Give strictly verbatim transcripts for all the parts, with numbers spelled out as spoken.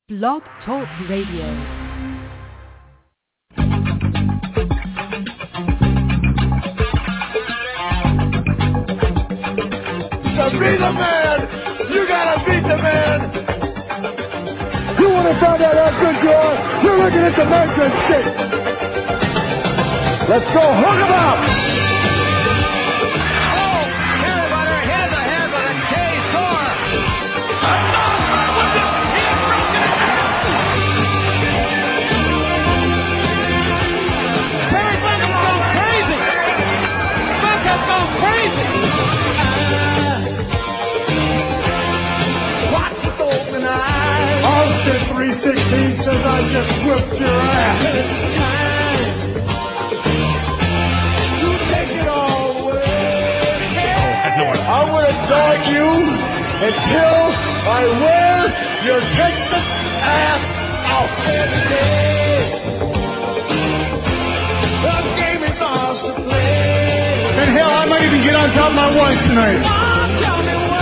Blog Talk Radio. To be the man, you gotta beat the man. You want to find out how good you are? You're looking at the measuring stick. Let's go, hook 'em up. Oh, Carolina hit in the head with a K-Star. Another with the hit from Terry Funk has gone crazy. Funk has gone crazy. Austin three sixteen says I just whipped your ass. You take it all away. I'm going to dog you until I wear your Texas ass out. The game is ours to play. And hell, I might even get on top of my wife tonight. Mom, tell me why.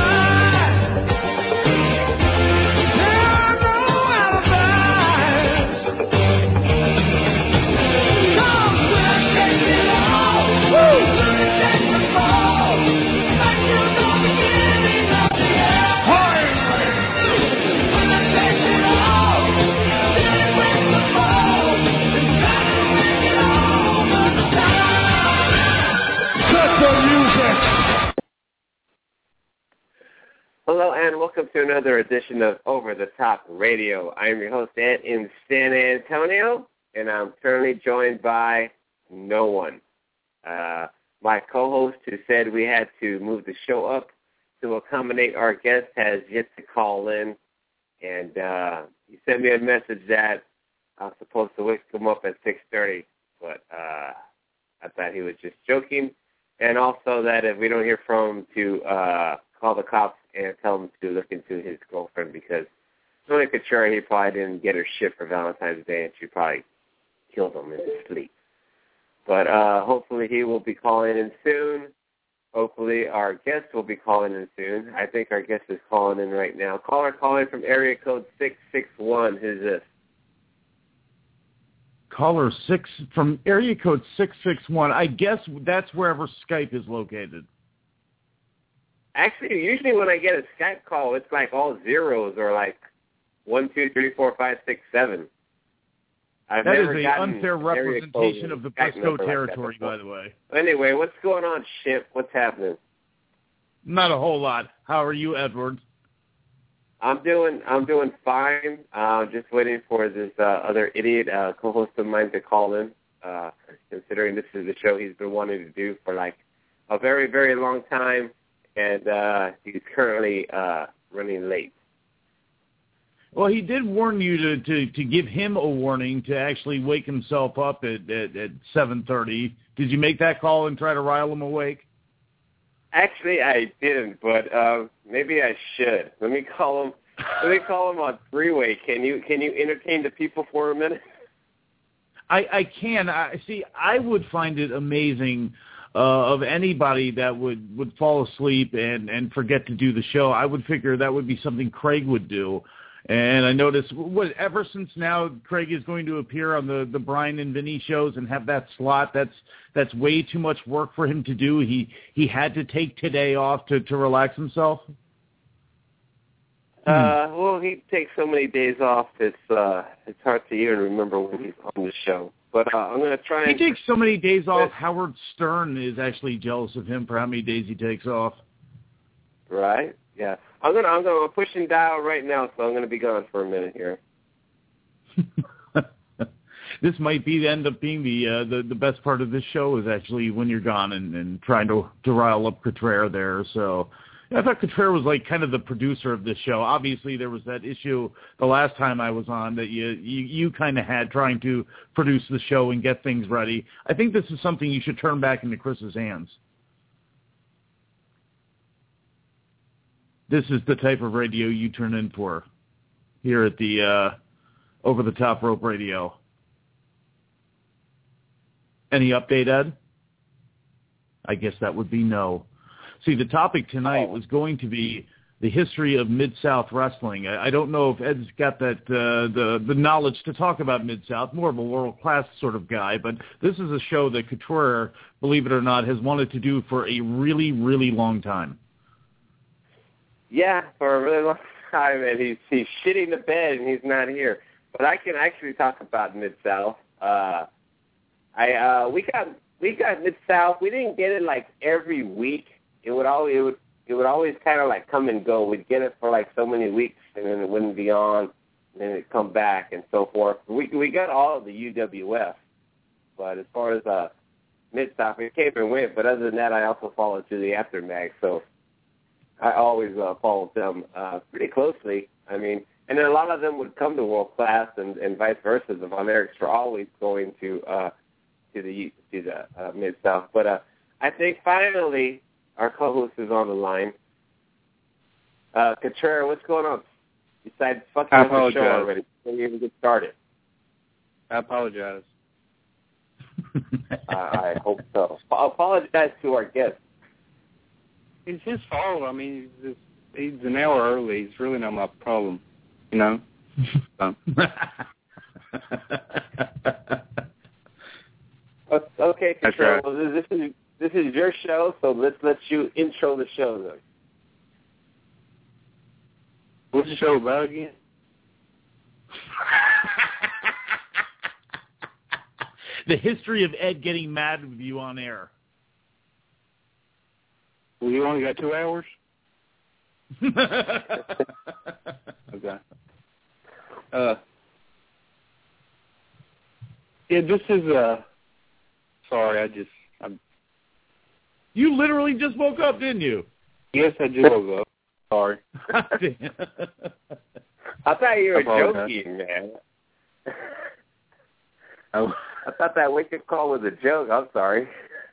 Hello and welcome to another edition of Over the Top Radio. I am your host, Ed, in San Antonio, and I'm currently joined by no one. Uh, my co-host who said we had to move the show up to accommodate our guest has yet to call in, and uh, he sent me a message that I was supposed to wake him up at six thirty, but uh, I thought he was just joking, and also that if we don't hear from him to uh, call the cops and tell him to look into his girlfriend, because Tony Couture, he probably didn't get her shit for Valentine's Day, and she probably killed him in his sleep. But uh, hopefully he will be calling in soon. Hopefully our guest will be calling in soon. I think our guest is calling in right now. Caller calling from area code six six one. Who's this? Caller six from area code six six one. I guess that's wherever Skype is located. Actually, usually when I get a Skype call, it's like all zeros or like one, two, three, four, five, six, seven. I've that never is an unfair representation of the Briscoe territory, like by the way. Anyway, what's going on, Shimp? What's happening? Not a whole lot. How are you, Edward? I'm doing I'm doing fine. Uh, just waiting for this uh, other idiot uh, co-host of mine to call in, uh, considering this is the show he's been wanting to do for like a very, very long time. And uh, he's currently uh, running late. Well, he did warn you to, to, to give him a warning to actually wake himself up at, at, at seven thirty. Did you make that call and try to rile him awake? Actually, I didn't, but uh, maybe I should. Let me call him. Let me call him on three-way. Can you can you entertain the people for a minute? I, I can. I see. I would find it amazing. Uh, of anybody that would, would fall asleep and, and forget to do the show. I would figure that would be something Craig would do. And I noticed, what, ever since now Craig is going to appear on the, the Brian and Vinny shows and have that slot, that's that's way too much work for him to do. He he had to take today off to, to relax himself. Uh, well, he takes so many days off, it's, uh, it's hard to even remember when he's on the show. But uh, I'm going to try and... He takes so many days off, Howard Stern is actually jealous of him for how many days he takes off. Right? Yeah. I'm going to I'm going to push and dial right now, so I'm going to be gone for a minute here. This might be end up being the, uh, the the best part of this show is actually when you're gone and, and trying to, to rile up Couture there, so... I thought Couture was like kind of the producer of this show. Obviously, there was that issue the last time I was on that you you, you kind of had trying to produce the show and get things ready. I think this is something you should turn back into Chris's hands. This is the type of radio you turn in for here at the uh, Over the Top Rope Radio. Any update, Ed? I guess that would be no. See, the topic tonight oh. was going to be the history of Mid-South wrestling. I, I don't know if Ed's got that uh, the the knowledge to talk about Mid-South, more of a world-class sort of guy, but this is a show that Couture, believe it or not, has wanted to do for a really, really long time. Yeah, for a really long time, and he's, he's shitting the bed, and he's not here. But I can actually talk about Mid-South. Uh, I uh, we got we got Mid-South. We didn't get it like every week. It would always it would it would always kind of like come and go. We'd get it for like so many weeks, and then it wouldn't be on, and then it'd come back and so forth. We we got all of the U W F, but as far as uh, Mid-South, it came and went. But other than that, I also followed through the Aftermath, so I always uh, followed them uh, pretty closely. I mean, and then a lot of them would come to World Class, and, and vice versa. The Von Erichs were always going to uh, to the to the uh, Mid-South. But uh, I think finally our co-host is on the line. Uh, Couture, what's going on? Besides fucking I up the show apologize. already, before you even get started. I apologize. uh, I hope so. I apologize to our guest. It's his fault. I mean, he's, just, he's an hour early. It's really not my problem, you know? So. Okay, Couture. Right. Well, this is this is your show, so let's let you intro the show, then. What's the show about again? The history of Ed getting mad with you on air. Well, you only got two hours? Okay. Uh, yeah, this is, uh, sorry, I just, I'm, You literally just woke up, didn't you? yes, I just woke up. Sorry. I thought you were Apologize. joking, man. Oh. I thought that wake-up call was a joke. I'm sorry.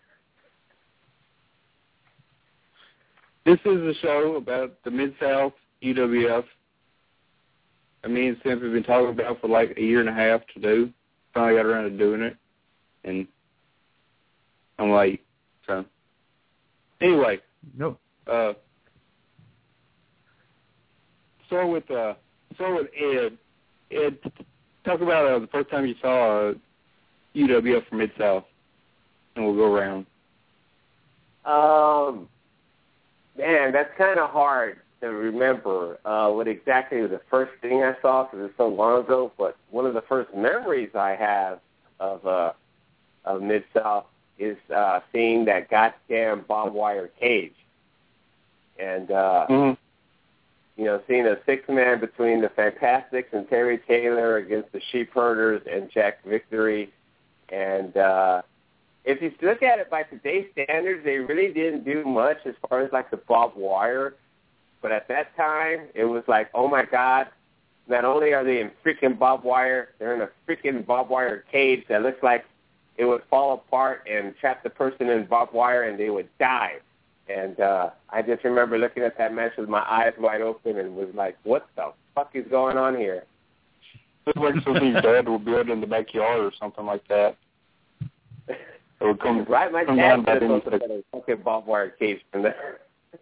This is a show about the Mid-South U W F. I mean, it's something we've been talking about for like a year and a half to do. Finally got around to doing it, and I'm late. So, anyway. No. Uh, start with uh, start with Ed. Ed, talk about uh, the first time you saw uh, U W F from Mid-South, and we'll go around. Um, man, that's kind of hard to remember uh, what exactly the first thing I saw because it's so long ago. But one of the first memories I have of uh, of Mid-South is uh, seeing that goddamn barbed wire cage, and uh, Mm-hmm. you know, seeing a six-man between the Fantastics and Terry Taylor against the Sheepherders and Jack Victory. And uh, if you look at it by today's standards, they really didn't do much as far as, like, the barbed wire. But at that time, it was like, oh, my God, not only are they in freaking barbed wire, they're in a freaking barbed wire cage that looks like it would fall apart and trap the person in barbed wire and they would die. And uh, I just remember looking at that match with my eyes wide open and was like, what the fuck is going on here? It's like something your dad would build in the backyard or something like that. It would come, right, my come dad down just into looked at a fucking barbed wire cage from there.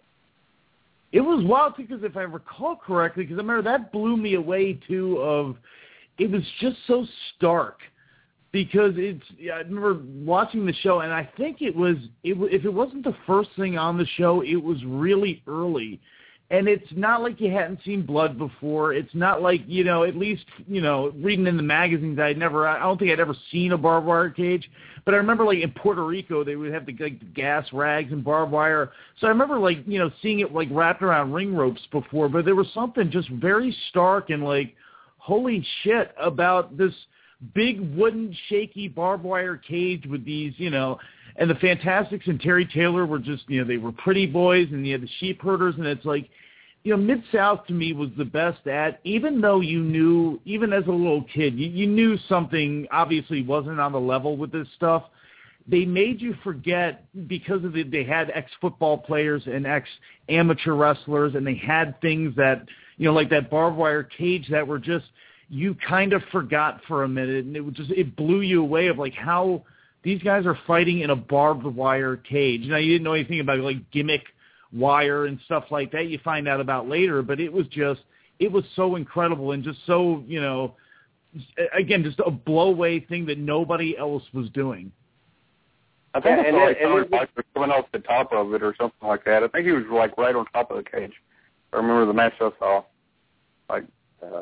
It was wild, too, because if I recall correctly, because I remember that blew me away, too, of it was just so stark. Because it's, yeah, I remember watching the show, and I think it was, it, if it wasn't the first thing on the show, it was really early. And it's not like you hadn't seen blood before. It's not like, you know, at least, you know, reading in the magazines, I'd never, I don't think I'd ever seen a barbed wire cage. But I remember, like, in Puerto Rico, they would have the, like, the gas rags and barbed wire. So I remember, like, you know, seeing it, like, wrapped around ring ropes before. But there was something just very stark and, like, holy shit about this big wooden shaky barbed wire cage with these, you know, and the Fantastics and Terry Taylor were just, you know, they were pretty boys, and you had the Sheepherders, and it's like, you know, Mid-South to me was the best at, even though you knew, even as a little kid, you, you knew something obviously wasn't on the level with this stuff. They made you forget because of the, they had ex-football players and ex-amateur wrestlers, and they had things that, you know, like that barbed wire cage that were just, you kind of forgot for a minute, and it would just, it blew you away of like how these guys are fighting in a barbed wire cage. Now, you didn't know anything about like gimmick wire and stuff like that. You find out about later, but it was just it was so incredible and just so, you know, again, just a blow-away thing that nobody else was doing. I think Yeah, I and saw then- like and Tony then- Piper coming off the top of it or something like that. I think he was like right on top of the cage. I remember the match I saw. Like, Uh,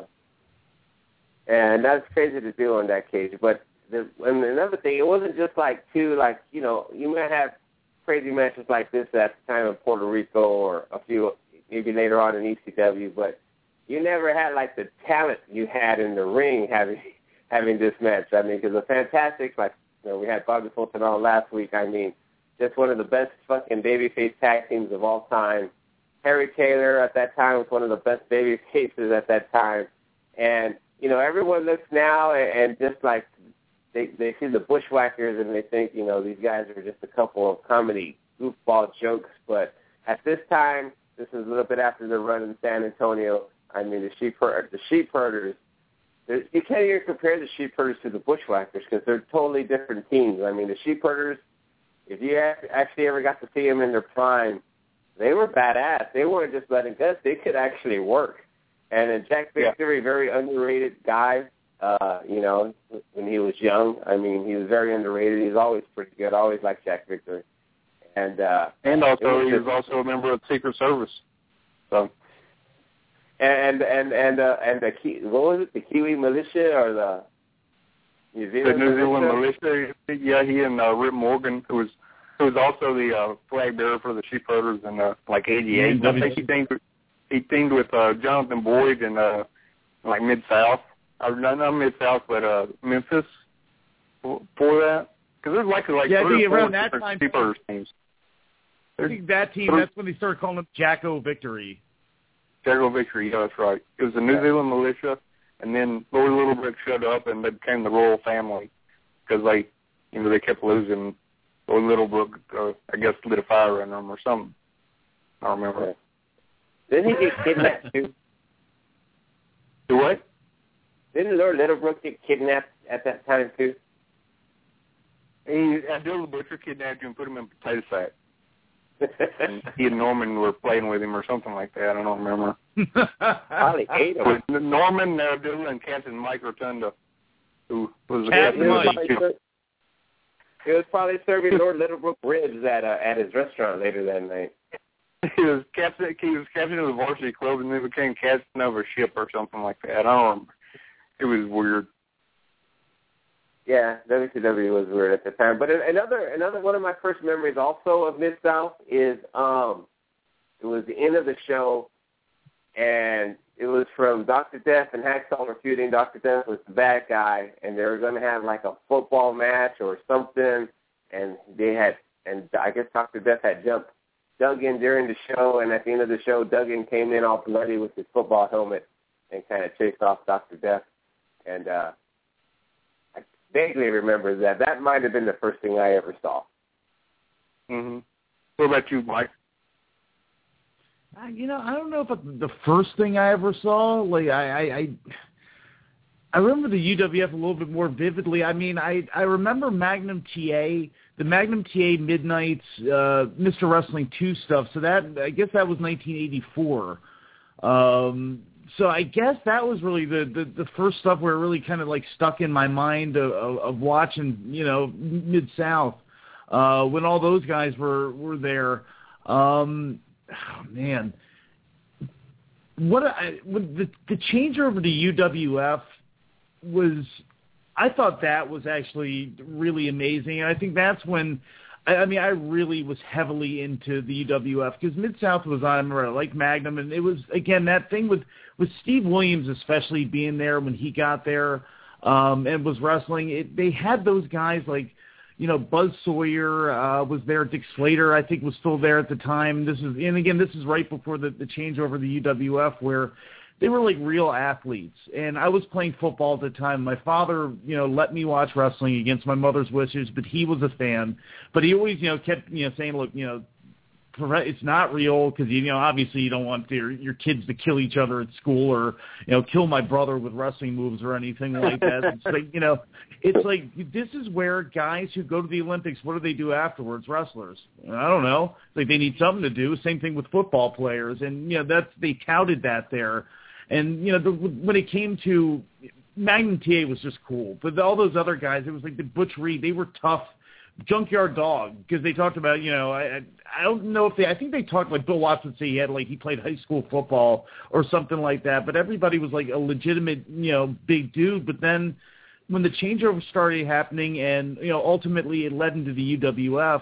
and that's crazy to do on that cage. But the, and another thing, it wasn't just like two, like, you know, you might have crazy matches like this at the time in Puerto Rico or a few, maybe later on in E C W, but you never had like the talent you had in the ring having having this match. I mean, because the Fantastics, like, you know, we had Bobby Fulton on last week. I mean, just one of the best fucking babyface tag teams of all time. Harry Taylor at that time was one of the best baby faces at that time. And, you know, everyone looks now and, and just like they they see the Bushwhackers and they think, you know, these guys are just a couple of comedy goofball jokes. But at this time, this is a little bit after the run in San Antonio. I mean, the sheep herd, the sheep herders, you can't even compare the sheep herders to the Bushwhackers because they're totally different teams. I mean, the sheep herders, if you actually ever got to see them in their prime, they were badass. They weren't just letting guts. They could actually work. And then Jack Victory, yeah. very underrated guy, uh, you know, when he was young. I mean, he was very underrated. He was always pretty good. I always liked Jack Victory. And uh, and also was he just, was also a member of the Secret Service. So. And and and uh, and the Ki- what was it? The Kiwi Militia or the New Zealand the New Zealand Militia? Militia? Yeah, he and uh, Rip Morgan, who was who was also the uh, flag bearer for the Sheep Herders in uh, like eighty-eight. Yeah, I think he teamed with, he teamed with uh, Jonathan Boyd in uh, like Mid South. Uh, not not Mid South, but uh, Memphis for, for that. Because there's like like yeah, three I or think four around that different time. Sheep Herders teams. I think that team. That's when they started calling them Jacko Victory. Jacko Victory, yeah, that's right. It was the New Zealand Militia, and then Lord Littlebrick shut up, and they became the Royal Family because they, you know, they kept losing. Lord Littlebrick, uh, I guess, lit a fire in them or something. I don't remember. Didn't he get kidnapped too? Do what? Didn't Lord Littlebrook get kidnapped at that time too? He, Abdullah the Butcher kidnapped him and put him in a potato sack. And he and Norman were playing with him or something like that. I don't remember. Probably ate him. With Norman, Abdullah, and Captain Mike Rotunda, who was the Captain captain. Mike. He was probably serving Lord Littlebrook ribs at uh, at his restaurant later that night. He was captain. He was captain of the varsity club, and then became captain of a ship or something like that. I don't remember. It was weird. Yeah, W C W was weird at the time. But another another one of my first memories also of Mid-South is um, it was the end of the show, and it was from Doctor Death and Hacksaw were feuding. Doctor Death was the bad guy, and they were going to have like a football match or something, and they had, and I guess Doctor Death had jumped Duggan during the show, and at the end of the show, Duggan came in all bloody with his football helmet and kind of chased off Doctor Death, and uh, I vaguely remember that. That might have been the first thing I ever saw. Mm-hmm. What about you, Mike? Uh, you know, I don't know if it's the first thing I ever saw. Like I, I, I, I remember the U W F a little bit more vividly. I mean, I, I remember Magnum T A, the Magnum T A Midnight's uh, Mister Wrestling two stuff. So that I guess that was nineteen eighty-four. Um, so I guess that was really the, the, the first stuff where it really kind of like stuck in my mind of, of, of watching, you know, Mid-South uh, when all those guys were were there. Um, Oh, man, what I, the the change over to U W F was, I thought that was actually really amazing, and I think that's when, I, I mean, I really was heavily into the U W F because Mid-South was on, like Magnum, and it was, again, that thing with, with Steve Williams especially being there when he got there um, and was wrestling, it, they had those guys like, you know, Buzz Sawyer uh, was there. Dick Slater, I think, was still there at the time. This is, and again, this is right before the, the change over to the U W F, where they were like real athletes. And I was playing football at the time. My father, you know, let me watch wrestling against my mother's wishes, but he was a fan. But he always, you know, kept, you know, saying, look, you know, it's not real because, you know, obviously you don't want your, your kids to kill each other at school or, you know, kill my brother with wrestling moves or anything like that. It's like, you know, it's like this is where guys who go to the Olympics, what do they do afterwards? Wrestlers. I don't know. It's like they need something to do. Same thing with football players. And, you know, that's they touted that there. And, you know, the, when it came to Magnum T A was just cool. But all those other guys, it was like the Butch Reed, they were tough. Junkyard Dog, because they talked about, you know, I I don't know if they, I think they talked like Bill Watson say he had like he played high school football or something like that, but everybody was like a legitimate, you know, big dude. But then when the changeover started happening and, you know, ultimately it led into the U W F,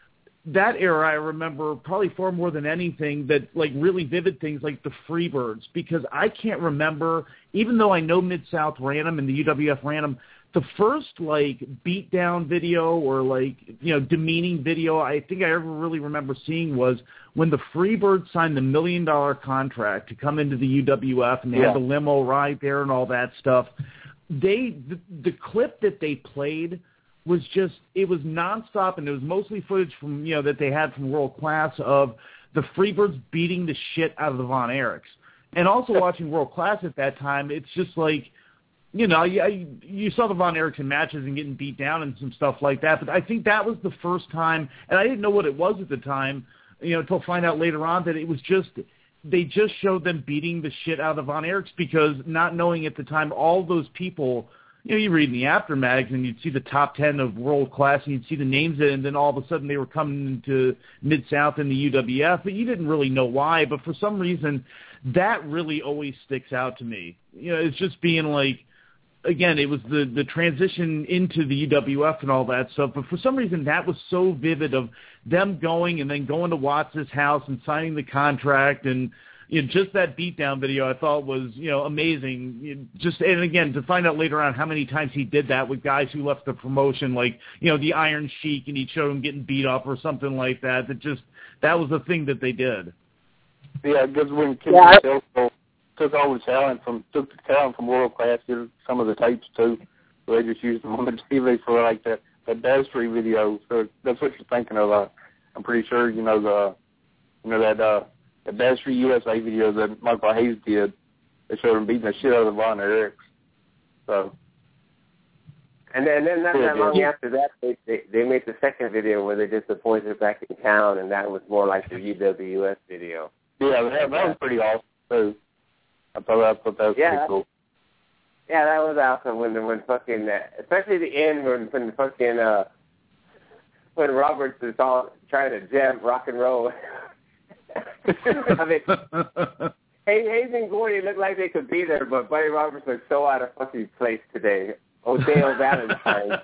that era I remember probably far more than anything that like really vivid things like the Freebirds, because I can't remember, even though I know Mid-South ran them and the U W F ran them, the first, like, beat-down video or, like, you know, demeaning video I think I ever really remember seeing was when the Freebirds signed the million-dollar contract to come into the U W F, and they yeah. had the limo ride there and all that stuff. They the, the clip that they played was just, it was nonstop, and it was mostly footage from, you know, that they had from World Class of the Freebirds beating the shit out of the Von Erichs. And also watching World Class at that time, it's just like, you know, you, you saw the Von Erichsen matches and getting beat down and some stuff like that, but I think that was the first time, and I didn't know what it was at the time, you know, until I find out later on that it was just, they just showed them beating the shit out of the Von Erichs because not knowing at the time all those people, you know, you read in the Aftermags and you'd see the top ten of World Class and you'd see the names in it, and then all of a sudden they were coming into Mid-South in the U W F, but you didn't really know why, but for some reason that really always sticks out to me. You know, it's just being like, again, it was the, the transition into the U W F and all that stuff, but for some reason that was so vivid of them going and then going to Watts' house and signing the contract, and you know, just that beatdown video I thought was, you know, amazing. You just and again, to find out later on how many times he did that with guys who left the promotion, like, you know, the Iron Sheik, and he'd show him getting beat up or something like that. That just that was the thing that they did. Yeah, because when Kim yeah. took all the talent from took the talent from World Class, did some of the tapes too. So they just used them on the T V for like that that Dastry video. So that's what you're thinking of. Uh, I'm pretty sure you know the you know that uh, the Dastry U S A video that Michael Hayes did. They showed him beating the shit out of the Von Erichs. So. And then, and then not yeah, that long yeah. after that, they, they they made the second video where they just the boys are back in town, and that was more like the U W F video. Yeah, that, that was pretty awesome too. I thought, I thought that was yeah, pretty cool. Yeah, that was awesome when when fucking, uh, especially the end when when the fucking uh, when Roberts is all trying to jam rock and roll. I mean, Hayes and Gordy looked like they could be there, but Buddy Roberts was so out of fucking place today. Odell Valentine.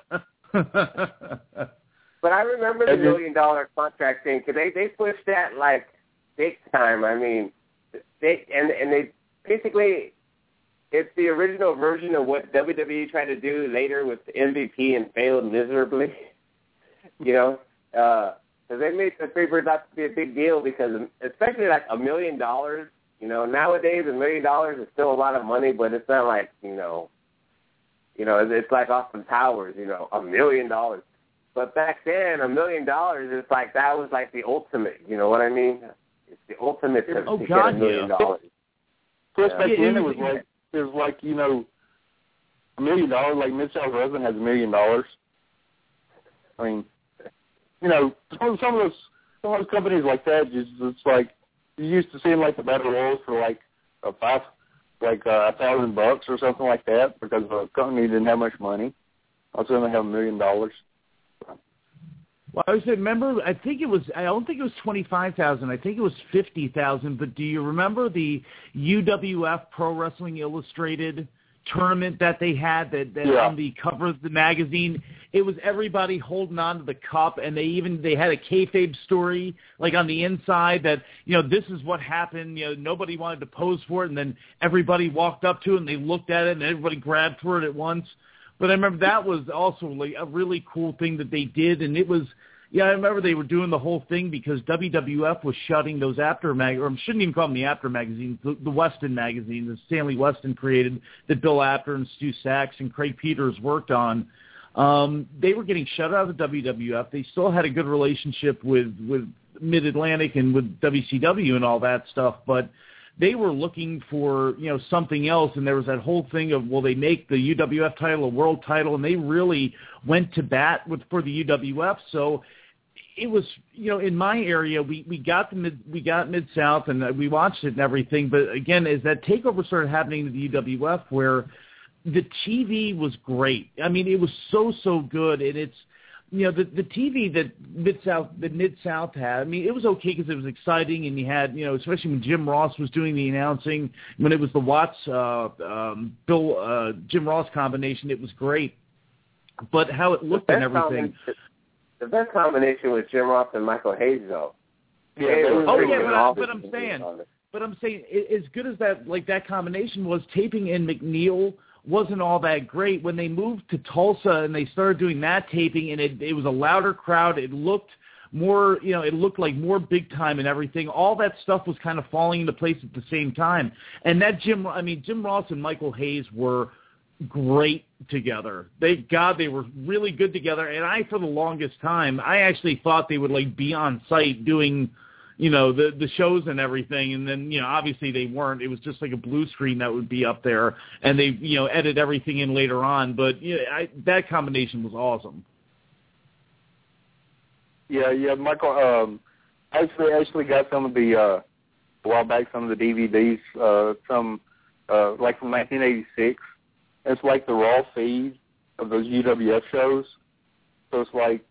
But I remember the million dollar contract thing because they they pushed that like big time. I mean, they and and they. Basically, it's the original version of what W W E tried to do later with M V P and failed miserably. You know, because uh, they made the Freebirds out to be a big deal because, especially like a million dollars. You know, nowadays a million dollars is still a lot of money, but it's not like you know, you know, it's like Austin Powers. You know, a million dollars. But back then, a million dollars is like that was like the ultimate. You know what I mean? It's the ultimate to, oh, to God, get a million yeah. dollars. Plus, back Yeah, then it it was- was like it was like you know a million dollars. Like Mid-South Wrestling has a million dollars. I mean, you know, some some of those some of those companies like that just it's like you used to seeing like the Battle Royals for like a five like uh, a thousand bucks or something like that because the company didn't have much money. All of a sudden they have a million dollars. Well, I said, remember, I think it was, I don't think it was twenty-five thousand. I think it was fifty thousand. But do you remember the U W F Pro Wrestling Illustrated tournament that they had that, that yeah. on the cover of the magazine? It was everybody holding on to the cup, and they even, they had a kayfabe story, like on the inside that, you know, this is what happened. You know, nobody wanted to pose for it, and then everybody walked up to it, and they looked at it, and everybody grabbed for it at once. But I remember that was also like a really cool thing that they did, and it was, yeah, I remember they were doing the whole thing because W W F was shutting those after mag, or I shouldn't even call them the after magazines, the, the Weston magazine that Stanley Weston created, that Bill Apter and Stu Sachs and Craig Peters worked on. Um, they were getting shut out of the W W F. They still had a good relationship with, with Mid-Atlantic and with W C W and all that stuff, but they were looking for, you know, something else, and there was that whole thing of, will they make the U W F title a world title, and they really went to bat with for the U W F. So it was, you know, in my area, we, we got the mid, we got Mid-South, and we watched it and everything. But again, as that takeover started happening to the U W F, where the T V was great. I mean, it was so so good, and it's, you know, the the T V that Mid-South that Mid-South had, I mean, it was okay because it was exciting, and you had, you know, especially when Jim Ross was doing the announcing, when it was the Watts, uh, um, Bill, uh, Jim Ross combination, it was great. But how it looked and everything. The best combination was Jim Ross and Michael Hayes, though. Yeah, oh, yeah, but, I, but I'm saying, but I'm saying, as good as that, like that combination was, taping in McNeil wasn't all that great. When they moved to Tulsa and they started doing that taping, and it, it was a louder crowd, it looked more, you know, it looked like more big time and everything. All that stuff was kind of falling into place at the same time. And that Jim, I mean, Jim Ross and Michael Hayes were great together. They, God, they were really good together. And I, for the longest time, I actually thought they would like be on site doing, you know, the, the shows and everything. And then, you know, obviously they weren't. It was just like a blue screen that would be up there, and they, you know, edit everything in later on. But yeah, I, that combination was awesome. Yeah, yeah, Michael, um, I actually, actually got some of the, uh, a while back, some of the D V Ds, uh, some, uh, like from nineteen eighty-six. It's like the raw feed of those U W F shows. So it's like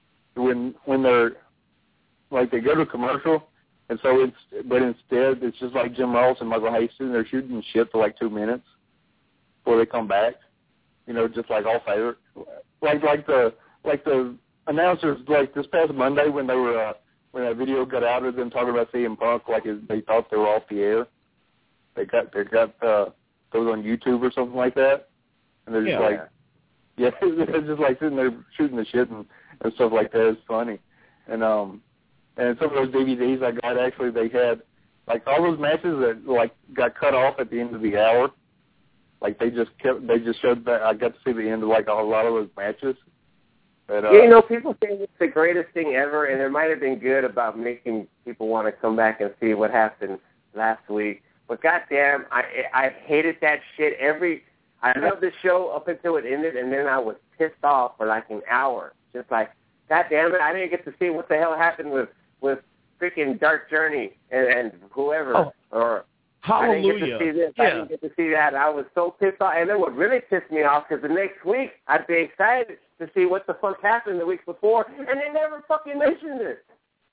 when when they're like they go to commercial, and so it's but instead it's just like Jim Ross and Michael Hayes sitting there shooting shit for like two minutes before they come back. You know, just like all favorite, like like the like the announcers like this past Monday when they were uh, when that video got out of them talking about C M Punk like they thought they were off the air. They got they got. Uh, Those on YouTube or something like that, and they're just yeah. like, yeah, they're just like sitting there shooting the shit and, and stuff like that. It's funny, and um, and some of those D V Ds I got actually they had like all those matches that like got cut off at the end of the hour, like they just kept they just showed that I got to see the end of like a lot of those matches. But, uh, yeah, you know, people think it's the greatest thing ever, and it might have been good about making people want to come back and see what happened last week. But goddamn, I I hated that shit. Every I loved the show up until it ended, and then I was pissed off for like an hour. Just like, goddamn it, I didn't get to see what the hell happened with with freaking Dark Journey and, and whoever. Oh, or hallelujah! I didn't get to see this. Yeah. I didn't get to see that. I was so pissed off. And then what really pissed me off is the next week I'd be excited to see what the fuck happened the week before, and they never fucking mentioned it.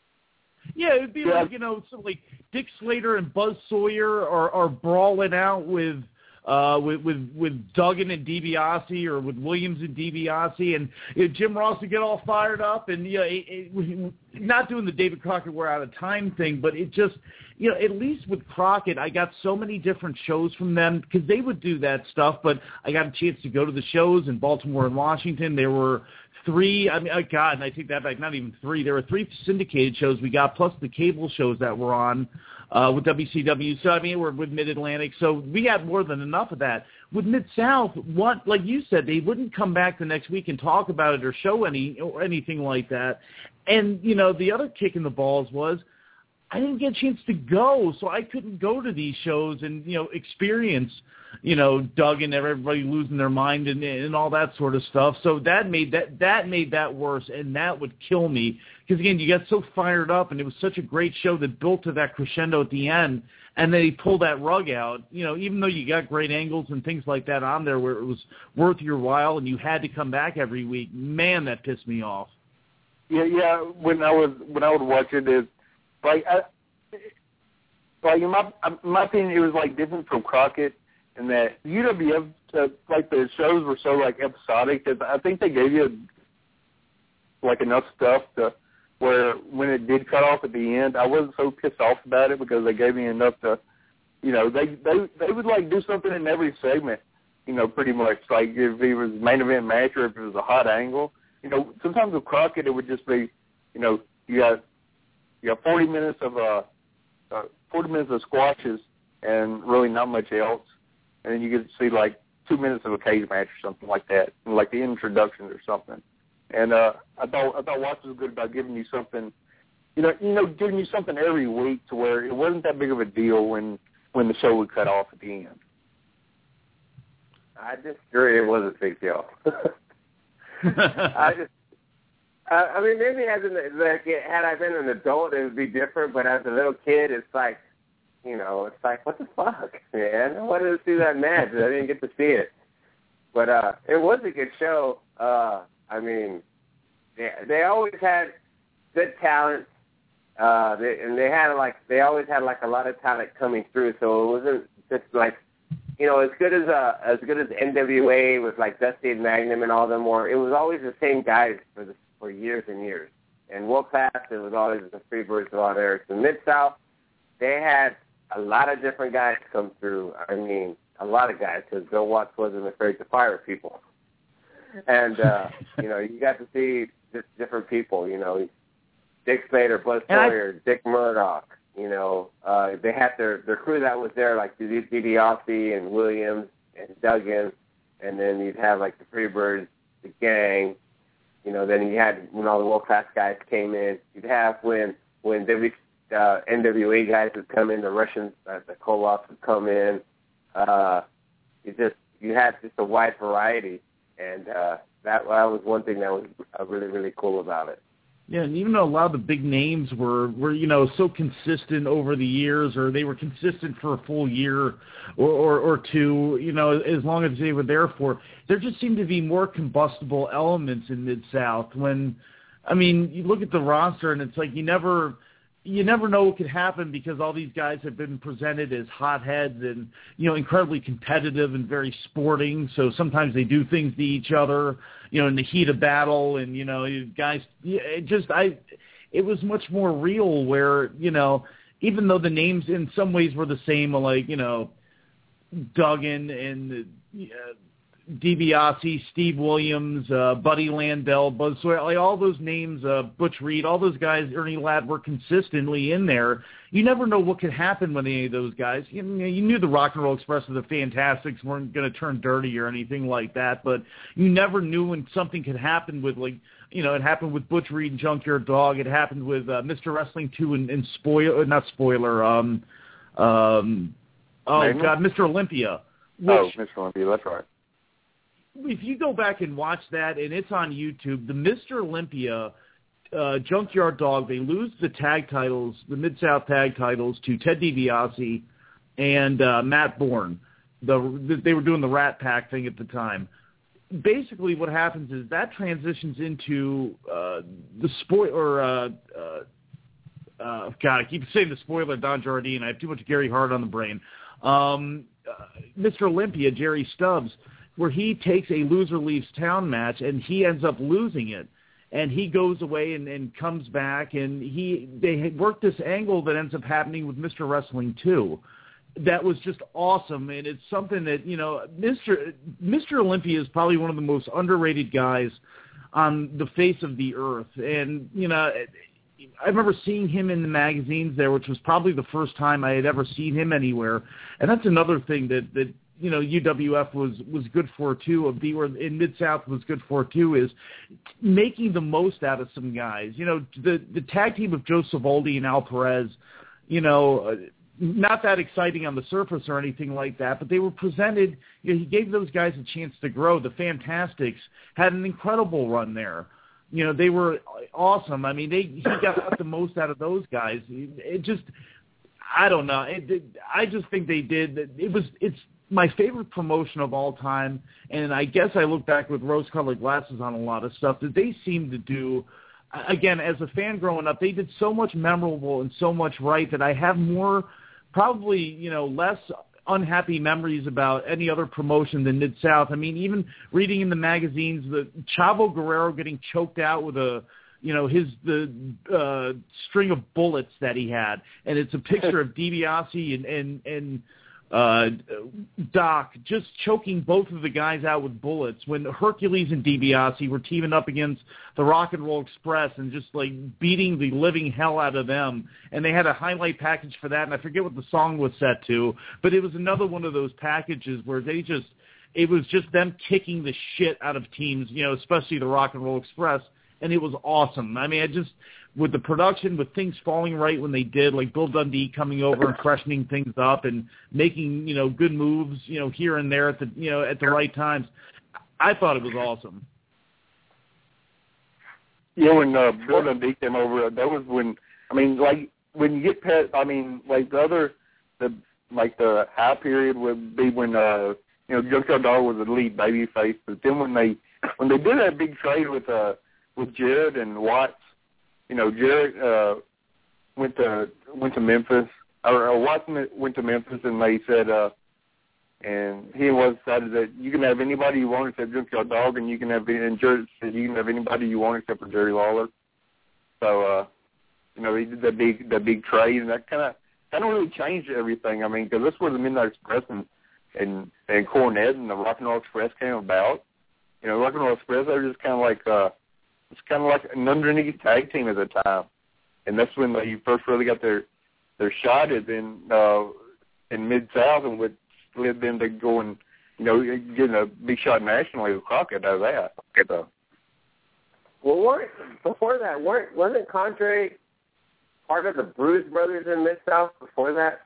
Yeah, it would be yeah. like, you know, something like Dick Slater and Buzz Sawyer are, are brawling out with, uh, with with with Duggan and DiBiase, or with Williams and DiBiase, and you know, Jim Ross would get all fired up, and you know, it, it, not doing the David Crockett we're out of time thing, but it just, you know, at least with Crockett, I got so many different shows from them because they would do that stuff, but I got a chance to go to the shows in Baltimore and Washington. There were three, I mean, oh God, and I take that back, not even three. There were three syndicated shows we got, plus the cable shows that were on uh, with W C W. So, I mean, we're with Mid-Atlantic. So we had more than enough of that. With Mid-South, what, like you said, they wouldn't come back the next week and talk about it or show any or anything like that. And, you know, the other kick in the balls was I didn't get a chance to go, so I couldn't go to these shows and, you know, experience, you know, Doug and everybody losing their mind and, and all that sort of stuff. So that made that that made that worse, and that would kill me because, again, you got so fired up, and it was such a great show that built to that crescendo at the end, and then he pulled that rug out. You know, even though you got great angles and things like that on there where it was worth your while and you had to come back every week, man, that pissed me off. Yeah, yeah. When I was when I would watch it, it like I, like in my in my opinion, it was like different from Crockett in that U W F, uh, like the shows were so like episodic that I think they gave you like enough stuff to where when it did cut off at the end, I wasn't so pissed off about it because they gave me enough to, you know, they they they would like do something in every segment, you know, pretty much like if it was main event match or if it was a hot angle. You know, sometimes with Crockett it would just be, you know, you got you got forty minutes of uh, uh forty minutes of squashes and really not much else, and then you get to see like two minutes of a cage match or something like that, like the introductions or something. And uh, I thought I thought Watts was good about giving you something, you know, you know, giving you something every week to where it wasn't that big of a deal when when the show would cut off at the end. I disagree. It was a big deal. I just, I, I mean, maybe as an like, had I been an adult, it would be different. But as a little kid, it's like, you know, it's like, what the fuck, man? I wanted to see that match. I didn't get to see it, but uh, it was a good show. Uh, I mean, they they always had good talent. Uh, they, and they had like they always had like a lot of talent coming through. So it wasn't just like, you know, as good as uh, as good as N W A with like Dusty and Magnum and all them were. It was always the same guys for the, for years and years. And World Class, it was always the Freebirds of all there. The Mid South, they had a lot of different guys come through. I mean, a lot of guys, because Bill Watts wasn't afraid to fire people. And uh, you know, you got to see just different people. You know, Dick Slater, Buzz Sawyer, I, Dick Murdoch. You know, uh, they had their, their crew that was there, like DiBiase and Williams and Duggan, and then you'd have, like, the Freebirds, the Gang. You know, then you had when all the world-class guys came in. You'd have when when w, uh, N W A guys would come in, the Russians, uh, the Koloffs would come in. Uh, you just you had just a wide variety, and uh, that, that was one thing that was uh, really, really cool about it. Yeah, and even though a lot of the big names were, were, you know, so consistent over the years, or they were consistent for a full year or, or, or two, you know, as long as they were there for, there just seemed to be more combustible elements in Mid-South when, I mean, you look at the roster and it's like you never, you never know what could happen because all these guys have been presented as hotheads and, you know, incredibly competitive and very sporting. So sometimes they do things to each other, you know, in the heat of battle, and, you know, guys, it just, I, it was much more real where, you know, even though the names in some ways were the same, like, you know, Duggan and uh, DiBiase, Steve Williams, uh, Buddy Landell, Buzz Sawyer, like all those names, uh, Butch Reed, all those guys, Ernie Ladd were consistently in there. You never know what could happen with any of those guys. You, you knew the Rock and Roll Express or the Fantastics weren't going to turn dirty or anything like that, but you never knew when something could happen with, like, you know, it happened with Butch Reed and Junkyard Dog. It happened with uh, Mister Wrestling two and, and Spoiler, not Spoiler, um, um, oh, Name God, Mister Olympia. Which, oh, Mister Olympia, that's right. If you go back and watch that, and it's on YouTube, the Mister Olympia uh, Junkyard Dog, they lose the tag titles, the Mid-South tag titles, to Ted DiBiase and uh, Matt Bourne. The, they were doing the Rat Pack thing at the time. Basically what happens is that transitions into uh, the spoiler, uh, uh, uh, God, I keep saying the spoiler, Don Jardine. I have too much Gary Hart on the brain. Um, uh, Mister Olympia, Jerry Stubbs, where he takes a loser leaves town match and he ends up losing it. And he goes away and, and comes back, and he they work this angle that ends up happening with Mister Wrestling two. That was just awesome, and it's something that, you know, Mister Mister Olympia is probably one of the most underrated guys on the face of the earth. And, you know, I remember seeing him in the magazines there, which was probably the first time I had ever seen him anywhere. And that's another thing that, that you know, U W F was, was good for, too, of the, or in Mid-South was good for, too, is making the most out of some guys. You know, the, the tag team of Joe Savoldi and Al Perez, you know, not that exciting on the surface or anything like that, but they were presented, you know, he gave those guys a chance to grow. The Fantastics had an incredible run there. You know, they were awesome. I mean, they he got the most out of those guys. It just, I don't know. It, it, I just think they did. It was, it's my favorite promotion of all time, and I guess I look back with rose-colored glasses on a lot of stuff that they seem to do. Again, as a fan growing up, they did so much memorable and so much right that I have more, probably, you know, less unhappy memories about any other promotion than Mid-South. I mean, even reading in the magazines, the Chavo Guerrero getting choked out with a, you know, his the uh, string of bullets that he had, and it's a picture of DiBiase and and and uh, Doc just choking both of the guys out with bullets when Hercules and DiBiase were teaming up against the Rock and Roll Express and just like beating the living hell out of them. And they had a highlight package for that, and I forget what the song was set to, but it was another one of those packages where they just it was just them kicking the shit out of teams, you know, especially the Rock and Roll Express, and it was awesome. I mean, I just, with the production, with things falling right when they did, like Bill Dundee coming over and freshening things up and making, you know, good moves, you know, here and there at the, you know, at the right times, I thought it was awesome. Yeah, when uh, Bill Dundee came over, that was when, I mean, like, when you get past, I mean, like, the other, the, like, the high period would be when, uh, you know, Junkyard Dog was the lead babyface, but then when they, when they did that big trade with, uh, with Jared and Watts, you know, Jared, uh, went to, went to Memphis, or, or Watts went to Memphis, and they said, uh, and he and Watts decided that you can have anybody you want except Junkyard Dog, and you can have, and Jared said you can have anybody you want except for Jerry Lawler. So, uh, you know, he did that big, that big trade, and that kind of, kind of really changed everything. I mean, because this was the Midnight Express and, and, and Cornette and the Rock and Roll Express came about. You know, Rock and Roll Express, they were just kind of like, uh, it's kind of like an underneath tag team at the time. And that's when they first really got their, their shot at in, uh, in Mid-South, and would led them to go and, you know, getting a big shot nationally with Crockett out of that. So. Well, weren't, before that, weren't, wasn't Condrey part of the Bruise Brothers in Mid-South before that?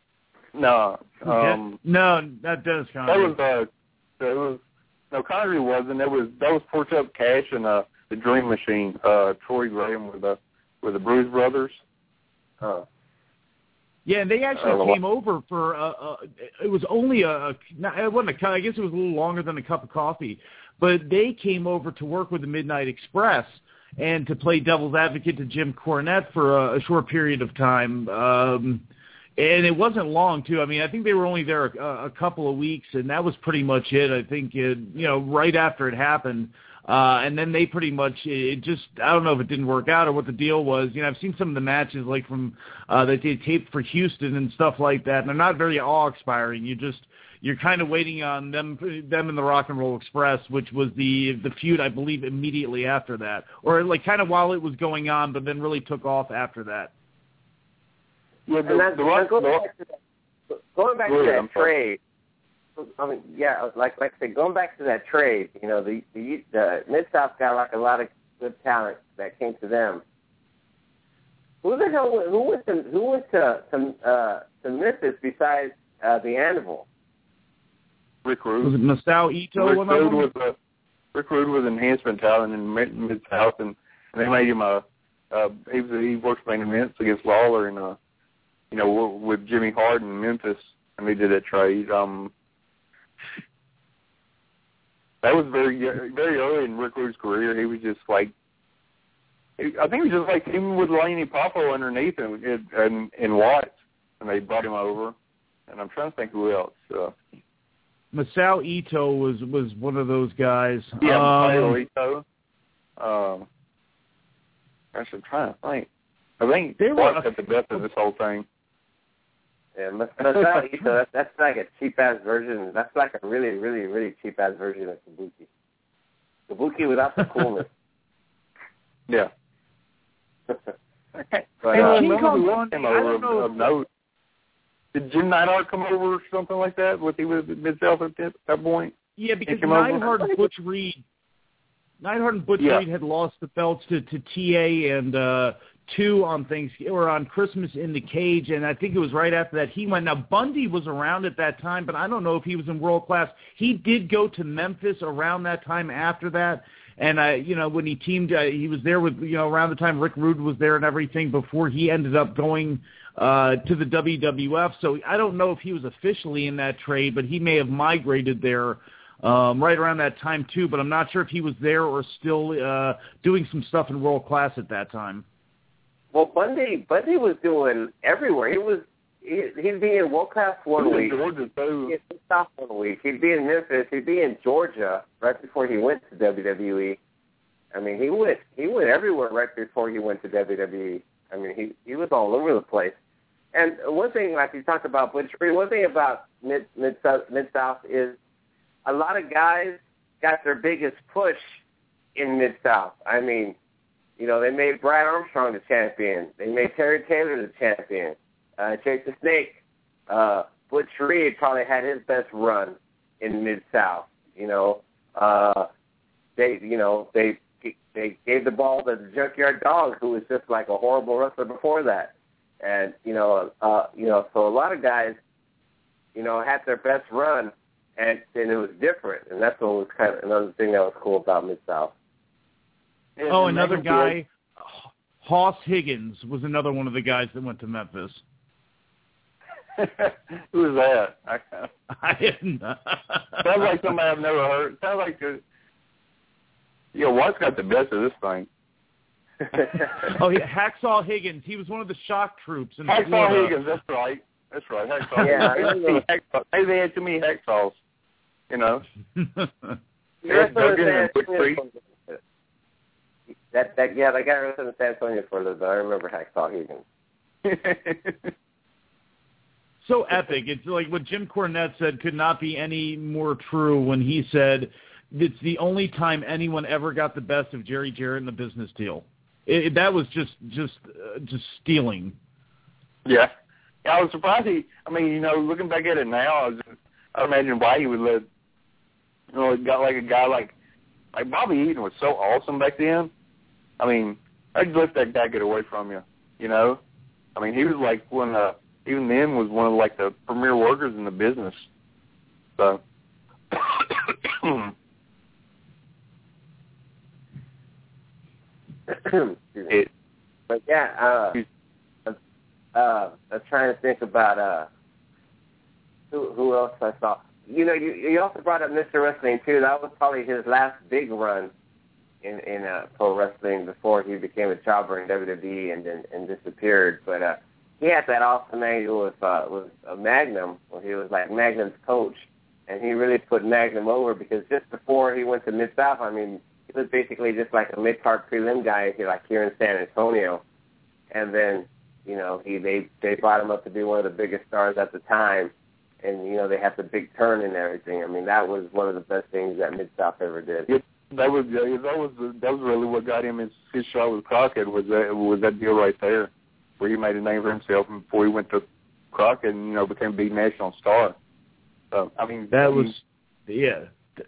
No. Um, no, that does Condrey. That was, uh, that was, no, Condrey wasn't. That was, that was Porch Up Cash and, uh, the Dream Machine, uh, Troy Graham with the, with the Bruise Brothers. Uh, Yeah, and they actually came over for, uh, uh, it was only a, it wasn't a, I guess it was a little longer than a cup of coffee, but they came over to work with the Midnight Express and to play devil's advocate to Jim Cornette for a, a short period of time. Um, and it wasn't long, too. I mean, I think they were only there a, a couple of weeks, and that was pretty much it. I think, it, you know, right after it happened. Uh, and then they pretty much, it just, I don't know if it didn't work out or what the deal was. You know, I've seen some of the matches, like, from, uh, that they taped for Houston and stuff like that, and they're not very awe-inspiring. You just, you're kind of waiting on them, them and the Rock and Roll Express, which was the, the feud, I believe, immediately after that. Or, like, kind of while it was going on, but then really took off after that. Yeah, the, and that's, the rock, going, the rock, back to that, going back to that trade, I mean, yeah, like like I said, going back to that trade, you know, the the, the Mid-South got like a lot of good talent that came to them. Who the hell who went to who went to to, uh, to Memphis besides uh, the Anvil? Rick Rude. Was it Masao Ito? Rick one Rude of them? was uh, Rick Rude was enhancement talent in Mid-South, and, and they made him a. Uh, he was he worked main events against Lawler and uh, you know, with Jimmy Hart in Memphis, and they did that trade. Um. That was very very early in Rick Rude's career. He was just like, I think he was just like even with Laney Poffo underneath him and, and, and Watts, and they brought him over. And I'm trying to think who else. Uh, Masao Ito was, was one of those guys. Yeah, um, Masao Ito. Um, gosh, I'm trying to think. I think they Watts were, had the best of this whole thing. Yeah, Masao Ito, that's, that's like a cheap-ass version. That's like a really, really, really cheap-ass version of Kabuki. Kabuki without the coolness. Yeah. but, But, and uh, King Kong Bundy came I over don't know of, of note. Did Jim Neidhart come over or something like that? Was he with Mid-South at that, that point? Yeah, because came over? Neidhart and Butch Reed, Neidhart and Butch Yeah. Reed had lost the belts to, to T A and uh, two on Thanksgiving or on Christmas in the Cage, and I think it was right after that he went. Now Bundy was around at that time, but I don't know if he was in world class. He did go to Memphis around that time after that, and I, you know, when he teamed, uh, he was there with, you know, around the time Rick Rude was there and everything before he ended up going uh, to the W W F. So I don't know if he was officially in that trade, but he may have migrated there um, right around that time too. But I'm not sure if he was there or still uh, doing some stuff in world class at that time. Well, Bundy, Bundy was doing everywhere. He was, he, he'd be in World Class one week. Georgia, too. He'd be in South one week. He'd be in Memphis. He'd be in Georgia right before he went to W W E. I mean, he went, he went everywhere right before he went to W W E. I mean, he, he was all over the place. And one thing, like you talked about Butch Reed, one thing about Mid, Mid, Mid-South is a lot of guys got their biggest push in Mid-South. I mean, you know, they made Brad Armstrong the champion. They made Terry Taylor the champion. Uh, Jake the Snake, uh, Butch Reed probably had his best run in Mid-South. You know, uh, they, you know, they they gave the ball to the Junkyard Dog, who was just like a horrible wrestler before that. And, you know, uh, you know, so a lot of guys, you know, had their best run, and, and it was different. And that's what was kind of another thing that was cool about Mid-South. And, oh, and another guy, Hoss Higgins, was another one of the guys that went to Memphis. Who was that? I, I didn't know. Sounds like somebody I've never heard. Sounds like, a, yeah, Watt's got the best of this thing. Oh, yeah, Hacksaw Higgins. He was one of the shock troops in Hacksaw Florida. Higgins, that's right. That's right. Hacksaw yeah, Higgins. Maybe they had too many hacksaws, you know. That's that, that, yeah, that guy wrestled in San Antonio for a little bit. I remember Hacksaw Higgins. So epic. It's like what Jim Cornette said could not be any more true when he said it's the only time anyone ever got the best of Jerry Jarrett in the business deal. It, that was just just uh, just stealing. Yeah. yeah, I was surprised. He, I mean, you know, looking back at it now, I, was, I imagine why he would let, you know, got like a guy like like Bobby Eaton was so awesome back then. I mean, I just let that guy get away from you. You know, I mean, he was like one of even then was one of like the premier workers in the business. So. it, but yeah, uh, uh, I'm trying to think about uh, who, who else I saw. You know, you, you also brought up Mister Wrestling too. That was probably his last big run in in uh, pro wrestling before he became a jobber in W W E and then and disappeared. But uh, he had that awesome angle with uh, with uh, Magnum, where he was like Magnum's coach, and he really put Magnum over because just before he went to Mid-South, I mean, he was basically just like a mid-card prelim guy, like here in San Antonio, and then you know he they they brought him up to be one of the biggest stars at the time, and you know they had the big turn and everything. I mean, that was one of the best things that Mid-South ever did. Yeah, that was that was that was really what got him his, his shot with Crockett was that was that deal right there, where he made a name for himself before he went to Crockett and, you know, became a big national star. So, I mean... That I mean, was, yeah,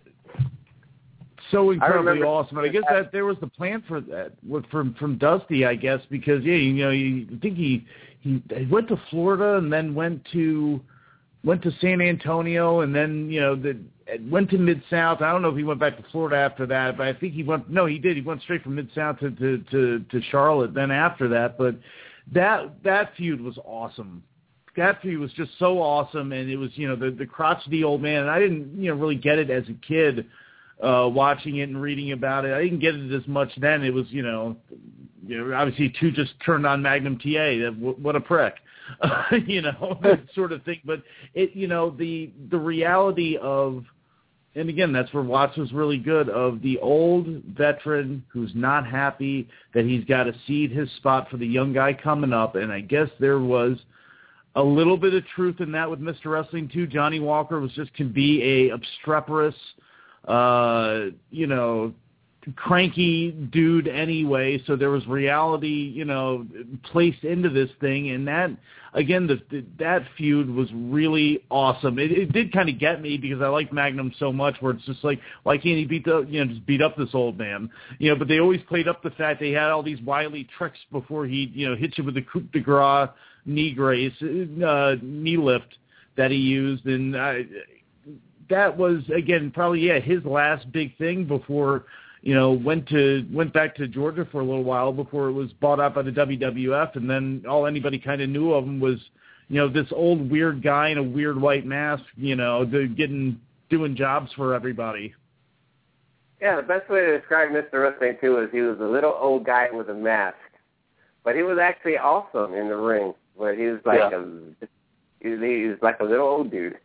so incredibly awesome. And I guess that there was the plan for that, from from Dusty, I guess, because, yeah, you know, you think he, he he went to Florida and then went to went to San Antonio and then, you know, the, went to Mid-South. I don't know if he went back to Florida after that, but I think he went, no, he did. He went straight from Mid-South to, to, to, to Charlotte then after that, but... That that feud was awesome. That feud was just so awesome, and it was, you know, the, the crotchety old man. And I didn't, you know, really get it as a kid uh, watching it and reading about it. I didn't get it as much then. It was, you know, you know obviously two just turned on Magnum T A. What a prick, uh, you know, that sort of thing. But it, you know, the the reality of. And again, that's where Watts was really good, of the old veteran who's not happy that he's got to cede his spot for the young guy coming up. And I guess there was a little bit of truth in that with Mister Wrestling too. Johnny Walker was just can be a obstreperous, uh, you know, cranky dude anyway. So there was reality, you know, placed into this thing. And that, again, the, the, that feud was really awesome. It, it did kind of get me because I like Magnum so much where it's just like, why can't he beat the, you know, just beat up this old man? You know, but they always played up the fact they had all these wily tricks before he, you know, hit you with the coup de grace knee grace, uh, knee lift that he used. And I, that was, again, probably, yeah, his last big thing before, you know, went to went back to Georgia for a little while before it was bought out by the W W F, and then all anybody kind of knew of him was, you know, this old weird guy in a weird white mask, you know, the, getting doing jobs for everybody. Yeah, the best way to describe Mister Wrestling too is he was a little old guy with a mask, but he was actually awesome in the ring. Where he was like yeah. a he was like a little old dude,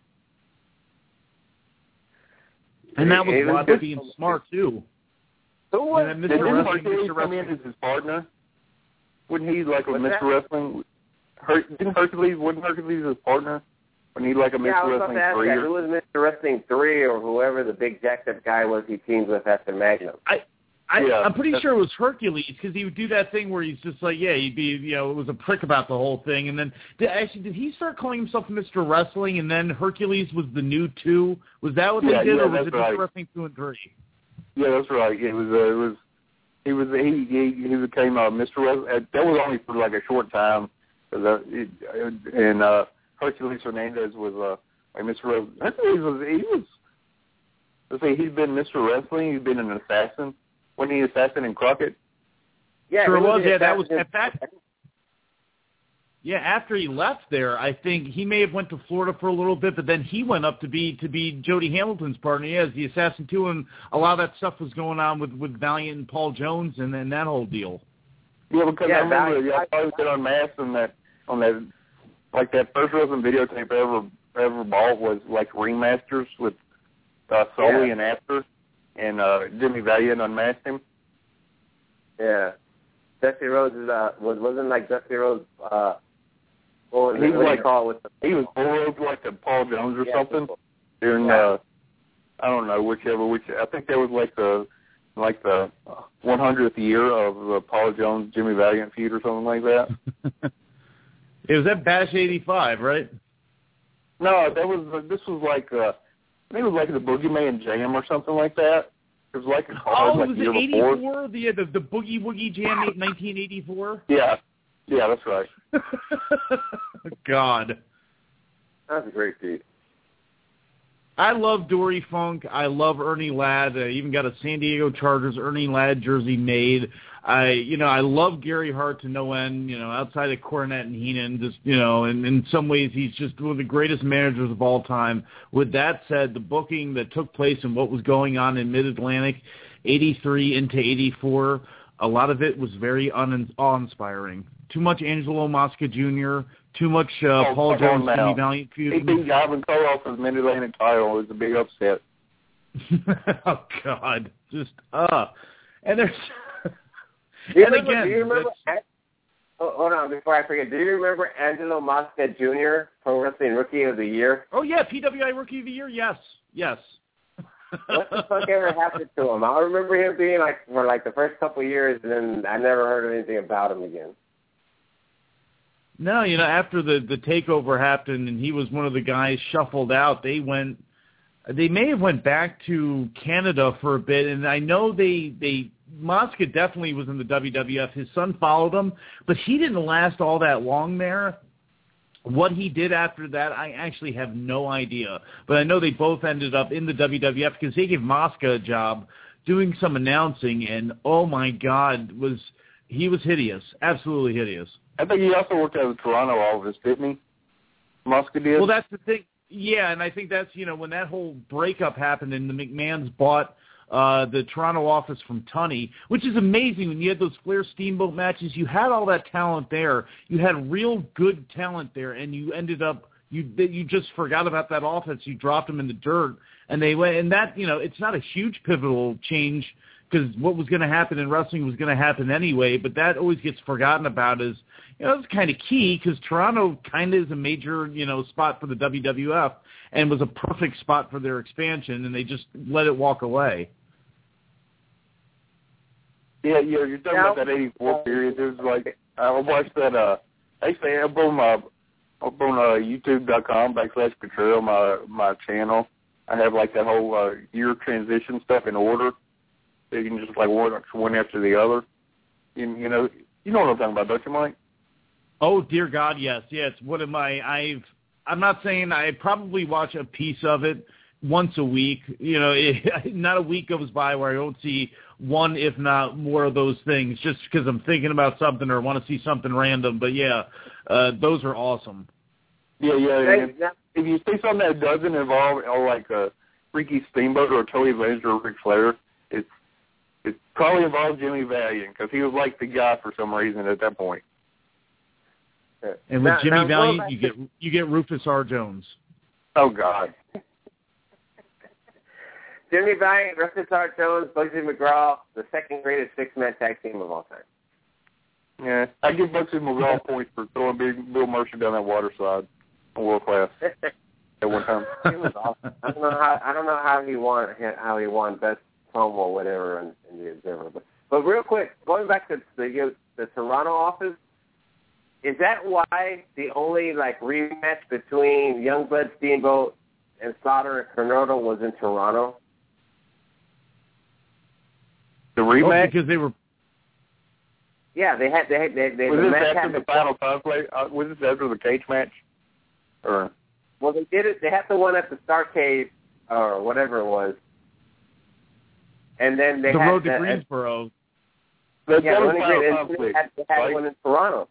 and that was Watts being smart too. Who was and Mister Didn't Hercules come in as his partner? Wouldn't he like with Mister Wrestling? Her, didn't Hercules? Wouldn't Hercules his partner? When he like a Mister Yeah, Wrestling three? That. Who was Mister Wrestling three or whoever the big jacked up guy was he teamed with after Magnum? I I, yeah, I'm pretty sure it was Hercules because he would do that thing where he's just like, yeah, he'd be, you know, it was a prick about the whole thing. And then, did, actually, did he start calling himself Mister Wrestling and then Hercules was the new two? Was that what yeah, they did, yeah, or was that's it right. Mister Wrestling two and three? Yeah, that's right. It was, uh, it was, he was, he, he, he became uh, Mister Wrestling. That was only for like a short time. Uh, it, and uh, Hercules Hernandez was uh, like Mister Wrestling. Hercules was, he was, let's see, he's been Mister Wrestling. He's been an assassin. Wasn't he assassin in Crockett? Yeah, sure he was. the Yeah, that was assassin. at that. Yeah, after he left there, I think he may have went to Florida for a little bit, but then he went up to be to be Jody Hamilton's partner. Yeah, as the assassin too, and a lot of that stuff was going on with, with Valiant and Paul Jones and then that whole deal. Yeah, because Yeah, I remember Valiant. y'all probably been unmasked on that on that like that first wrestling videotape I ever ever bought was like Ringmasters with uh, Sully Yeah. and Astor, and uh, Jimmy Valiant unmasked him. Yeah. Dusty Rhodes is, uh, was, wasn't like Dusty Rhodes, uh, what was He it, was what do like- you call it? With the, He was bullroped like the Paul Jones or yeah, something during Yeah. uh, I don't know whichever which I think that was like the like the one hundredth year of the Paul Jones Jimmy Valiant feud or something like that. It was at Bash eighty-five, right? No, that was this was like uh, I think it was like the Boogeyman Jam or something like that. It was like a card Oh, like was the it year before. eighty-four? The, the the Boogie Woogie Jam, nineteen eighty-four. Yeah, yeah, that's right. God, That's a great feat. I love Dory Funk. I love Ernie Ladd. I even got a San Diego Chargers Ernie Ladd jersey made. I, you know, I love Gary Hart to no end. You know, outside of Cornette and Heenan, just you know, and in some ways he's just one of the greatest managers of all time. With that said, the booking that took place and what was going on in Mid-Atlantic, eighty-three into eighty-four, a lot of it was very un- awe-inspiring. Too much Angelo Mosca Junior, too much uh, Oh, Paul come on Jones, now. Jimmy Valiant He feud. beat Ivan Koloff for the Mid-Atlantic title. It was a big upset. Oh God, just uh, and there's Do you and remember, again, do you remember that's- oh, hold on, before I forget, do you remember Angelo Mosca Junior, Pro Wrestling Rookie of the Year? oh yeah, P W I Rookie of the Year, yes, yes. What the fuck ever happened to him? I remember him being like for like the first couple of years, and then I never heard anything about him again. No, you know, after the the takeover happened and he was one of the guys shuffled out, they went. They may have went back to Canada for a bit, and I know they they Mosca definitely was in the W W F. His son followed him, but he didn't last all that long there. What he did after that, I actually have no idea. But I know they both ended up in the W W F because they gave Mosca a job doing some announcing, and oh my God, was he was hideous, absolutely hideous. I think he also worked out of the Toronto office, didn't he? Mosca did? Well, that's the thing. Yeah, and I think that's, you know, when that whole breakup happened and the McMahons bought uh, the Toronto office from Tunney, which is amazing. When you had those Flair Steamboat matches, you had all that talent there. You had real good talent there, and you ended up, you you just forgot about that offense. You dropped them in the dirt, and they went, and that, you know, it's not a huge pivotal change because what was going to happen in wrestling was going to happen anyway, but that always gets forgotten about as, you know, it's kind of key because Toronto kind of is a major, you know, spot for the W W F and was a perfect spot for their expansion, and they just let it walk away. Yeah, yeah, you're talking Yeah. about that eighty-four period. There's like, I watched that, uh, actually, up on my, up on uh, YouTube.com backslash Control, my, my channel. I have like that whole uh, year transition stuff in order. So you can just like work one after the other. You, you know, you know what I'm talking about, don't you, Mike? Oh, dear God, yes. Yeah, it's one of my, I've, I'm not saying I probably watch a piece of it once a week. You know, it, not a week goes by where I don't see one, if not more of those things, just because I'm thinking about something or want to see something random. But, yeah, uh, those are awesome. Yeah, yeah. Hey, And if, if you see something that doesn't involve, or like a Ricky Steamboat or Tony Vanger or Ric Flair, it's it probably involves Jimmy Valiant because he was like the guy for some reason at that point. And with Now- Jimmy now, Valiant, going you back get you get Rufus R. Jones. Oh God. Jimmy Valiant, Rufus R. Jones, Bugsy McGraw, the second greatest six-man tag team of all time. Yeah, I give Bugsy McGraw points for throwing Big Bill Mercer down that water slide, world class at one time. He was awesome. I don't know how I don't know how he won how he won best promo or whatever in, in the Observer. But, but real quick, going back to the, the Toronto office, is that why the only, like, rematch between Youngblood, Steamboat, and Slaughter and Kernodle was in Toronto? The rematch? Oh, because they were... Yeah, they had... They had they, they, was the this after the the final conflict? Uh, was this after the cage match? Or... Well, they did it... They had the one at the Starcade, or whatever it was. And then they the had... road to the, Greensboro. The, yeah, the one in final Green, conflict, they had, they had right? one in Toronto.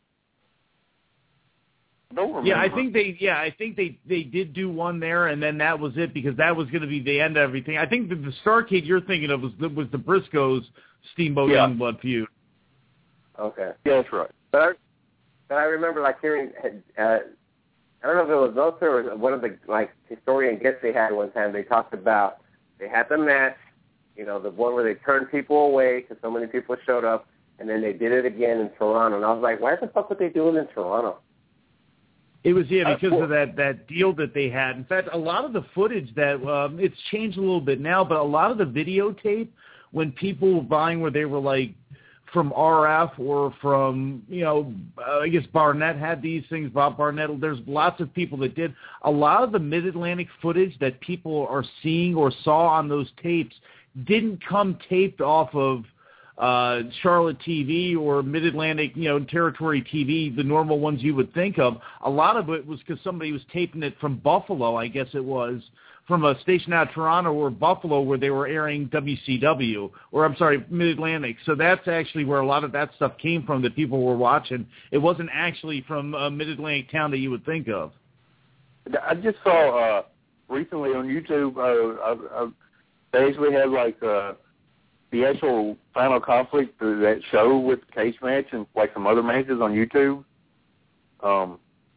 I don't remember. Yeah, I think they. Yeah, I think they, they did do one there, and then that was it because that was going to be the end of everything. I think the, the Starcade you're thinking of was the, was the Briscoes Steamboat Yeah. Youngblood feud. Okay. Yeah, that's right. But I, but I remember like hearing, uh, I don't know if it was Meltzer or one of the like historian guests they had one time. They talked about they had the match, you know, the one where they turned people away because so many people showed up, and then they did it again in Toronto. And I was like, why the fuck would they do it in Toronto? It was, yeah, because Uh, of that, that deal that they had. In fact, a lot of the footage that, um, it's changed a little bit now, but a lot of the videotape, when people were buying where they were like from R F or from, you know, uh, I guess Barnett had these things, Bob Barnett, there's lots of people that did. A lot of the Mid-Atlantic footage that people are seeing or saw on those tapes didn't come taped off of Uh, Charlotte T V or Mid-Atlantic, you know, Territory T V, the normal ones you would think of. A lot of it was because somebody was taping it from Buffalo, I guess it was, from a station out of Toronto or Buffalo where they were airing W C W, or I'm sorry, Mid-Atlantic. So that's actually where a lot of that stuff came from that people were watching. It wasn't actually from a Mid-Atlantic town that you would think of. I just saw uh, recently on YouTube, uh, uh, uh, they actually had like uh, the actual final conflict, that show with the cage match and like some other matches on YouTube. Um,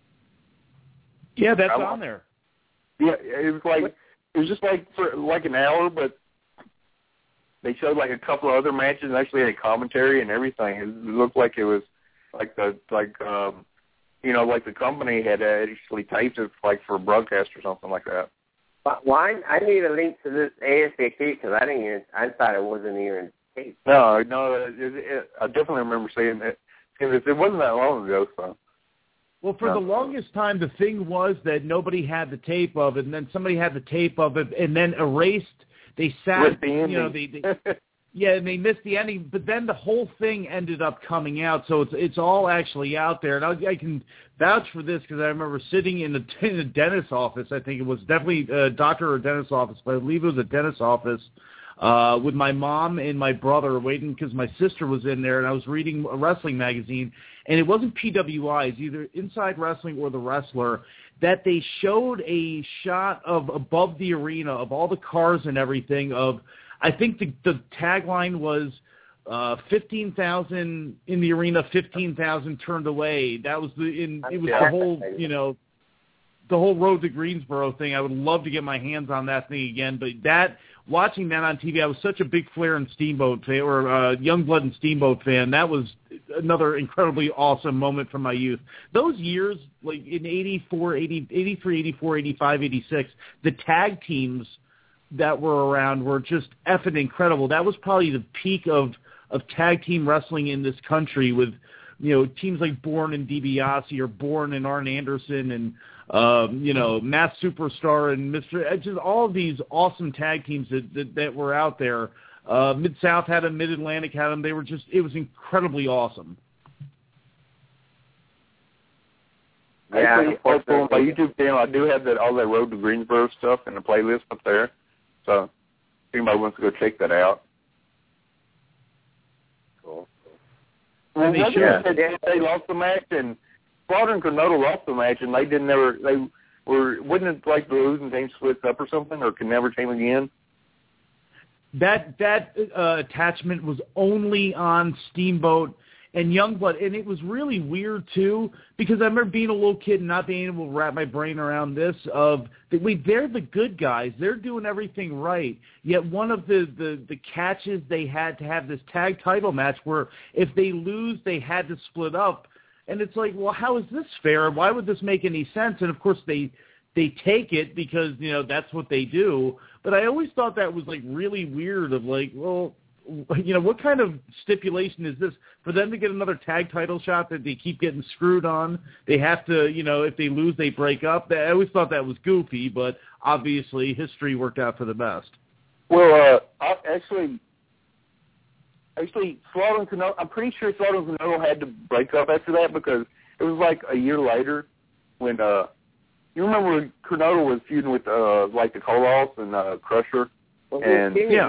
yeah, that's I, on there. Yeah, it was like it was just like for like an hour, but they showed like a couple of other matches and actually had commentary and everything. It looked like it was like the like um, you know like the company had actually taped it like for a broadcast or something like that. Why? I need a link to this ASAP because I didn't even. I thought it wasn't even taped. No, no, it, it, I definitely remember seeing it. It wasn't that long ago, so. Well, for no. the longest time, the thing was that nobody had the tape of it, and then somebody had the tape of it, and then erased. They sat, the you know, they, they yeah, and they missed the ending. But then the whole thing ended up coming out, so it's it's all actually out there. And I, I can vouch for this because I remember sitting in a, in a dentist's office. I think it was definitely a doctor or a dentist's office, but I believe it was a dentist's office uh, with my mom and my brother waiting because my sister was in there, and I was reading a wrestling magazine, and it wasn't P W I, it's either Inside Wrestling or The Wrestler, that they showed a shot of above the arena of all the cars and everything of, I think the, the tagline was uh, fifteen thousand in the arena, fifteen thousand turned away. That was the, in, it was the whole, you know, the whole Road to Greensboro thing. I would love to get my hands on that thing again, but that, watching that on T V, I was such a big Flair and Steamboat fan, or uh, Youngblood and Steamboat fan. That was another incredibly awesome moment from my youth. Those years, like in eighty-four, eighty, eighty-three, eighty-four, eighty-five, eighty-six, the tag teams that were around were just effing incredible. That was probably the peak of, of tag team wrestling in this country with, you know, teams like Bourne and DiBiase or Bourne and Arn Anderson and, um, you know, Mass Superstar and Mister Just all of these awesome tag teams that, that, that were out there. Uh, Mid-South had them, Mid-Atlantic had them. They were just, it was incredibly awesome. Yeah, actually, on my YouTube channel, I do have that all that Road to Greensboro stuff in the playlist up there. So, if anybody wants to go check that out. Cool. Well, they they, should. they, they lost the match, and Slaughter and Kernodle lost the match, and they didn't never, they were, wouldn't it like the losing team split up or something, or could never team again? That that uh, attachment was only on Steamboat and Youngblood, and it was really weird too because I remember being a little kid and not being able to wrap my brain around this. Of that, wait, they're the good guys, they're doing everything right. Yet one of the, the the catches they had to have this tag title match where if they lose, they had to split up, and it's like, well, how is this fair? Why would this make any sense? And of course, they they take it because, you know, that's what they do. But I always thought that was, like, really weird of, like, well, you know, what kind of stipulation is this? For them to get another tag title shot that they keep getting screwed on, they have to, you know, if they lose, they break up. I always thought that was goofy, but obviously history worked out for the best. Well, uh, I actually, actually, Slaughter and Canelo, I'm pretty sure Slaughter and Canelo had to break up after that because it was like a year later when, uh, you remember when Canelo was feuding with, uh, like the Koloffs and uh, Crusher? Well, and yeah.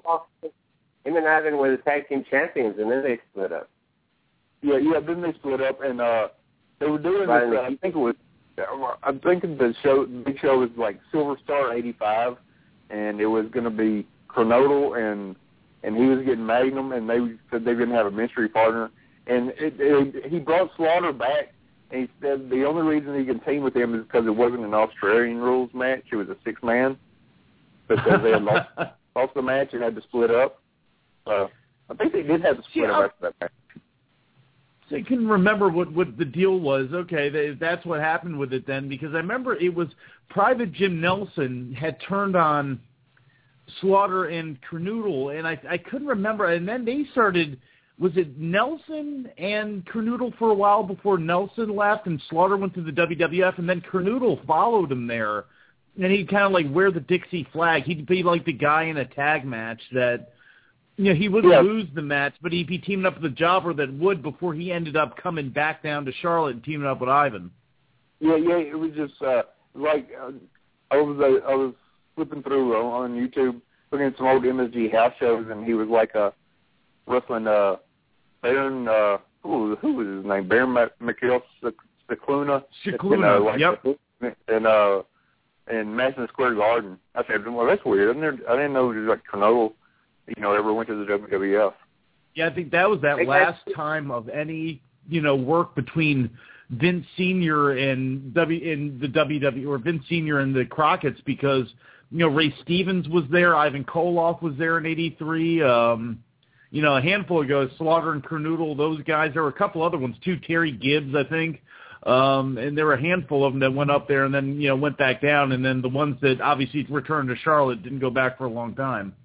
Him and Ivan were the tag team champions, and then they split up. Yeah, yeah. Then they split up, and uh, they were doing right. this. Uh, I think it was. I'm thinking the show, the big show was like Silver Star eighty-five, and it was going to be Kernodle, and and he was getting Magnum, and they said they were going to have a mystery partner, and it, it, he brought Slaughter back, and he said the only reason he could team with him is because it wasn't an Australian rules match; it was a six man, because they had lost, lost the match and had to split up. Uh, I think they did have to split yeah, up after that match. So I can remember what, what the deal was. Okay, they, that's what happened with it then, because I remember it was Private Jim Nelson had turned on Slaughter and Kernodle, and I, I couldn't remember. And then they started, was it Nelson and Kernodle for a while before Nelson left and Slaughter went to the W W F, and then Kernodle followed him there. And he'd kind of like wear the Dixie flag. He'd be like the guy in a tag match that, you know, he wouldn't yeah. lose the match, but he'd be teaming up with a jobber that would before he ended up coming back down to Charlotte and teaming up with Ivan. Yeah, yeah, it was just uh, like uh, I was uh, I was flipping through uh, on YouTube looking at some old M S G house shows, and he was like uh, wrestling uh, Baron. Uh, who, who was his name? Baron McKill Cicluna. Cicluna. Uh, like, yep. And uh, in Madison Square Garden. I said, well, that's weird. Isn't there? I didn't know it was like Kernodle, you know, ever went to the W W F. Yeah, I think that was that last time of any, you know, work between Vince Senior and W in the W W E, or Vince Senior and the Crockett's, because, you know, Ray Stevens was there, Ivan Koloff was there in eighty-three. Um, you know, a handful ago, Slaughter and Kernodle, those guys. There were a couple other ones too, Terry Gibbs, I think. Um, and there were a handful of them that went up there and then, you know, went back down. And then the ones that obviously returned to Charlotte didn't go back for a long time.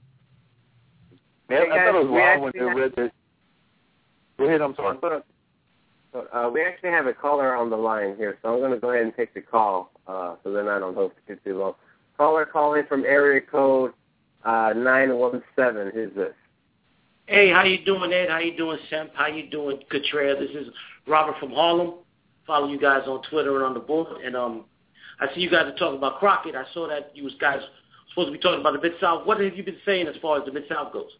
Yeah, I thought it was wild when they read this. Go ahead, I'm sorry. Uh, we actually have a caller on the line here, so I'm going to go ahead and take the call, uh, so then I don't hope it gets too long. Caller calling from area code uh, nine one seven. Who's this? Hey, how you doing, Ed? How you doing, Semp? How you doing, Cottrell? This is Robert from Harlem. Follow you guys on Twitter and on the board. And um, I see you guys are talking about Crockett. I saw that you guys were supposed to be talking about the Mid-South. What have you been saying as far as the Mid-South goes?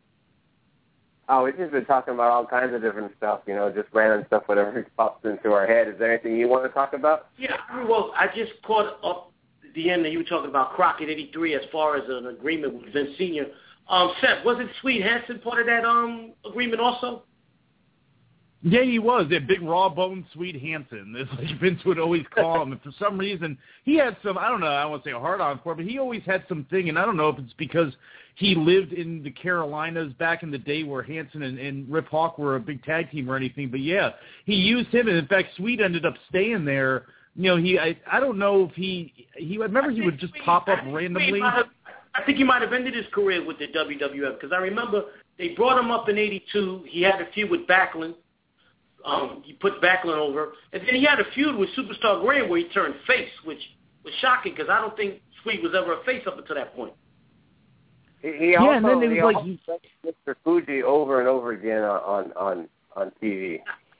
Oh, we've just been talking about all kinds of different stuff, you know, just random stuff, whatever pops into our head. Is there anything you want to talk about? Yeah, well, I just caught up at the end that you were talking about Crockett eighty-three as far as an agreement with Vince Senior Um, Seth, wasn't Swede Hansen part of that um agreement also? Yeah, he was. That big raw bone Swede Hansen. That's like Vince would always call him. And for some reason, he had some, I don't know, I don't want to say a hard-on for him, but he always had something, and I don't know if it's because he lived in the Carolinas back in the day where Hansen and, and Rip Hawk were a big tag team or anything. But, yeah, he used him, and, in fact, Swede ended up staying there. You know, he I, I don't know if he – he I remember he would just Swede, pop up I randomly. Have, I think he might have ended his career with the W W F because I remember they brought him up in eighty-two. He had a feud with Backlund. Um, he put Backlund over. And then he had a feud with Superstar Graham where he turned face, which was shocking because I don't think Swede was ever a face up until that point. He, he also, yeah, and then it was he like also Mister Fuji over and over again on on, on T V.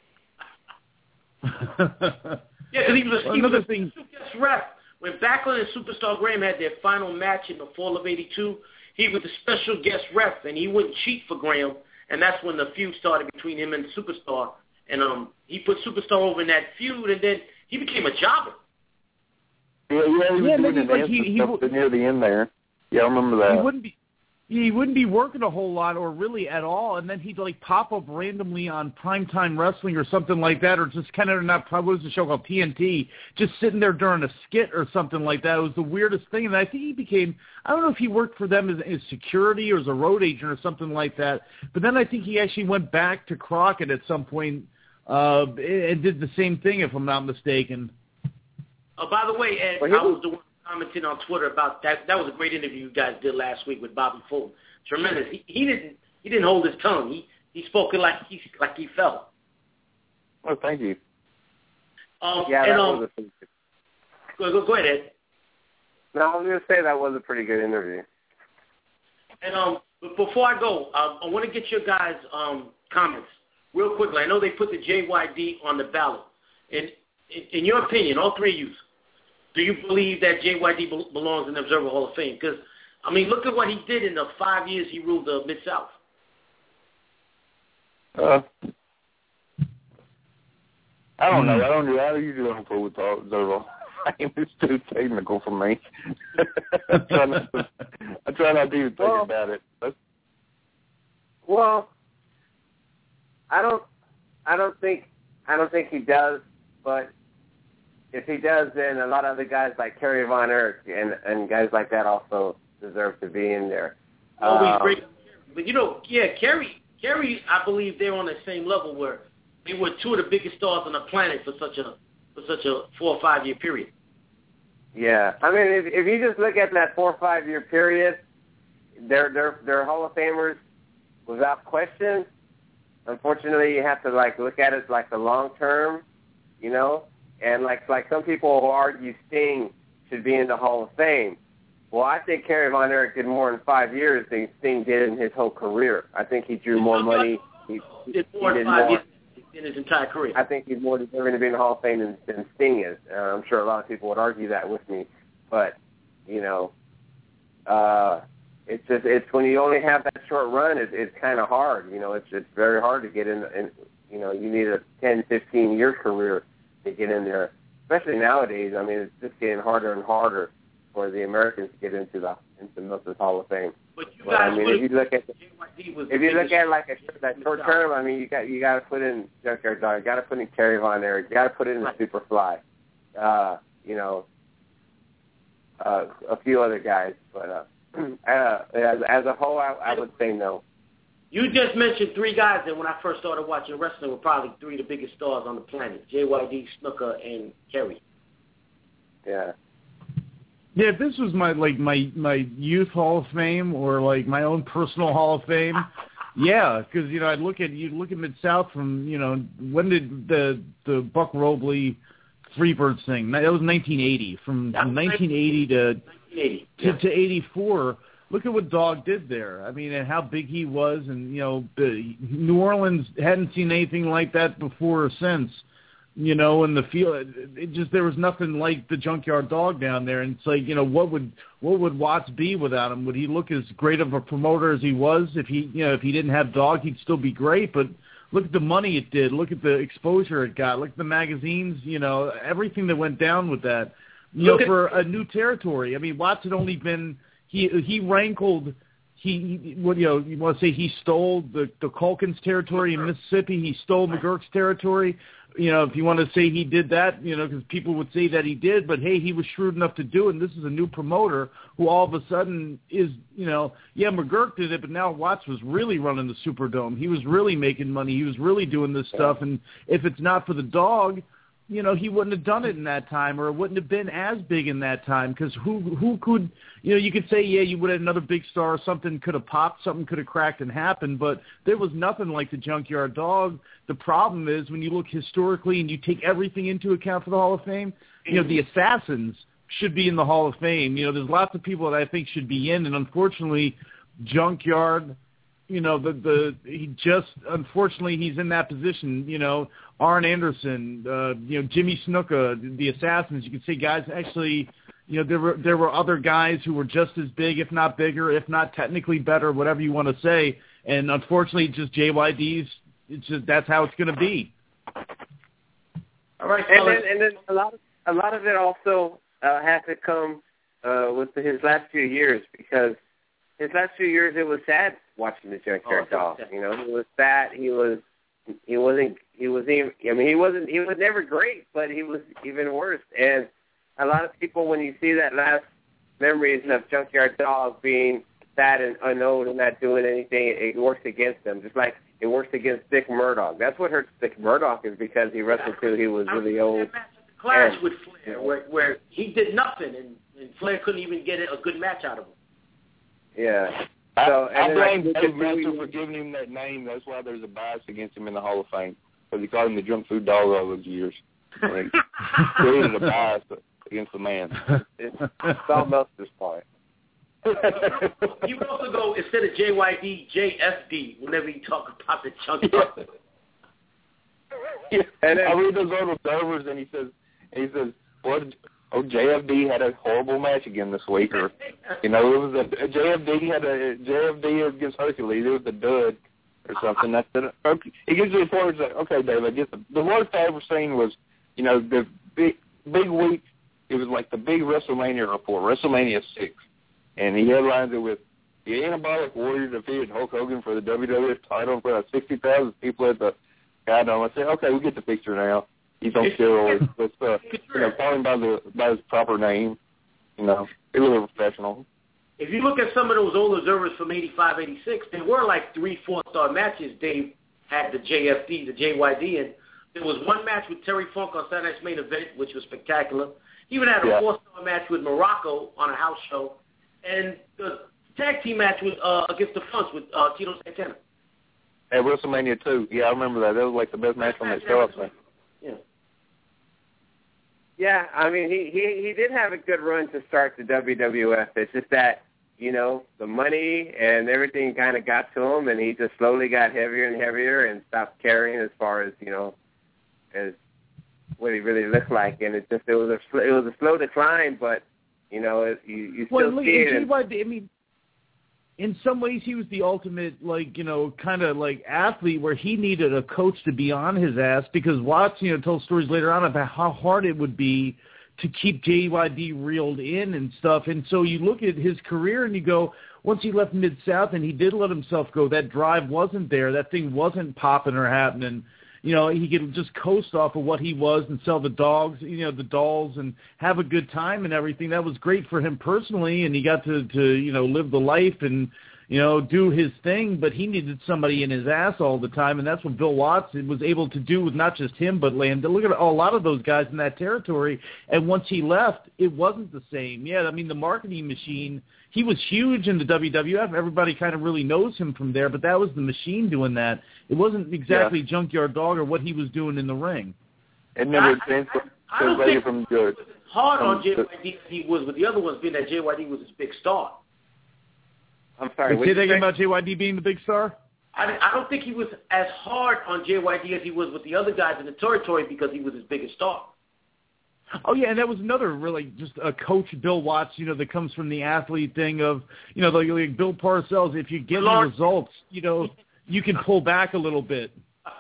Yeah, because he was a, well, he was a thing. guest ref. When Backlund and Superstar Graham had their final match in the fall of eighty-two, he was a special guest ref, and he wouldn't cheat for Graham, and that's when the feud started between him and Superstar. And um, he put Superstar over in that feud, and then he became a jobber. Yeah, yeah, he was yeah, doing like he, he, stuff he, near the end there. Yeah, I remember that. He wouldn't be, he wouldn't be working a whole lot, or really at all, and then he'd like pop up randomly on Primetime Wrestling or something like that, or just kind of not. What was the show called? T N T, just sitting there during a skit or something like that. It was the weirdest thing, and I think he became. I don't know if he worked for them as, as security or as a road agent or something like that. But then I think he actually went back to Crockett at some point uh, and did the same thing, if I'm not mistaken. Uh, by the way, Ed, well, I was the one commenting on Twitter about that. That was a great interview you guys did last week with Bobby Fulton. Tremendous. He, he didn't he didn't hold his tongue. He he spoke it like he like he felt. Oh, thank you. Um, yeah, and, that um, was a pretty good. Go, go, go ahead, Ed. No, I was going to say that was a pretty good interview. And um, but before I go, uh, I want to get your guys' um, comments real quickly. I know they put the J Y D on the ballot. In, in, in your opinion, all three of you, do you believe that J Y D be- belongs in the Observer Hall of Fame? Because, I mean, look at what he did in the five years he ruled the Mid-South. Uh, I don't know. I don't do. I usually don't go with the Observer. It's too technical for me. I try not to. I try not to even think well, about it. That's, well, I don't. I don't think. I don't think he does. But if he does, then a lot of other guys like Kerry Von Erich and and guys like that also deserve to be in there. Always um, great. But you know, yeah, Kerry. Kerry, I believe they're on the same level where they were two of the biggest stars on the planet for such a for such a four or five year period. Yeah, I mean, if if you just look at that four or five year period, they're they're they're Hall of Famers without question. Unfortunately, you have to like look at it like the long term, you know, and like like some people who argue Sting should be in the Hall of Fame. Well, I think Kerry Von Erich did more in five years than Sting did in his whole career. I think he drew more money. He, he did more he in did five more. years in his entire career. I think he's more deserving to be in the Hall of Fame than, than Sting is. Uh, I'm sure a lot of people would argue that with me, but you know, uh, it's just it's when you only have that short run, it, it's kind of hard. You know, it's it's very hard to get in. in you know, you need a ten, fifteen year career to get in there, especially nowadays. I mean, it's just getting harder and harder for the Americans to get into the into the Memphis Hall of Fame. But you but, guys I mean, if you look at the, if you look at like a that short term, I mean, you got you got to put in Junkyard Dog, you got to put in Kerry Von Erich, you got to put in right. the Superfly, uh, you know, uh, a few other guys, but uh, uh, as as a whole, I, I would say no. You just mentioned three guys that when I first started watching wrestling were probably three of the biggest stars on the planet: J Y D, Snooker, and Kerry. Yeah. Yeah, if this was my like my my youth Hall of Fame or like my own personal Hall of Fame, yeah, because you know I'd look at you look at Mid-South from you know when did the the Buck Robley Freebirds thing? That was nineteen eighty. From nineteen eighty to eighty to, to eighty-four. Look at what Dog did there. I mean, and how big he was, and you know, the, New Orleans hadn't seen anything like that before or since. You know, in the field, it just there was nothing like the Junkyard Dog down there. And it's like, you know, what would what would Watts be without him? Would he look as great of a promoter as he was? If he, you know, if he didn't have Dog, he'd still be great. But look at the money it did. Look at the exposure it got. Look at the magazines. You know, everything that went down with that. You know, for a new territory. I mean, Watts had only been he he rankled. He, what you know, you want to say he stole the the Culkins territory in Mississippi. He stole McGurk's territory. You know, if you want to say he did that, you know, because people would say that he did, but hey, he was shrewd enough to do it. And this is a new promoter who all of a sudden is, you know, yeah, McGurk did it, but now Watts was really running the Superdome. He was really making money. He was really doing this stuff. And if it's not for the Dog, you know, he wouldn't have done it in that time, or it wouldn't have been as big in that time. Because who who could, you know, you could say, yeah, you would have another big star, something could have popped, something could have cracked and happened, but there was nothing like the Junkyard Dog. The problem is when you look historically and you take everything into account for the Hall of Fame, you know, the Assassins should be in the Hall of Fame. You know, there's lots of people that I think should be in, and unfortunately, Junkyard, you know, the the he just unfortunately he's in that position. You know, Arn Anderson, uh, you know, Jimmy Snuka, the Assassins. You could say guys actually, you know, there were there were other guys who were just as big, if not bigger, if not technically better, whatever you want to say. And unfortunately, just J Y D's. It's just that's how it's going to be. All right, and then and then a lot of a lot of it also uh, has to come uh, with his last few years, because his last few years it was sad watching the Junkyard oh, Dog. You know, he was fat. He was he wasn't he was even I mean he wasn't he was never great, but he was even worse. And a lot of people, when you see that last memories of Junkyard Dog being fat and unknown and not doing anything, it works against them. Just like it works against Dick Murdoch. That's what hurts Dick Murdoch, is because he wrestled till he was really old. clash and, with Flair where where he did nothing and, and Flair couldn't even get a good match out of him. Yeah. I, So, I and blame like, Dave Meltzer for giving him that name. That's why there's a bias against him in the Hall of Fame, because he called him the junk food dog all those years. Like, created a bias against the man. It's, it's all Meltzer's part. He would also go, instead of J Y D, J F D whenever he talk about the chunk. Yeah. Yeah. And then, I read those old observers, and he says, and he says, "Well, oh, J F D had a horrible match again this week," or you know, it was a, a J F D had a J F D against Hercules. It was a dud or something. That's it. Okay. He gives you a report. Like, okay, Dave, I guess the, the worst I ever seen was, you know, the big big week. It was like the big WrestleMania report, WrestleMania six, and he headlines it with the Anabolic Warrior defeated Hulk Hogan for the W W F title in front of sixty thousand people at the Goddamn, I said, okay, we get the picture now. He's on steroids. Let's, uh, you know, call him by the by his proper name. You know, it was professional. If you look at some of those old observers from eighty-five, eighty-six, there were like three, four-star matches. Dave had the J F D, the J Y D, and there was one match with Terry Funk on Saturday Night's Main Event, which was spectacular. He even had a yeah. four-star match with Morocco on a house show, and the tag team match with uh, against the Funks with uh, Tito Santana. At WrestleMania two, yeah, I remember that. That was like the best match on that show, I think. Yeah. Yeah, I mean, he, he, he did have a good run to start the W W F. It's just that, you know, the money and everything kind of got to him, and he just slowly got heavier and heavier and stopped caring as far as, you know, as what he really looked like. And it just, it was a, it was a slow decline, but, you know, it, you, you still well, see it. And, I mean, in some ways, he was the ultimate, like, you know, kind of like athlete where he needed a coach to be on his ass, because Watts, you know, told stories later on about how hard it would be to keep J Y D reeled in and stuff. And so you look at his career and you go, once he left Mid-South and he did let himself go, that drive wasn't there. That thing wasn't popping or happening. You know, he could just coast off of what he was and sell the dogs, you know, the dolls, and have a good time and everything. That was great for him personally, and he got to, to you know, live the life and, you know, do his thing, but he needed somebody in his ass all the time, and that's what Bill Watts was able to do with not just him, but Land. Look at a lot of those guys in that territory, and once he left, it wasn't the same. Yeah, I mean, the marketing machine, he was huge in the W W F. Everybody kind of really knows him from there, but that was the machine doing that. It wasn't exactly yeah. Junkyard Dog or what he was doing in the ring. It never changed from good. Hard from on J Y D as he was with the other ones, being that J Y D was his big star. I'm sorry. Say that again about J Y D being the big star? I, I don't think he was as hard on J Y D as he was with the other guys in the territory because he was his biggest star. Oh, yeah, and that was another really just a coach, Bill Watts, you know, that comes from the athlete thing of, you know, like, like Bill Parcells, if you get the results, you know, you can pull back a little bit.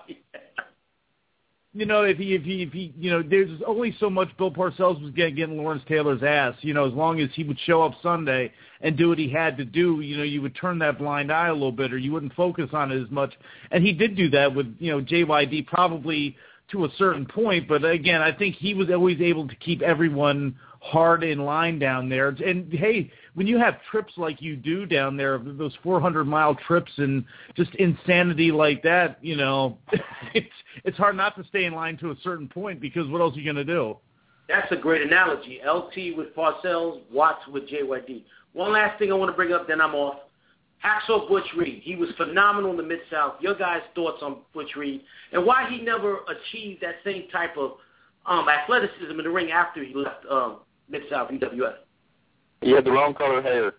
You know, if he, if he, if he, you know, there's only so much Bill Parcells was getting, getting Lawrence Taylor's ass. You know, as long as he would show up Sunday and do what he had to do, you know, you would turn that blind eye a little bit, or you wouldn't focus on it as much. And he did do that with, you know, J Y D probably to a certain point. But again, I think he was always able to keep everyone hard in line down there. And hey, when you have trips like you do down there, those four hundred mile trips and just insanity like that, you know, it's it's hard not to stay in line to a certain point, because what else are you going to do? That's a great analogy. L T with Parcells, Watts with J Y D. One last thing I want to bring up, then I'm off. Hacksaw Butch Reed. He was phenomenal in the Mid-South. Your guys' thoughts on Butch Reed and why he never achieved that same type of um, athleticism in the ring after he left um, Mid-South E W F. He had the wrong color hair.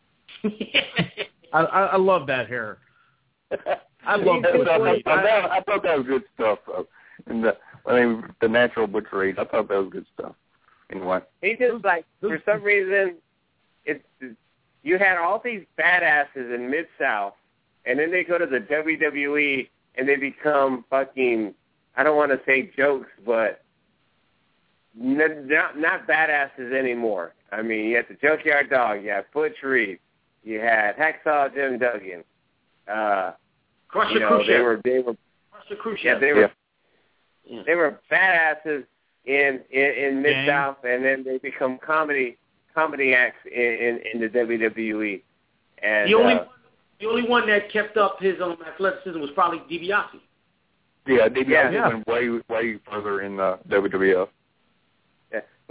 I, I, I love that hair. I love that. I, I, I thought that was good stuff, though. And the, I mean, the natural Butch Reed, I thought that was good stuff. Anyway. He just, like, for some reason, it's... you had all these badasses in Mid-South, and then they go to the W W E, and they become fucking, I don't want to say jokes, but n- not, not badasses anymore. I mean, you had the Junkyard Dog, you had Butch Reed, you had Hacksaw Jim Duggan. Uh, Crusher you know, Khrushchev. they were, they were, Crusher Khrushchev. yeah, they were, yeah. they were badasses in, in, in Mid-South, and then they become comedy comedy acts in, in, in the W W E. And the only uh, the only one that kept up his um, athleticism was probably DiBiase. Yeah, DiBiase yeah. went way way further in the W W F.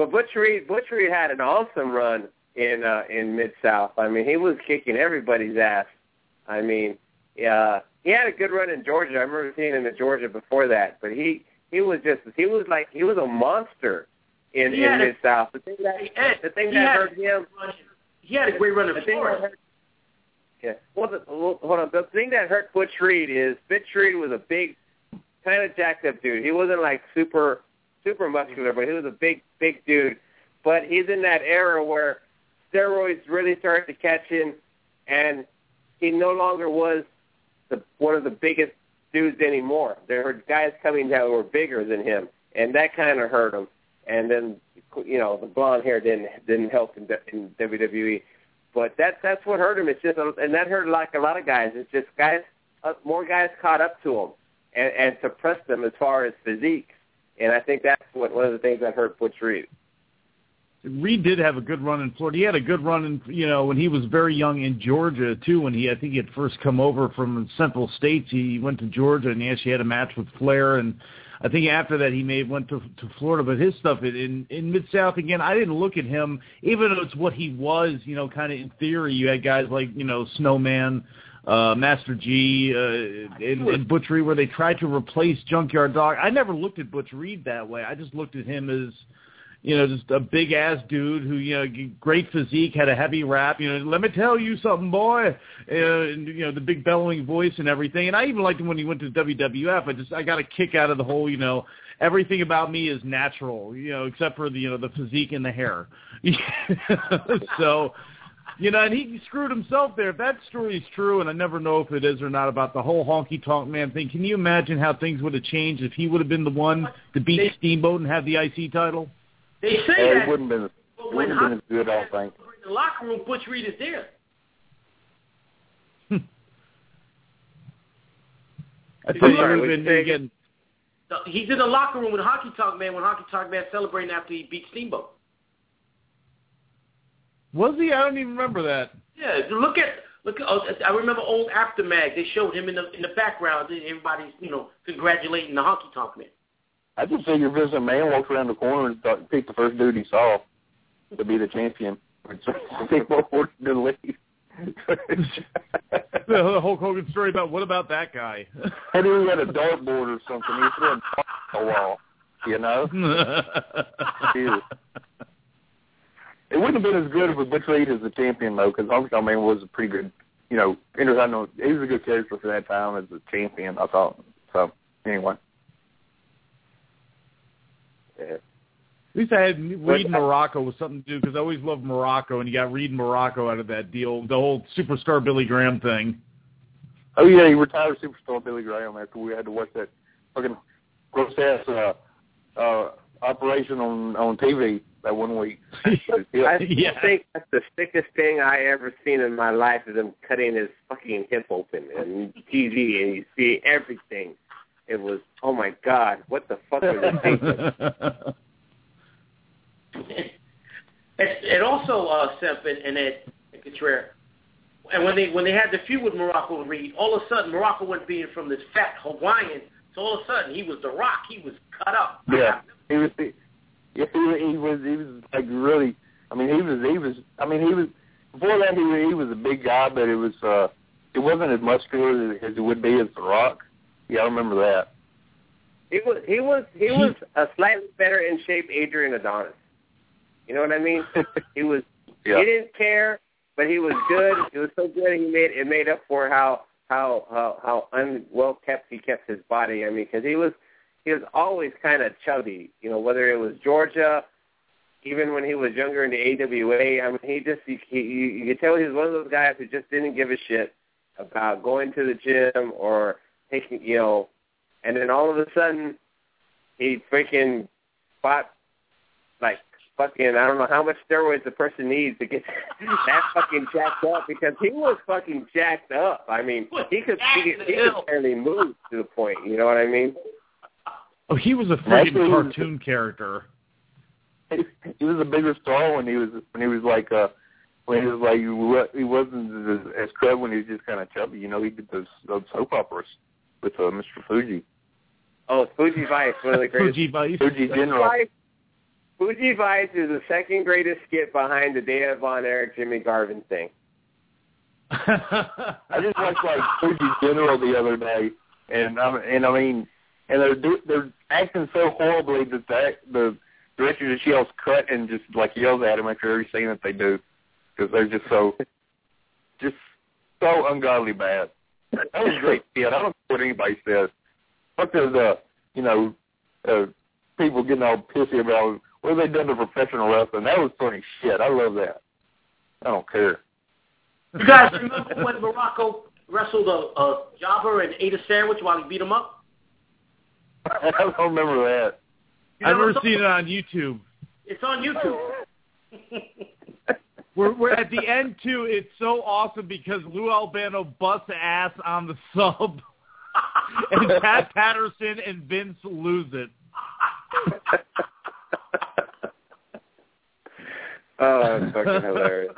but Butch Reed, Butch Reed had an awesome run in uh, in Mid-South. I mean, he was kicking everybody's ass. I mean, uh, he had a good run in Georgia. I remember seeing him in Georgia before that. But he, he was just he was like he was a monster in, in Mid-South. The thing that Ed, the thing that hurt him. He had a great run in Florida. Yeah. Well, the, well, hold on. The thing that hurt Butch Reed is Butch Reed was a big, kind of jacked up dude. He wasn't like super, super muscular, but he was a big, big dude. But he's in that era where steroids really started to catch him, and he no longer was the one of the biggest dudes anymore. There were guys coming that were bigger than him, and that kind of hurt him. And then, you know, the blonde hair didn't didn't help in, in W W E. But that, that's what hurt him. It's just, and that hurt like a lot of guys. It's just guys, uh, more guys caught up to him and, and suppressed them as far as physique. And I think that's what one of the things that hurt Butch Reed. Reed did have a good run in Florida. He had a good run in, you know, when he was very young in Georgia too. When he, I think he had first come over from Central States, he went to Georgia and he actually had a match with Flair. And I think after that he may have went to to Florida. But his stuff in in Mid-South, again, I didn't look at him, even though it's what he was, you know, kind of in theory. You had guys like, you know, Snowman, uh, Master G, uh, and, and Butch Reed, where they tried to replace Junkyard Dog. I never looked at Butch Reed that way. I just looked at him as, you know, just a big-ass dude who, you know, great physique, had a heavy rap, you know, let me tell you something, boy, uh, and, you know, the big bellowing voice and everything. And I even liked him when he went to W W F. I just, I got a kick out of the whole, you know, everything about me is natural, you know, except for the, you know, the physique and the hair. So, you know, and he screwed himself there. If that story is true, and I never know if it is or not, about the whole honky-tonk man thing, can you imagine how things would have changed if he would have been the one to beat Steamboat and have the I C title? They say yeah, that it wouldn't have been, it wouldn't have been as good, I think. In the locker room, Butch Reed is there. I tell you, sorry, been, again, he's in the locker room with Honky Tonk Man when Honky Tonk Man celebrating after he beat Steamboat. Was he? I don't even remember that. Yeah, look at look. At, oh, I remember old Aftermag. They showed him in the in the background. Everybody's, you know, congratulating the Honky Tonk Man. I just figure Vince McMahon walked around the corner and thought, picked the first dude he saw to be the champion. People wanted to leave. The Hulk Hogan story about what about that guy? And he had a dartboard or something. He threw a dart on the wall, you know? It wouldn't have been as good if Butch Reed as the champion, though, because Honky Tonk Man was a pretty good, you know, I know he was a good character for that time as a champion, I thought. So, anyway. Yeah. At least I had Reed Morocco with something to do, because I always loved Morocco, and you got Reed Morocco out of that deal, the whole Superstar Billy Graham thing. Oh, yeah, he retired Superstar Billy Graham after we had to watch that fucking gross-ass uh, uh, operation on, on T V that one week. Yeah. I yeah. think that's the sickest thing I ever seen in my life, is him cutting his fucking hip open on T V, and you see everything. It was, oh, my God, what the fuck are they thinking? It, it also, uh, Semp and, and Ed and Contreras, and when they when they had the feud with Morocco and Reed, all of a sudden Morocco went being from this fat Hawaiian, so all of a sudden he was the Rock. He was cut up. Yeah, he was. He, he, he was. He was like really. I mean, he was. He was. I mean, he was. Before that, he he was a big guy, but it was. Uh, it wasn't as muscular as it would be as the Rock. Yeah, I remember that. He was. He was. He was a slightly better in shape Adrian Adonis. You know what I mean? He was. Yeah. He didn't care, but he was good. It was so good he made it made up for how how how how unwell kept he kept his body. I mean, because he was he was always kind of chubby. You know, whether it was Georgia, even when he was younger in the A W A. I mean, he just he, he you could tell he was one of those guys who just didn't give a shit about going to the gym or taking, you know, and then all of a sudden he freaking fought like. Fucking, I don't know how much steroids the person needs to get that fucking jacked up, because he was fucking jacked up. I mean, he could he could, he could barely move to the point. You know what I mean? Oh, he was a freaking cartoon character. He, he was a bigger star when he was when he was like uh when he was like he wasn't as, as crud when he was just kind of chubby. You know, he did those, those soap operas with uh, Mister Fuji. Oh, Fuji Vice, one of the greatest. Fuji Vice. Fuji General. Fuji Vice is the second greatest skit behind the Dana Von Erich Jimmy Garvin thing. I just watched like Fuji General the other day, and I and I mean, and they're do, they're acting so horribly that the, the director just yells cut and just like yells at him after every scene that they do, because they're just so just so ungodly bad. That was a great skit. I don't know what anybody says. Fuck those uh you know uh, people getting all pissy about what have they done to professional wrestling. That was funny shit. I love that. I don't care. You guys remember when Morocco wrestled a, a jobber and ate a sandwich while he beat him up? I don't remember that. You I've never never seen it on YouTube. It's on YouTube. We're, we're at the end, too. It's so awesome because Lou Albano busts ass on the sub, and Pat Patterson and Vince lose it. Oh, that's fucking hilarious.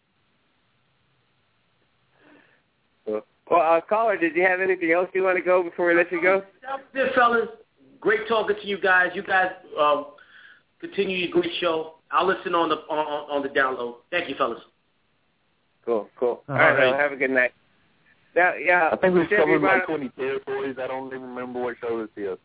Well, uh, caller, did you have anything else you want to go before we let you go? That's it, fellas. Great talking to you guys. You guys um, continue your great show. I'll listen on the on, on the download. Thank you, fellas. Cool, cool. All, All right, right. well, have a good night. Now, yeah, I think we've Jimmy, covered like right- twenty territories. I don't even remember what show this is.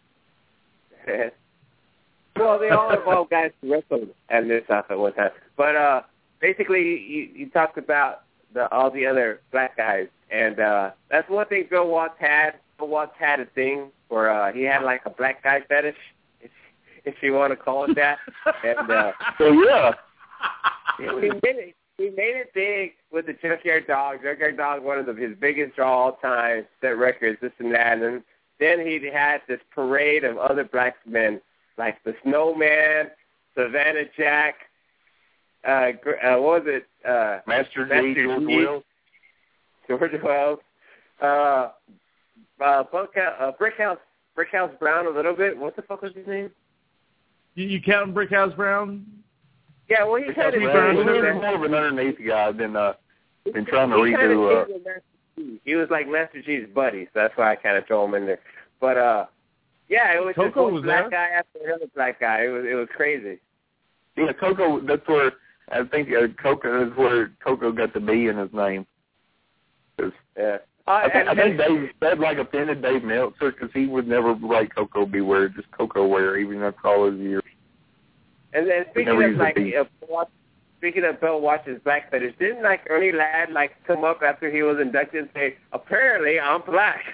Well, they all involve guys who wrestled and this stuff at one time. But uh, basically, you, you talked about the, all the other black guys, and uh, that's one thing Bill Watts had. Bill Watts had a thing where uh, he had like a black guy fetish, if, if you want to call it that. And uh, So yeah, he made it. He made it big with the Junkyard Dog. Junkyard Dog, one of the, his biggest draw all time, set records, this and that. And then he had this parade of other black men, like the Snowman, Savannah Jack, uh, uh, what was it? Uh, Master, Master G, George G, Wells. George Wells, uh, uh, Bunkhouse, uh, Brickhouse, Brickhouse Brown a little bit. What the fuck was his name? You, you counting Brickhouse Brown? Yeah, well, he kind of He Well, Brown he was was there. more of an underneath guy than uh, than trying to he kinda redo. Uh, did with Master G. He was like Master G's buddy, so that's why I kind of throw him in there. But uh, yeah, it was just Coco one was black there? guy after another black guy. It was it was crazy. yeah, Coco. That's where I think uh, Coco is where Coco got the B in his name. 'Cause Yeah. Uh, I think, I and- think Dave that like offended Dave Meltzer because he would never write Coco Beware, just Coco Wear, even after all those years. And then speaking never of used a like, beat. uh, Bill- speaking of Bill Watts' black fetish, didn't like Ernie Ladd like come up after he was inducted and say, "Apparently I'm black."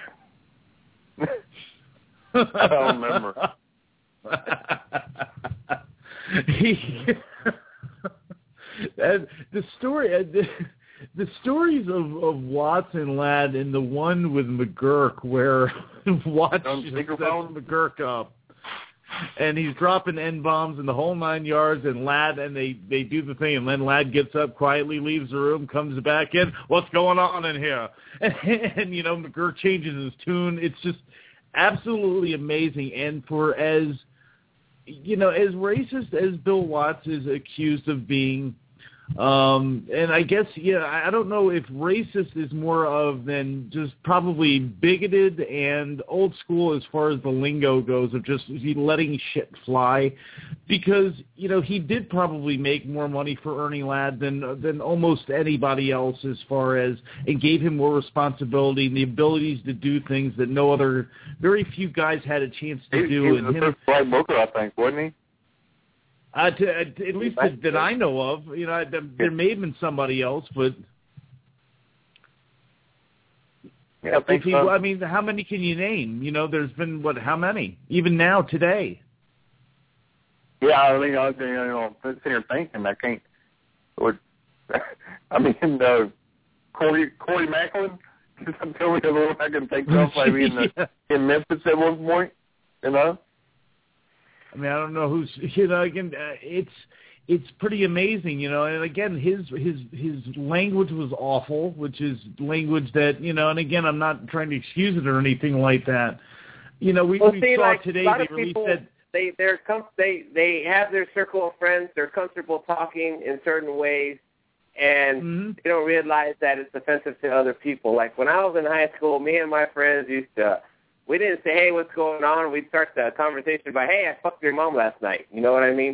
I don't remember. he, and the story, uh, the, the stories of, of Watts and Ladd, and the one with McGurk where Watts On just sets speakerphone? McGurk up, and he's dropping N bombs in the whole nine yards, and Ladd and they they do the thing, and then Ladd gets up quietly, leaves the room, comes back in. What's going on in here? And, and you know McGurk changes his tune. It's just absolutely amazing. And for as you know, as racist as Bill Watts is accused of being, um, and I guess, yeah, I don't know if racist is more of than just probably bigoted and old school as far as the lingo goes of just letting shit fly, because, you know, he did probably make more money for Ernie Ladd than than almost anybody else as far as, and gave him more responsibility and the abilities to do things that no other, very few guys had a chance to He, do. he was and the him, first black booker, I think, wasn't he? Uh, to, uh, at least that, that I know of, you know, there, there may have been somebody else, but Yeah, I think if he, so. I mean, how many can you name? You know, there's been what? How many? Even now, today. Yeah, I mean, I was, you know, sitting here thinking, I can't. What, I mean, uh, Corey Corey Macklin. I'm telling you, the one I can think of, maybe in the Yeah. in Memphis at one point. You know. I mean, I don't know who's, you know, again, uh, it's it's pretty amazing, you know. And again, his his his language was awful, which is language that, you know. And again, I'm not trying to excuse it or anything like that. You know, we, Well, we see, saw like, today a lot they of released people, that. they they're com- they they have their circle of friends. They're comfortable talking in certain ways, and Mm-hmm. they don't realize that it's offensive to other people. Like when I was in high school, me and my friends used to. We didn't say, "Hey, what's going on?" We'd start the conversation by, "Hey, I fucked your mom last night." You know what I mean?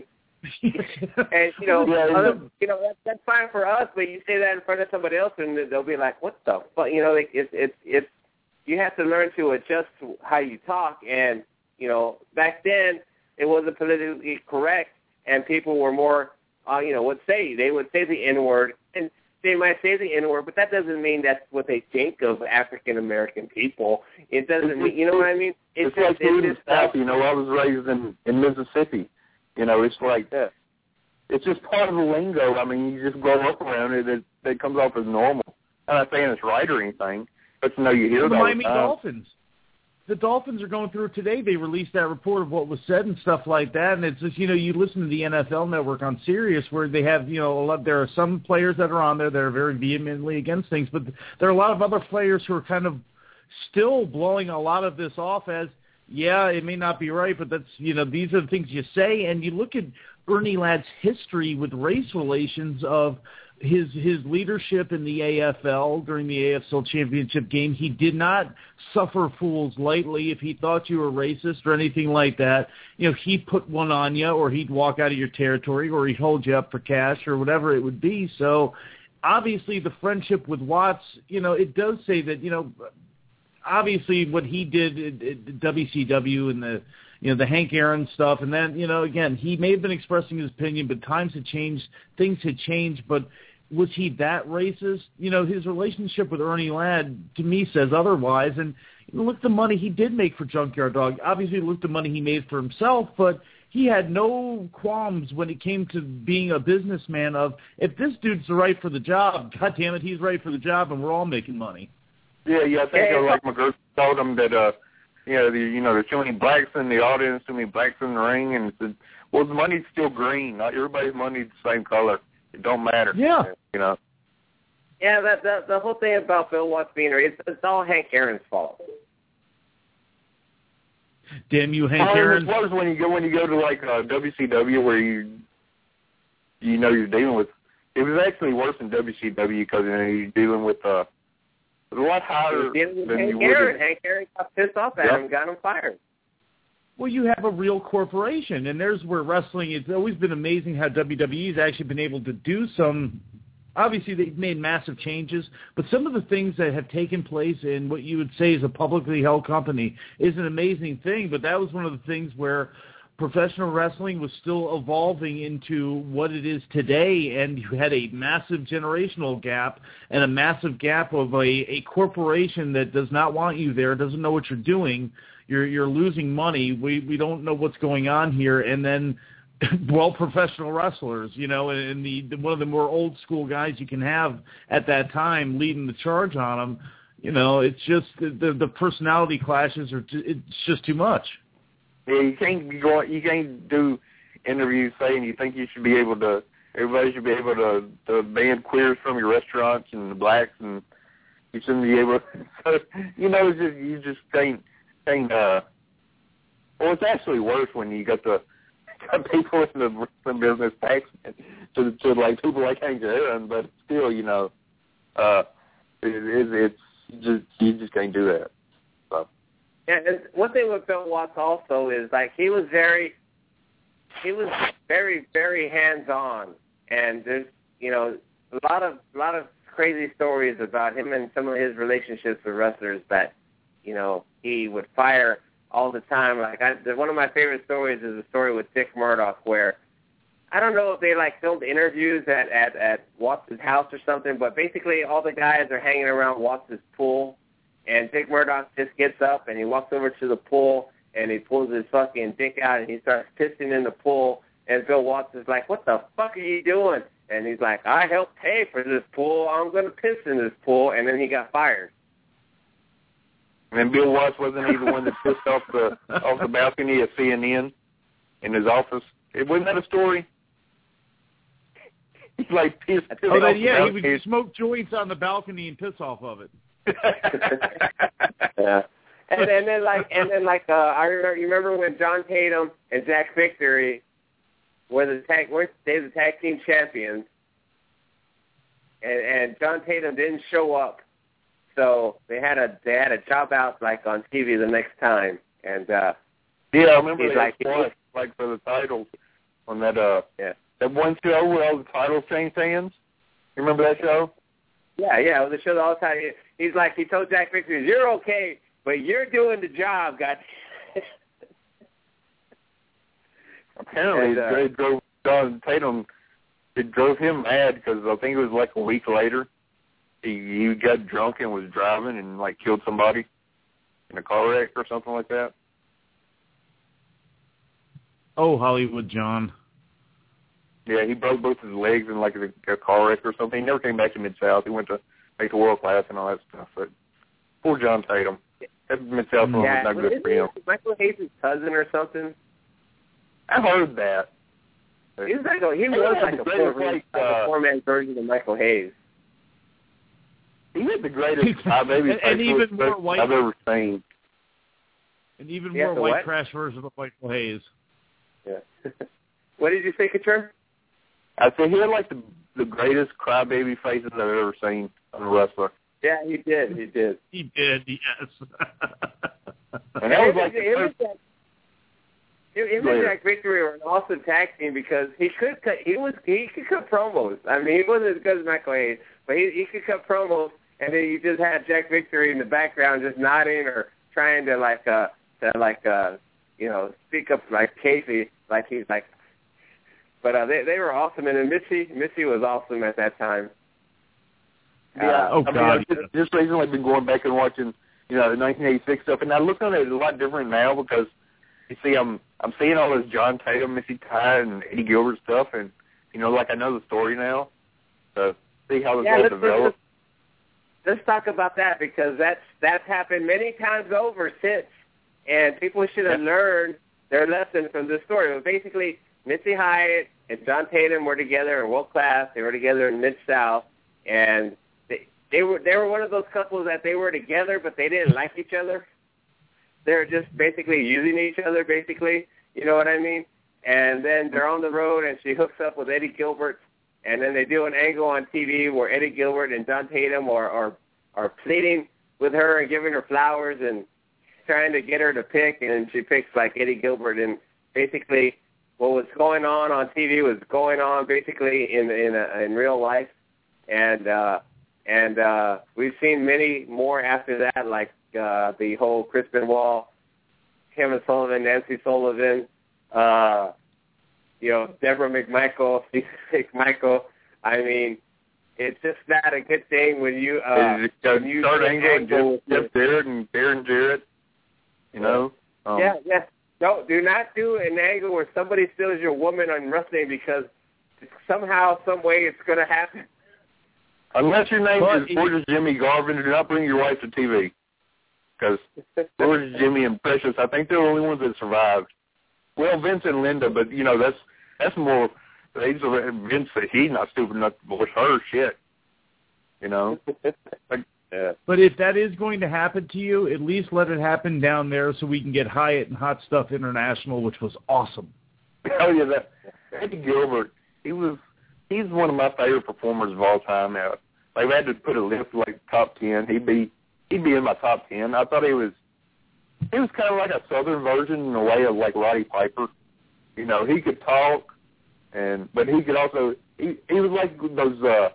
And, you know, yeah, other, you know that, that's fine for us, but you say that in front of somebody else, and they'll be like, what the fuck? You know, like, it's, it's, it's, you have to learn to adjust to how you talk. And, you know, back then, it wasn't politically correct, and people were more, uh, you know, would say, they would say the N-word, and they might say the N-word, but that doesn't mean that's what they think of African-American people. It doesn't mean, you know what I mean? It's, it's like just, it's it's just South, you know, I was raised in, in Mississippi. You know, it's like, yeah. it's just part of the lingo. I mean, you just grow up around it. It, it comes off as normal. I'm not saying it's right or anything, but, you know, you hear the it all Miami the time. Dolphins. The Dolphins are going through it today. They released that report of what was said and stuff like that, and it's just, you know, you listen to the N F L Network on Sirius where they have, you know, a lot, there are some players that are on there that are very vehemently against things, but there are a lot of other players who are kind of still blowing a lot of this off as, yeah, it may not be right, but that's, you know, these are the things you say, and you look at Ernie Ladd's history with race relations of his his leadership in the A F L during the A F L championship game. He did not suffer fools lightly. If he thought you were racist or anything like that, you know, he put one on you, or he'd walk out of your territory, or he'd hold you up for cash or whatever it would be. So obviously the friendship with Watts, you know, it does say that, you know, obviously what he did at, at W C W and the, you know, the Hank Aaron stuff, and then, you know, again, he may have been expressing his opinion, but times had changed, things had changed, but was he that racist? You know, his relationship with Ernie Ladd, to me, says otherwise, and you know, look at the money he did make for Junkyard Dog. Obviously, look at the money he made for himself, but he had no qualms when it came to being a businessman of, if this dude's right for the job, God damn it, he's right for the job, and we're all making money. Yeah, yeah, I think uh, like McGurk told him that, uh, you know, the, you know, there's too many blacks in the audience, too many blacks in the ring, and said, well, the money's still green. Not everybody's money's the same color. It don't matter. Yeah. You know. Yeah, that, that the whole thing about Bill Watts being it's, it's all Hank Aaron's fault. Damn you, Hank well, Aaron. It's worse when you go when you go to like uh, W C W where you you know you're dealing with. It was actually worse in W C W because you know you're dealing with uh, a lot higher than Hank you Aaron. would. Hank Aaron got pissed off at Yep. him, and got him fired. Well, you have a real corporation, and there's where wrestling, it's always been amazing how W W E has actually been able to do some, obviously they've made massive changes, but some of the things that have taken place in what you would say is a publicly held company is an amazing thing, but that was one of the things where professional wrestling was still evolving into what it is today, and you had a massive generational gap and a massive gap of a, a corporation that does not want you there, doesn't know what you're doing. You're you're losing money. We we don't know what's going on here. And then, well, professional wrestlers, you know, and the, the one of the more old school guys you can have at that time leading the charge on them. You know, it's just the the personality clashes are t- it's just too much. Yeah, you can't be going. You can't do interviews saying you think you should be able to. Everybody should be able to, to ban queers from your restaurants and the blacks, and you shouldn't be able. So, you know, it's just you just can't. Thing, uh, well, it's actually worse when you got the got people in the wrestling business taxing to, to like people like Hank Aaron, but still, you know, uh, it, it, it's you just you just can't do that. So. Yeah, and one thing with Bill Watts also is like he was very, he was very very hands on, and there's you know a lot of a lot of crazy stories about him and some of his relationships with wrestlers that. You know, he would fire all the time. Like I, one of my favorite stories is a story with Dick Murdoch where I don't know if they like filmed interviews at at at Watts' house or something, but basically all the guys are hanging around Watts' pool, and Dick Murdoch just gets up and he walks over to the pool and he pulls his fucking dick out and he starts pissing in the pool. And Bill Watts is like, "What the fuck are you doing?" And he's like, "I helped pay for this pool. I'm gonna piss in this pool." And then he got fired. And Bill Watts wasn't he the one that pissed off the off the balcony at C N N in his office? It wasn't that a story? He's like pissed. pissed oh, off then, yeah, the he would smoke joints on the balcony and piss off of it. Yeah, and, and then like and then like uh, I remember you remember when John Tatum and Jack Victory were the tag were they the tag team champions, and and John Tatum didn't show up. So they had a they had a job out like on T V the next time, and uh, yeah, I remember he's they like, had like for the titles, on that uh yeah. that one show where all the titles changed hands. You remember that show? Yeah, yeah, it was a show all the time. He, he's like, he told Jack Victory, "You're okay, but you're doing the job, God." Apparently, and, uh, it drove John Tatum. It drove him mad because I think it was like a week later. He he got drunk and was driving and like killed somebody in a car wreck or something like that. Oh, Hollywood John. Yeah, he broke both his legs in like a, a car wreck or something. He never came back to Mid-South. He went to like to World Class and all that stuff. But poor John Tatum. That Mid-South one yeah, was not good for him. Michael Hayes' cousin or something? I heard that. He was like a, he was like a, poor, like, uh, like a poor-man version of Michael Hayes. He had the greatest uh, baby and, and even more white, I've ever seen. And even he more white what? trash version of Michael Hayes. Yeah. What did you say, Couture? I said he had like the the greatest crybaby faces I've ever seen on a wrestler. Yeah, he did. He did. He did. Yes. And that was like the him, first... and Jack, him and Jack Victory were an awesome tag team because he could cut. He was he could cut promos. I mean, he wasn't as good as Michael Hayes, but he he could cut promos. And then you just had Jack Victory in the background, just nodding or trying to like uh to like uh you know speak up like Casey, like he's like. But uh, they they were awesome, and then Missy Missy was awesome at that time. Yeah, uh, oh I God! mean, just, just recently I've been going back and watching, you know, the nineteen eighty-six stuff, and I look on it a lot different now because you see, I'm I'm seeing all this John Tatum, Missy Ty, and Eddie Gilbert stuff, and you know, like I know the story now. So see how this yeah, all let's, developed. Let's, let's talk about that because that's that's happened many times over since, and people should have yeah. learned their lesson from this story. But basically, Missy Hyatt and John Tatum were together in World Class. They were together in Mid-South, and they, they were they were one of those couples that they were together, but they didn't like each other. They were just basically using each other, basically. You know what I mean? And then they're on the road, and she hooks up with Eddie Gilbert, and then they do an angle on T V where Eddie Gilbert and John Tatum are are, are pleading with her and giving her flowers and trying to get her to pick, and she picks like Eddie Gilbert, and basically what was going on on T V was going on basically in in a, in real life, and uh, and uh, we've seen many more after that, like uh, the whole Chris Benoit, Kevin Sullivan, Nancy Sullivan, uh, you know, Deborah McMichael, Steve McMichael. I mean, it's just not a good thing when you uh, when you start Angle and Jeff Jarrett and Baron Jarrett, you know. Um, yeah, yeah. No, do not do an angle where somebody steals your woman on wrestling because somehow, some way, it's going to happen. Unless your name but is Gorgeous Jimmy Garvin, do not bring your wife to T V. Because Gorgeous Jimmy and Precious, I think they're the only ones that survived. Well, Vince and Linda, but, you know, that's that's more, Vince, he's not stupid enough to voice her shit. You know? Like, yeah. But if that is going to happen to you, at least let it happen down there so we can get Hyatt and Hot Stuff International, which was awesome. Oh, yeah, that Eddie Gilbert, he was, he's one of my favorite performers of all time now. Like, if I had to put a list like top ten, he'd be, he'd be in my top ten. I thought he was, he was kind of like a southern version in a way of like Roddy Piper. You know, he could talk, and, but he could also, he, he was like those, uh,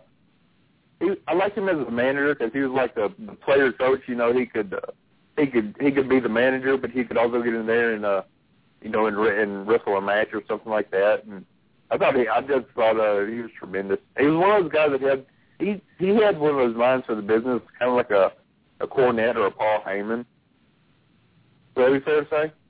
He, I liked him as a manager because he was like the, the player coach. You know, he could uh, he could he could be the manager, but he could also get in there and uh, you know, and, and wrestle a match or something like that. And I thought he, I just thought uh, he was tremendous. He was one of those guys that had he he had one of those minds for the business, kind of like a a Cornette or a Paul Heyman. Would that be fair to say?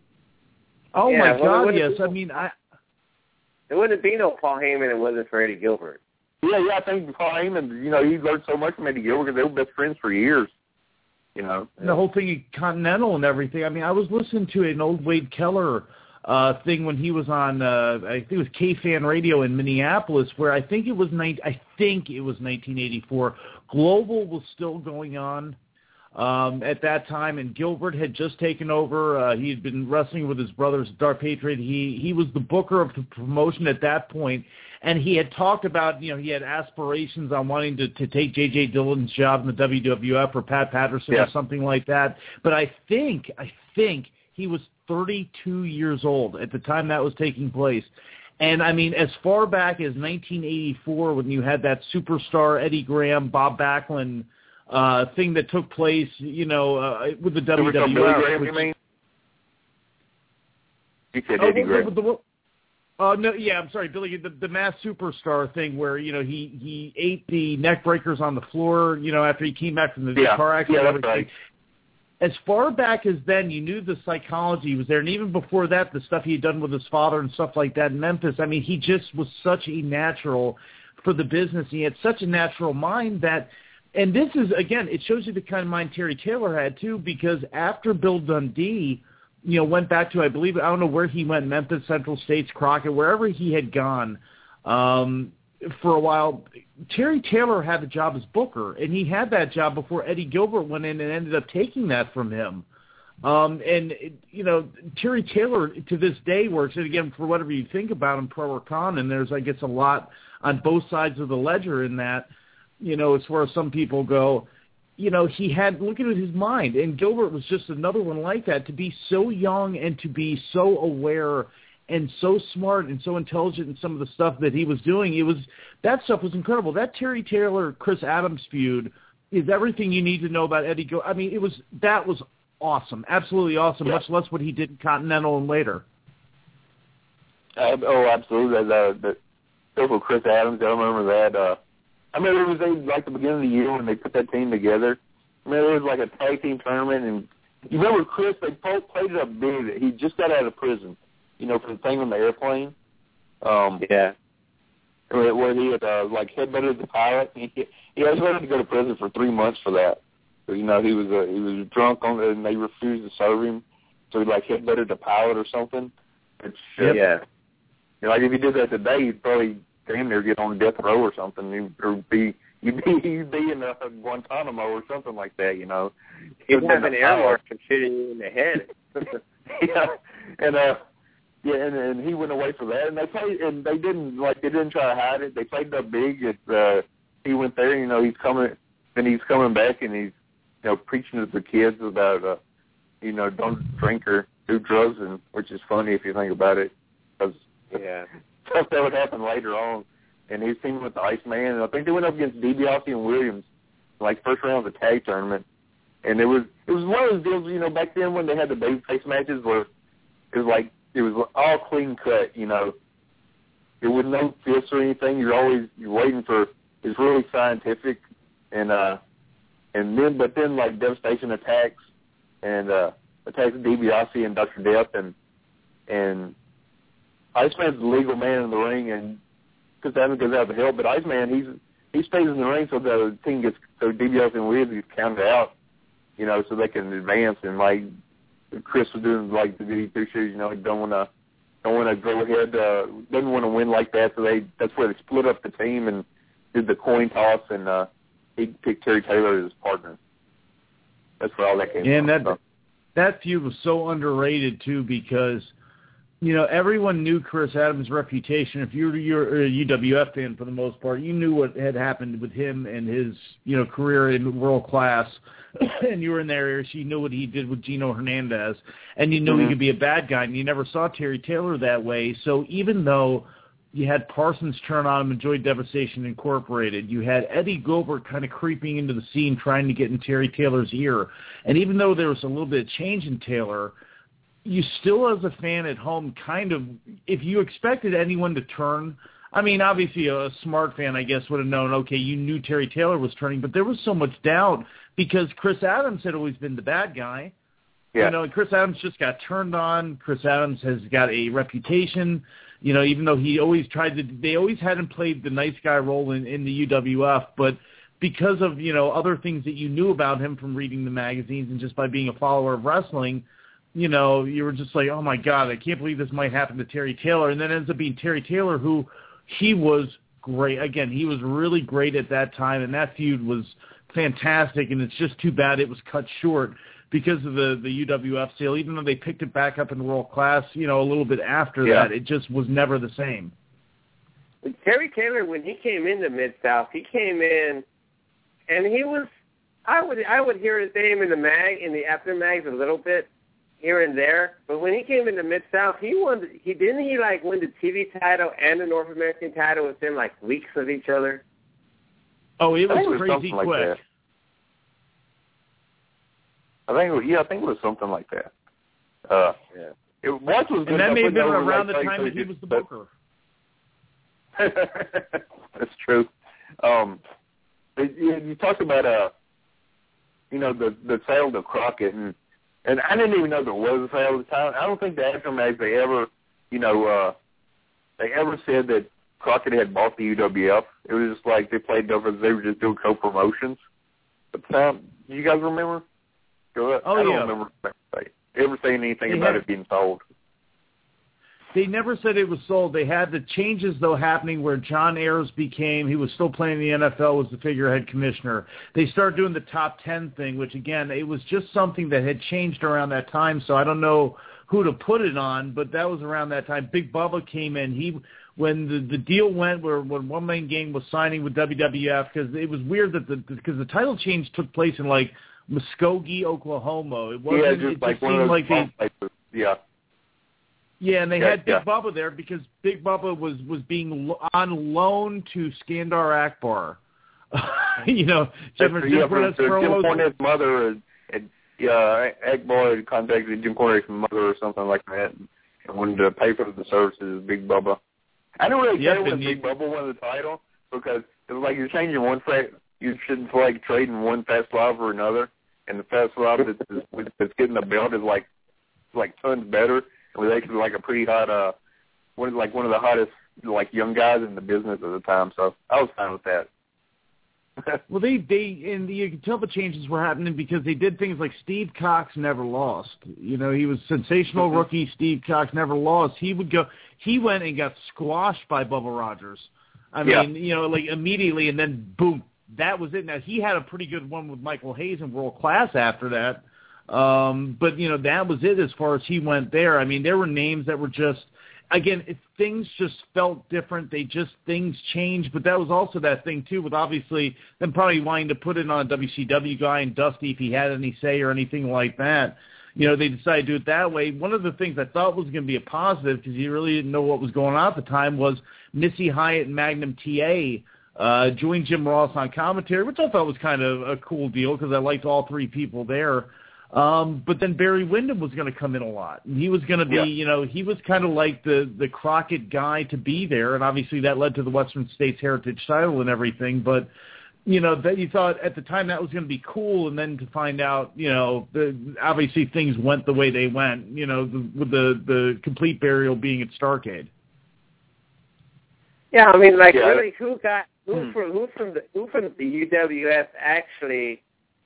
Oh yeah, my well, God, yes. I mean, I. There wouldn't be no Paul Heyman if it wasn't for Eddie Gilbert. Yeah, yeah, I think Paul Heyman, you know, he learned so much from Eddie Gilbert because they were best friends for years, you know. And the whole thing at Continental and everything. I mean, I was listening to an old Wade Keller uh, thing when he was on, uh, I think it was K-Fan Radio in Minneapolis, where I think it was, I think it was nineteen eighty-four. Global was still going on um, at that time, and Gilbert had just taken over. Uh, he had been wrestling with his brothers, Dark Patriot. He, he was the booker of the promotion at that point. And he had talked about, you know, he had aspirations on wanting to, to take J J. Dillon's job in the W W F or Pat Patterson yeah. or something like that. But I think, I think he was thirty-two years old at the time that was taking place. And, I mean, as far back as nineteen eighty-four, when you had that superstar Eddie Graham, Bob Backlund uh, thing that took place, you know, uh, with the W W F. Billy Graham, you mean? You said Eddie oh, Graham. The, the, uh, no, yeah, I'm sorry, Billy, the, the Mass Superstar thing where, you know, he, he ate the neck breakers on the floor, you know, after he came back from the yeah. car accident. Yeah, that's right. As far back as then, you knew the psychology was there. And even before that, the stuff he had done with his father and stuff like that in Memphis, I mean, he just was such a natural for the business. He had such a natural mind that, and this is, again, it shows you the kind of mind Terry Taylor had, too, because after Bill Dundee, you know, went back to, I believe, I don't know where he went, Memphis, Central States, Crockett, wherever he had gone um, for a while, Terry Taylor had the job as booker, and he had that job before Eddie Gilbert went in and ended up taking that from him. Um, and, you know, Terry Taylor to this day works, and again, for whatever you think about him, pro or con, and there's, I guess, a lot on both sides of the ledger in that, you know, as far as some people go, you know, he had, look at his mind, and Gilbert was just another one like that, to be so young and to be so aware and so smart and so intelligent in some of the stuff that he was doing. It was, that stuff was incredible. That Terry Taylor, Chris Adams feud is everything you need to know about Eddie Gilbert. I mean, it was, that was awesome, absolutely awesome, yeah. Much less what he did in Continental and later. Uh, oh, absolutely. The, the, the for Chris Adams, I remember that. Uh, I mean, it was they, like the beginning of the year when they put that team together. I mean, it was like a tag team tournament, and you remember Chris, they played it up big. He just got out of prison. You know, for the thing on the airplane. Um, yeah. Where, where he had, uh, like, headbutted the pilot. He, he actually had to go to prison for three months for that. So, you know, he was uh, he was drunk on it, and they refused to serve him. So he, like, headbutted the pilot or something. It's, uh, yeah. You know, like, if he did that today, he'd probably damn near get on death row or something. He'd, or be, you'd be, you'd be in uh, Guantanamo or something like that, you know. He'd have an air marshal shooting you in the head. yeah. And, uh, Yeah, and, and he went away for that, and they played, and they didn't like they didn't try to hide it. They played it up big. It, uh, he went there, you know. He's coming, and he's coming back, and he's you know preaching to the kids about uh, you know don't drink or do drugs, and which is funny if you think about it, because yeah, stuff that would happen later on. And he's teaming with the Iceman, and I think they went up against DiBiase and Williams, like first round of the tag tournament, and it was it was one of those deals, you know, back then when they had the babyface matches where it was like. It was all clean cut, you know. There was no fists or anything. You're always you're waiting for. It's really scientific, and uh, and then but then like Devastation attacks and uh, attacks DiBiase and Doctor Death and and Iceman's the legal man in the ring, and because Adam goes out of the help, but Iceman he's he stays in the ring so the team gets so DiBiase and Williams gets counted out, you know, so they can advance and like. Chris was doing like the D D two shoes, you know, he don't want to, don't want to go ahead, uh, doesn't want to win like that. So they, that's where they split up the team and did the coin toss, and uh, he picked Terry Taylor as his partner. That's where all that came yeah, from. And that so. that feud was so underrated too because, you know, everyone knew Chris Adams' reputation. If you're you're a U W F fan for the most part, you knew what had happened with him and his, you know, career in world class. And you were in there area, so you knew what he did with Gino Hernandez, and you knew mm-hmm. he could be a bad guy, and you never saw Terry Taylor that way. So even though you had Parsons turn on him and Joy Devastation Incorporated, you had Eddie Gilbert kind of creeping into the scene trying to get in Terry Taylor's ear, and even though there was a little bit of change in Taylor, you still as a fan at home kind of, if you expected anyone to turn, I mean, obviously a smart fan, I guess, would have known, okay, you knew Terry Taylor was turning, but there was so much doubt because Chris Adams had always been the bad guy. Yeah. You know, and Chris Adams just got turned on. Chris Adams has got a reputation, you know, even though he always tried to, they always had him play the nice guy role in, in the U W F, but because of, you know, other things that you knew about him from reading the magazines and just by being a follower of wrestling, you know, you were just like, oh, my God, I can't believe this might happen to Terry Taylor. And then it ends up being Terry Taylor, who he was great. Again, he was really great at that time, and that feud was fantastic, and it's just too bad it was cut short because of the, the U W F sale. Even though they picked it back up in world class, you know, a little bit after yeah. that, it just was never the same. Terry Taylor, when he came into Mid-South, he came in, and he was, I would I would hear his name in the mag, in the after mags a little bit, here and there. But when he came into Mid-South, he won. He didn't he like win the T V title and the North American title within like weeks of each other. Oh, it was, it was crazy quick. Like I think, it was, yeah, I think it was something like that. Uh, yeah. It, was and that may have been around the time that he was the booker. That's true. Um, you, you talked about uh, you know, the the sale to Crockett, and and I didn't even know there was a sale at the time. I don't think the aftermath they ever, you know, uh, they ever said that Crockett had bought the U W F. It was just like they played double. They were just doing co-promotions. But Sam, do you guys remember? Oh, I don't yeah. remember ever saying anything they about had, it being sold. They never said it was sold. They had the changes, though, happening where John Ayers became, he was still playing in the N F L, was the figurehead commissioner. They started doing the top ten thing, which, again, it was just something that had changed around that time, so I don't know who to put it on, but that was around that time. Big Bubba came in. He When the, the deal went where when One Man Gang was signing with W W F, because it was weird that the because the title change took place in, like, Muskogee, Oklahoma. It wasn't. Yeah, just it like just one seemed of those like they. places. Yeah. Yeah, and they yeah, had Big yeah. Bubba there because Big Bubba was was being lo- on loan to Skandar Akbar. you know, Jim, Jim, Jim yeah, Cornette's Jim promos. Cornette's mother, and, and yeah, Akbar had contacted Jim Cornette's mother or something like that, and, and wanted to pay for the services of Big Bubba. I don't really Yep, care when and Big you- Bubba won the title because it was like you're changing one fat. You shouldn't like trading one fat slob for another. And the fast slob that's, that's getting the belt is like like tons better. It was actually like a pretty hot, uh, one like one of the hottest like young guys in the business at the time. So I was fine with that. Well, they they and you can tell the changes were happening because they did things like Steve Cox never lost. You know, he was sensational Mm-hmm. rookie. Steve Cox never lost. He would go. He went and got squashed by Bubba Rogers. I Yeah. mean, you know, like immediately, and then boom. That was it. Now, he had a pretty good one with Michael Hayes in World Class after that. Um, but, you know, that was it as far as he went there. I mean, there were names that were just, again, if things just felt different. They just, things changed. But that was also that thing, too, with obviously them probably wanting to put it on a W C W guy and Dusty if he had any say or anything like that. You know, they decided to do it that way. One of the things I thought was going to be a positive because you really didn't know what was going on at the time was Missy Hyatt and Magnum T A Uh, joined Jim Ross on commentary, which I thought was kind of a cool deal because I liked all three people there. Um, but then Barry Windham was going to come in a lot. And he was going to be, Yeah. you know, he was kind of like the, the Crockett guy to be there. And obviously that led to the Western States Heritage title and everything. But, you know, that you thought at the time that was going to be cool. And then to find out, you know, the, obviously things went the way they went, you know, the, with the, the complete burial being at Starrcade. Yeah, I mean, like, Yeah. really, who got who Hmm. from who from the who from the U W F actually,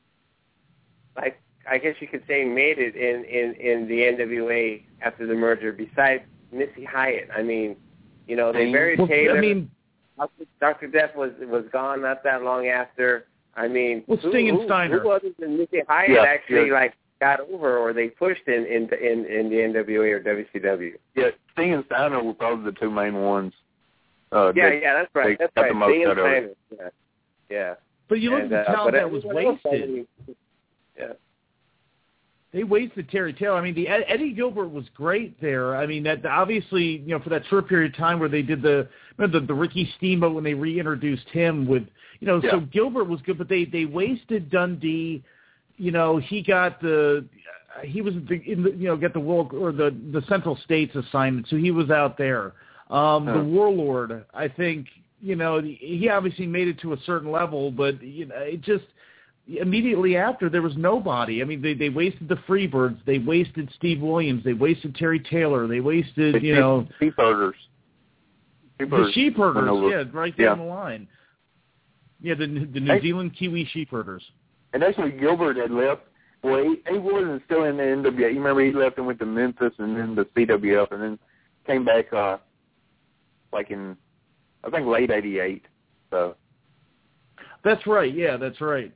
like, I guess you could say, made it in, in, in the N W A after the merger? Besides Missy Hyatt, I mean, you know, they buried Well, Taylor. I mean, Doctor Death was was gone not that long after. I mean, Well, who, Sting and who, Steiner. who other than Missy Hyatt Yeah, actually yeah. like got over or they pushed in in in, in the N W A or W C W? Yeah, Sting and Steiner were probably the two main ones. Uh, Yeah, that, yeah, that's right. they That's got right. the most Sting and out of Steiner. it. Yeah, yeah. but you look And, at the uh, talent but that was everyone else, I wasted. mean, yeah. They wasted Terry Taylor. I mean, the Ed- Eddie Gilbert was great there. I mean, that obviously, you know, for that short period of time where they did the remember the, the Ricky Steamboat when they reintroduced him with, you know, Yeah. so Gilbert was good, but they they wasted Dundee. You know, he got the he was the, in the, you know get the world or the the Central States assignment, so he was out there. Um, Huh. The Warlord, I think, you know, he obviously made it to a certain level, but you know, it just. Immediately after, there was nobody. I mean, they, they wasted the Freebirds. They wasted Steve Williams. They wasted Terry Taylor. They wasted, The you sheep, know, sheep herders. Sheep the herders sheep went herders. over. Yeah, right Yeah. down the line. Yeah, the the New Hey. Zealand Kiwi sheep herders. And actually, Gilbert had left. Well, he, he wasn't still in the N W A. You remember he left and went to Memphis and then the C W F and then came back uh, like in, I think, late eighty-eight. So. That's right. Yeah, that's right.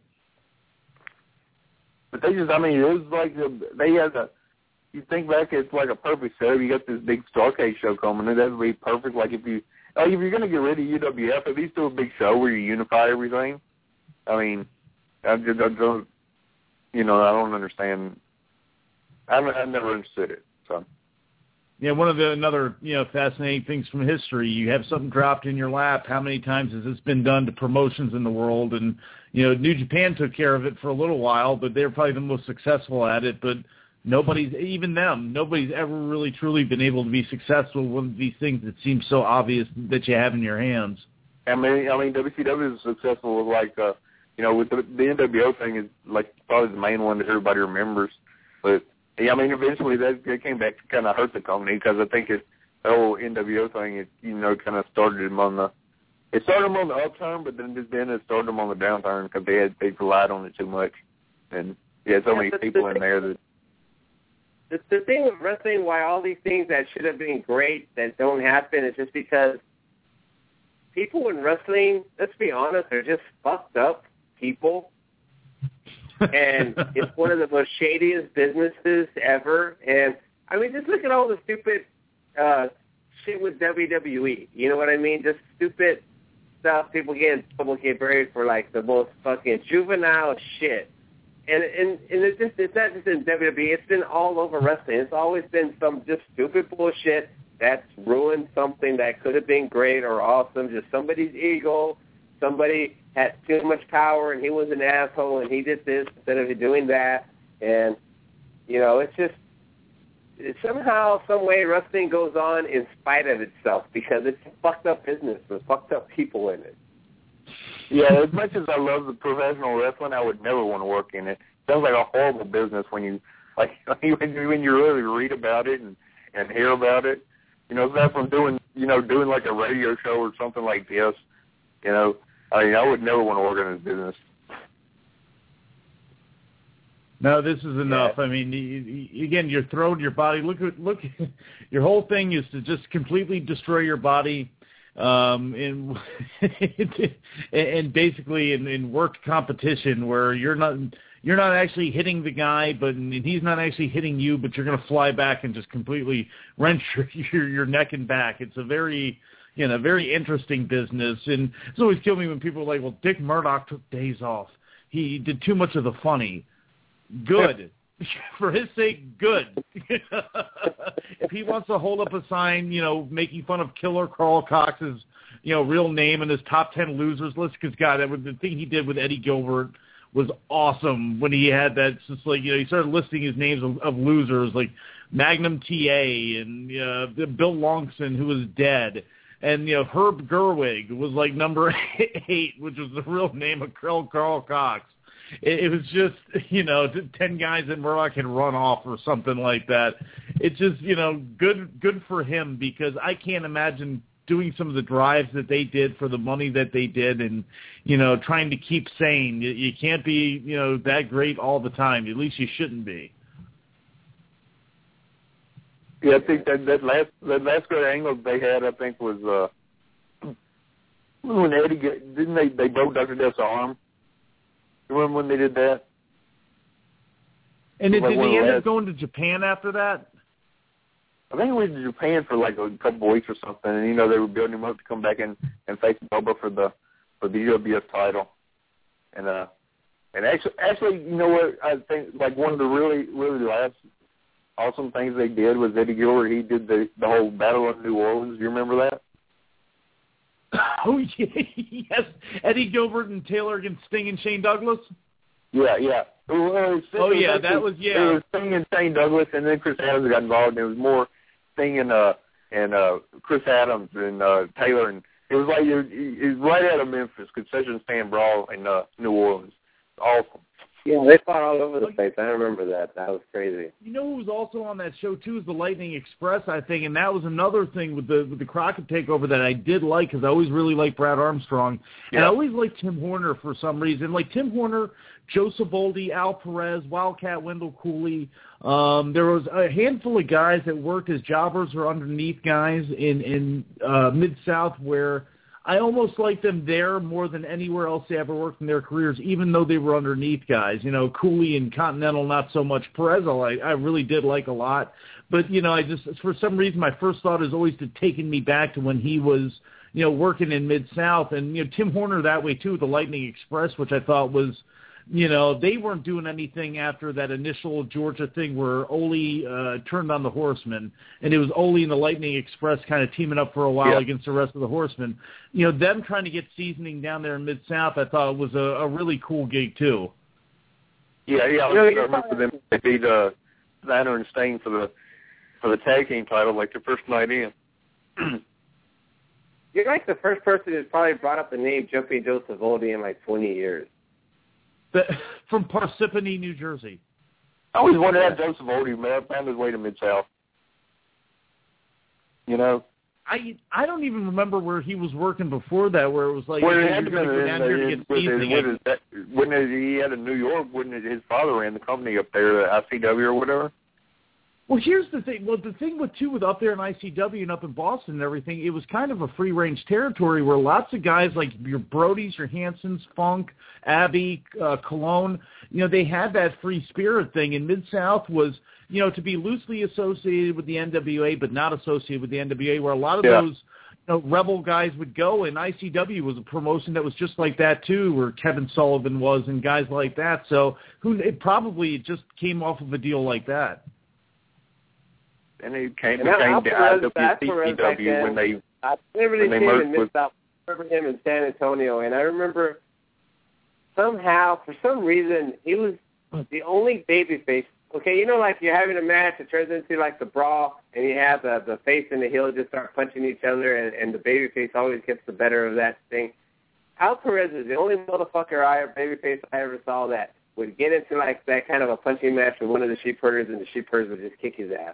But they just, I mean, it was like, a, they had a, you think back, it's like a perfect setup. You got this big Starrcade show coming, and that would be perfect. Like, if you, like, if you're going to get rid of U W F, at least do a big show where you unify everything. I mean, I, just, I don't, you know, I don't understand I've, I've never understood it. So. Yeah, one of the another you know fascinating things from history. You have something dropped in your lap. How many times has this been done to promotions in the world? And you know, New Japan took care of it for a little while, but they're probably the most successful at it. But nobody's, even them, nobody's ever really truly been able to be successful with one of these things that seems so obvious that you have in your hands. I mean, I mean, W C W is successful with like, uh, you know, with the, the N W O thing is like probably the main one that everybody remembers. But yeah, I mean, eventually that, that came back to kind of hurt the company because I think it, the whole N W O thing, it, you know, kind of started them on the, it started them on the upturn, but then just then it started them on the downturn because they had they relied on it too much, and you had so yeah, many people the in there that. The, the thing with wrestling, why all these things that should have been great that don't happen, is just because people in wrestling, let's be honest, are just fucked up people. And it's one of the most shadiest businesses ever. And, I mean, just look at all the stupid uh, shit with W W E. You know what I mean? Just stupid stuff. People get in trouble, get buried for, like, the most fucking juvenile shit. And, and and it's just it's not just in W W E. It's been all over wrestling. It's always been some just stupid bullshit that's ruined something that could have been great or awesome. Just somebody's ego. Somebody had too much power and he was an asshole and he did this instead of doing that. And you know, it's just it's somehow, some way, wrestling goes on in spite of itself because it's a fucked up business with fucked up people in it. Yeah, as much as I love the professional wrestling, I would never want to work in it. It sounds like a horrible business when you like when you, when you really read about it and, and hear about it. You know, aside from doing you know doing like a radio show or something like this, you know, I mean, I would never want to work in this business. No, this is enough. Yeah. I mean, you, you, again, you're throwing your body. Look at look. Your whole thing is to just completely destroy your body. Um, in and basically in, in work competition where you're not you're not actually hitting the guy, but and he's not actually hitting you, but you're going to fly back and just completely wrench your, your your neck and back. It's a very you know very interesting business, and it's always killed me when people are like, "Well, Dick Murdoch took days off. He did too much of the funny." Good. For his sake, good. If he wants to hold up a sign, you know, making fun of Killer Carl Cox's, you know, real name and his top ten losers list, because, God, that was the thing he did with Eddie Gilbert was awesome when he had that. It's just like, you know, he started listing his names of, of losers, like Magnum T A and uh, Bill Longson, who was dead. And, you know, Herb Gerwig was like number eight, which was the real name of Carl Cox. It, it was just, you know, ten guys that Murdoch can run off or something like that. It's just, you know, good good for him because I can't imagine doing some of the drives that they did for the money that they did and, you know, trying to keep sane. You, you can't be, you know, that great all the time. At least you shouldn't be. Yeah, I think that, that last that last great angle they had, I think, was uh, when Eddie, didn't they, they broke Doctor Death's arm? You remember when they did that? And did, did he end up going to Japan after that? I think he went to Japan for like a couple of weeks or something, and you know they were building him up to come back and, and face Bubba for the for the U W F title. And uh, and actually, actually, you know what? I think like one of the really really last awesome things they did was Eddie Gilbert. He did the the whole Battle of New Orleans. Do you remember that? Oh, yes. Eddie Gilbert and Taylor against Sting and Shane Douglas? Yeah, yeah. Well, oh, yeah, was, that was, yeah. It was Sting and Shane Douglas, and then Chris Adams got involved, and it was more Sting and, uh, and uh, Chris Adams and uh, Taylor. And it was like, it, it was right out of Memphis, concession stand brawl in uh, New Orleans. Awesome. Yeah, they fought all over the place. I remember that. That was crazy. You know who was also on that show, too, is the Lightning Express, I think, and that was another thing with the with the Crockett takeover that I did like because I always really liked Brad Armstrong. Yeah. And I always liked Tim Horner for some reason. Like Tim Horner, Joe Saboldi, Al Perez, Wildcat Wendell Cooley. Um, there was a handful of guys that worked as jobbers or underneath guys in, in uh, Mid-South where I almost liked them there more than anywhere else they ever worked in their careers, even though they were underneath guys. You know, Cooley and Continental, not so much. Perez, I, I really did like a lot. But, you know, I just, for some reason, my first thought is always to taken me back to when he was, you know, working in Mid-South. And, you know, Tim Horner that way, too, the Lightning Express, which I thought was you know, they weren't doing anything after that initial Georgia thing where Ole uh, turned on the Horsemen, and it was Ole and the Lightning Express kind of teaming up for a while yeah. against the rest of the Horsemen. You know, them trying to get seasoning down there in Mid-South, I thought was a, a really cool gig, too. Yeah, yeah, I, you know, I remember them. They beat uh, Steiner and Stain for the for the tag team title, like the first night in. You're like the first person who's probably brought up the name Jumping Joe Savoldi in like twenty years. The, from Parsippany, New Jersey. I always wondered how Joe Savoldi found his way to Mid-South. You know? I I don't even remember where he was working before that, where it was like, well, hey, it had you're to going to go down here to get seasoning. When he had in New York, wouldn't his father ran the company up there, the I C W or whatever? Well, here's the thing. Well, the thing with, too, with up there in I C W and up in Boston and everything, it was kind of a free-range territory where lots of guys like your Brodys, your Hansons, Funk, Abbey, uh, Cologne, you know, they had that free spirit thing. And Mid-South was, you know, to be loosely associated with the N W A but not associated with the N W A, where a lot of yeah. those you know, rebel guys would go. And I C W was a promotion that was just like that, too, where Kevin Sullivan was and guys like that. So who it probably just came off of a deal like that. And it came, and became the I W C back W when they I never really when they seen him merged in with. Mid-South. I remember him in San Antonio, and I remember somehow, for some reason, he was the only babyface. Okay, you know, like you're having a match, it turns into like the brawl, and you have the, the face and the heel just start punching each other, and, and the babyface always gets the better of that thing. Al Perez is the only motherfucker I babyface I ever saw that would get into like that kind of a punching match with one of the sheep herders, and the sheep herders would just kick his ass.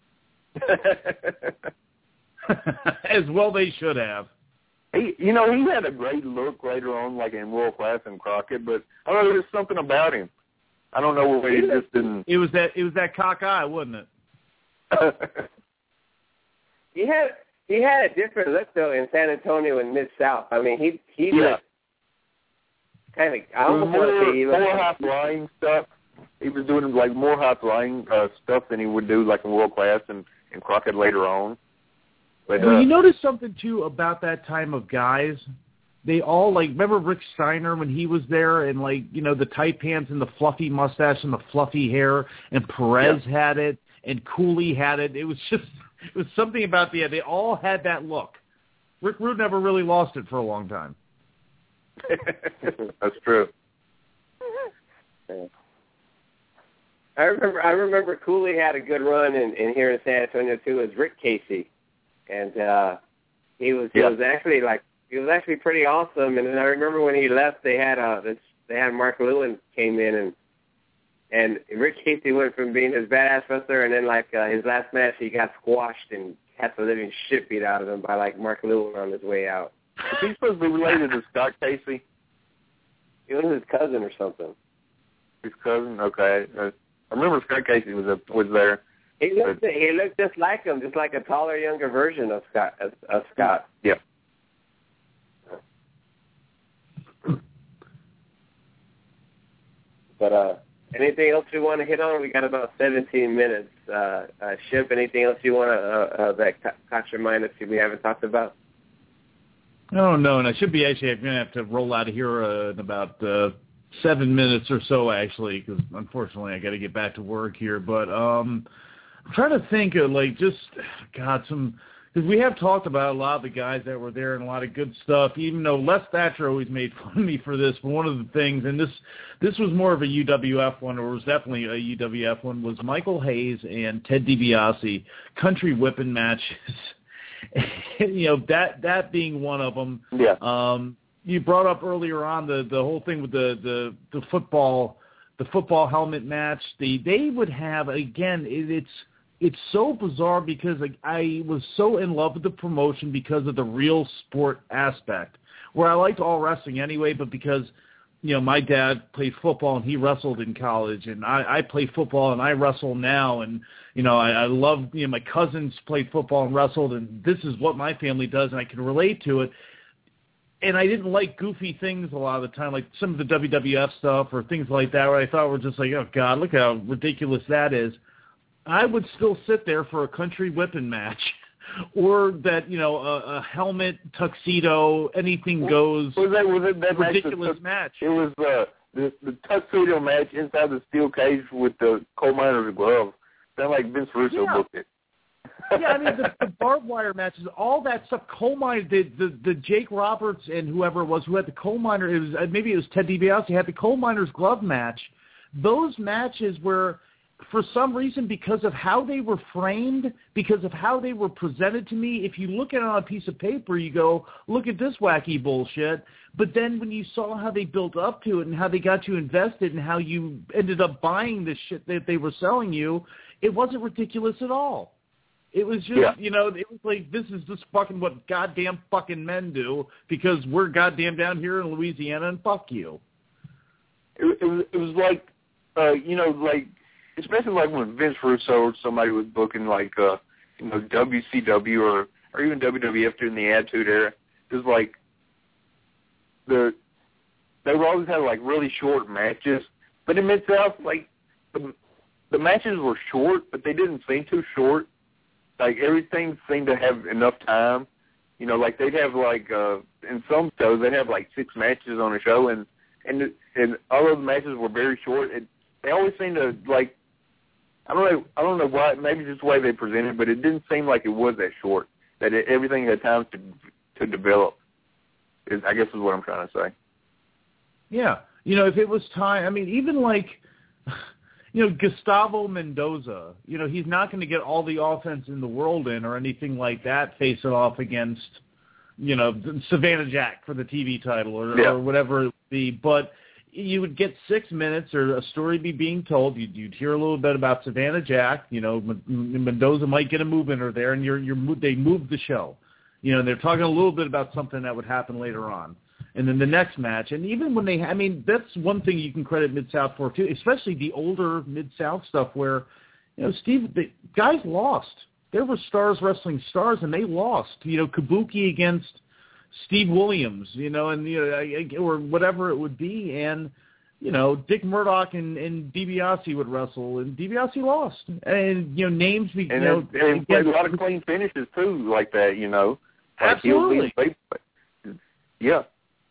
As well they should have. He, you know, he had a great look later on, like in World Class and Crockett, but I don't know, there's something about him. I don't know where he just didn't. It was that it was that cockeye, wasn't it? he had he had a different look though in San Antonio and Mid-South. I mean, he he yeah. looked kind of. I almost want to say he looked more high flying stuff. He was doing like more high flying uh, stuff than he would do like in World Class and, and Crockett later on. But, well, uh, you notice something too about that time of guys. They all like remember Rick Steiner when he was there, and like you know the tight pants and the fluffy mustache and the fluffy hair, and Perez yeah. had it, and Cooley had it. It was just it was something about the they all had that look. Rick Rude never really lost it for a long time. That's true. I remember I remember Cooley had a good run in, in here in San Antonio too as Rick Casey, and uh, he was yeah. he was actually like he was actually pretty awesome. And then I remember when he left, they had uh this, they had Mark Lewin came in and and Rick Casey went from being his badass wrestler, and then like uh, his last match he got squashed and had the living shit beat out of him by like Mark Lewin on his way out. Is he supposed to be related to Scott Casey? He was his cousin or something. His cousin, okay. Uh, I remember Scott Casey was up, was there. He looked but, he looked just like him, just like a taller, younger version of Scott. Of, of Scott. Yeah. But uh, anything else you want to hit on? We got about seventeen minutes. Uh, uh, Ship, anything else you want to uh, uh, that ca- caught your mind that we haven't talked about? No, no, and I should be actually. I'm going to have to roll out of here uh, in about uh, seven minutes or so, actually, because unfortunately I got to get back to work here. But um, I'm trying to think of like just God some because we have talked about a lot of the guys that were there and a lot of good stuff. Even though Les Thatcher always made fun of me for this, but one of the things, and this this was more of a U W F one, or it was definitely a U W F one, was Michael Hayes and Ted DiBiase country whipping matches. you know, that that being one of them. Yeah. Um, you brought up earlier on the, the whole thing with the, the, the football the football helmet match. The they would have again. It, it's it's so bizarre because like, I was so in love with the promotion because of the real sport aspect. Where I liked all wrestling anyway, but because you know my dad played football and he wrestled in college, and I, I play football and I wrestle now, and you know I, I love you know my cousins played football and wrestled, and this is what my family does, and I can relate to it. And I didn't like goofy things a lot of the time, like some of the W W F stuff or things like that, where I thought were just like, oh God, look how ridiculous that is. I would still sit there for a country whipping match. Or that, you know, a, a helmet, tuxedo, anything goes, was that, was it, that ridiculous match, match. It was uh, the the tuxedo match inside the steel cage with the coal miner's glove. Sound like Vince Russo yeah. booked it. yeah, I mean, the, the barbed wire matches, all that stuff, coal mine, the, the, the Jake Roberts and whoever it was who had the coal miner, it was, maybe it was Ted DiBiase, had the coal miner's glove match. Those matches were, for some reason, because of how they were framed, because of how they were presented to me, if you look at it on a piece of paper, you go, look at this wacky bullshit. But then when you saw how they built up to it and how they got you invested and how you ended up buying this shit that they were selling you, it wasn't ridiculous at all. It was just, yeah. you know, it was like, this is just fucking what goddamn fucking men do because we're goddamn down here in Louisiana and fuck you. It, it, was, it was like, uh, you know, like, especially like when Vince Russo or somebody was booking like, uh, you know, W C W or, or even W W F during the Attitude Era. It was like, the they would always have like really short matches. But in Mid-South, like, the, the matches were short, but they didn't seem too short. Like, everything seemed to have enough time. You know, like, they'd have, like, uh, in some shows, they'd have, like, six matches on a show, and and, and all of the matches were very short. It, they always seemed to, like, I don't know, I don't know why, maybe just the way they presented, but it didn't seem like it was that short, that it, everything had time to to develop, is, I guess is what I'm trying to say. Yeah. You know, if it was time, I mean, even, like... You know, Gustavo Mendoza, you know, he's not going to get all the offense in the world in or anything like that facing off against, you know, Savannah Jack for the T V title or, yeah. or whatever it would be. But you would get six minutes or a story be being told. You'd, you'd hear a little bit about Savannah Jack. You know, Mendoza might get a move in her there, and you're, you're, they moved the show. You know, they're talking a little bit about something that would happen later on. And then the next match, and even when they, I mean, that's one thing you can credit Mid-South for, too, especially the older Mid-South stuff where, you know, Steve, the guys lost. There were stars wrestling stars, and they lost. You know, Kabuki against Steve Williams, you know, and you know, or whatever it would be. And, you know, Dick Murdoch and, and DiBiase would wrestle, and DiBiase lost. And, you know, names, you and know. And, and played a lot of clean finishes, too, like that, you know. Like Absolutely. Yeah.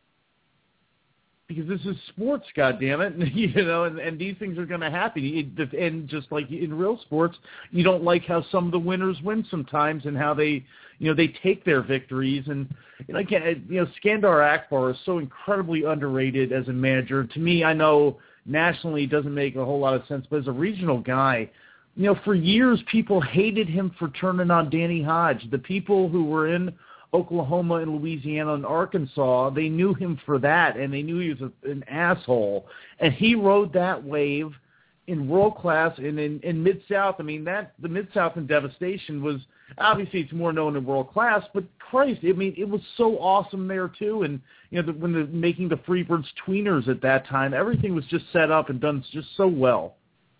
Because this is sports, goddammit, you know, and, and these things are going to happen. And just like in real sports, you don't like how some of the winners win sometimes and how they, you know, they take their victories. And, you know, again, you know, Skandar Akbar is so incredibly underrated as a manager. To me, I know nationally it doesn't make a whole lot of sense, but as a regional guy, you know, for years people hated him for turning on Danny Hodge. The people who were in Oklahoma and Louisiana and Arkansas, they knew him for that, and they knew he was a, an asshole. And he rode that wave in world class and in, in Mid-South. I mean, that the Mid-South and Devastation was, obviously it's more known in world class, but Christ, I mean, it was so awesome there too. And, you know, the, when the making the Freebirds tweeners at that time, everything was just set up and done just so well.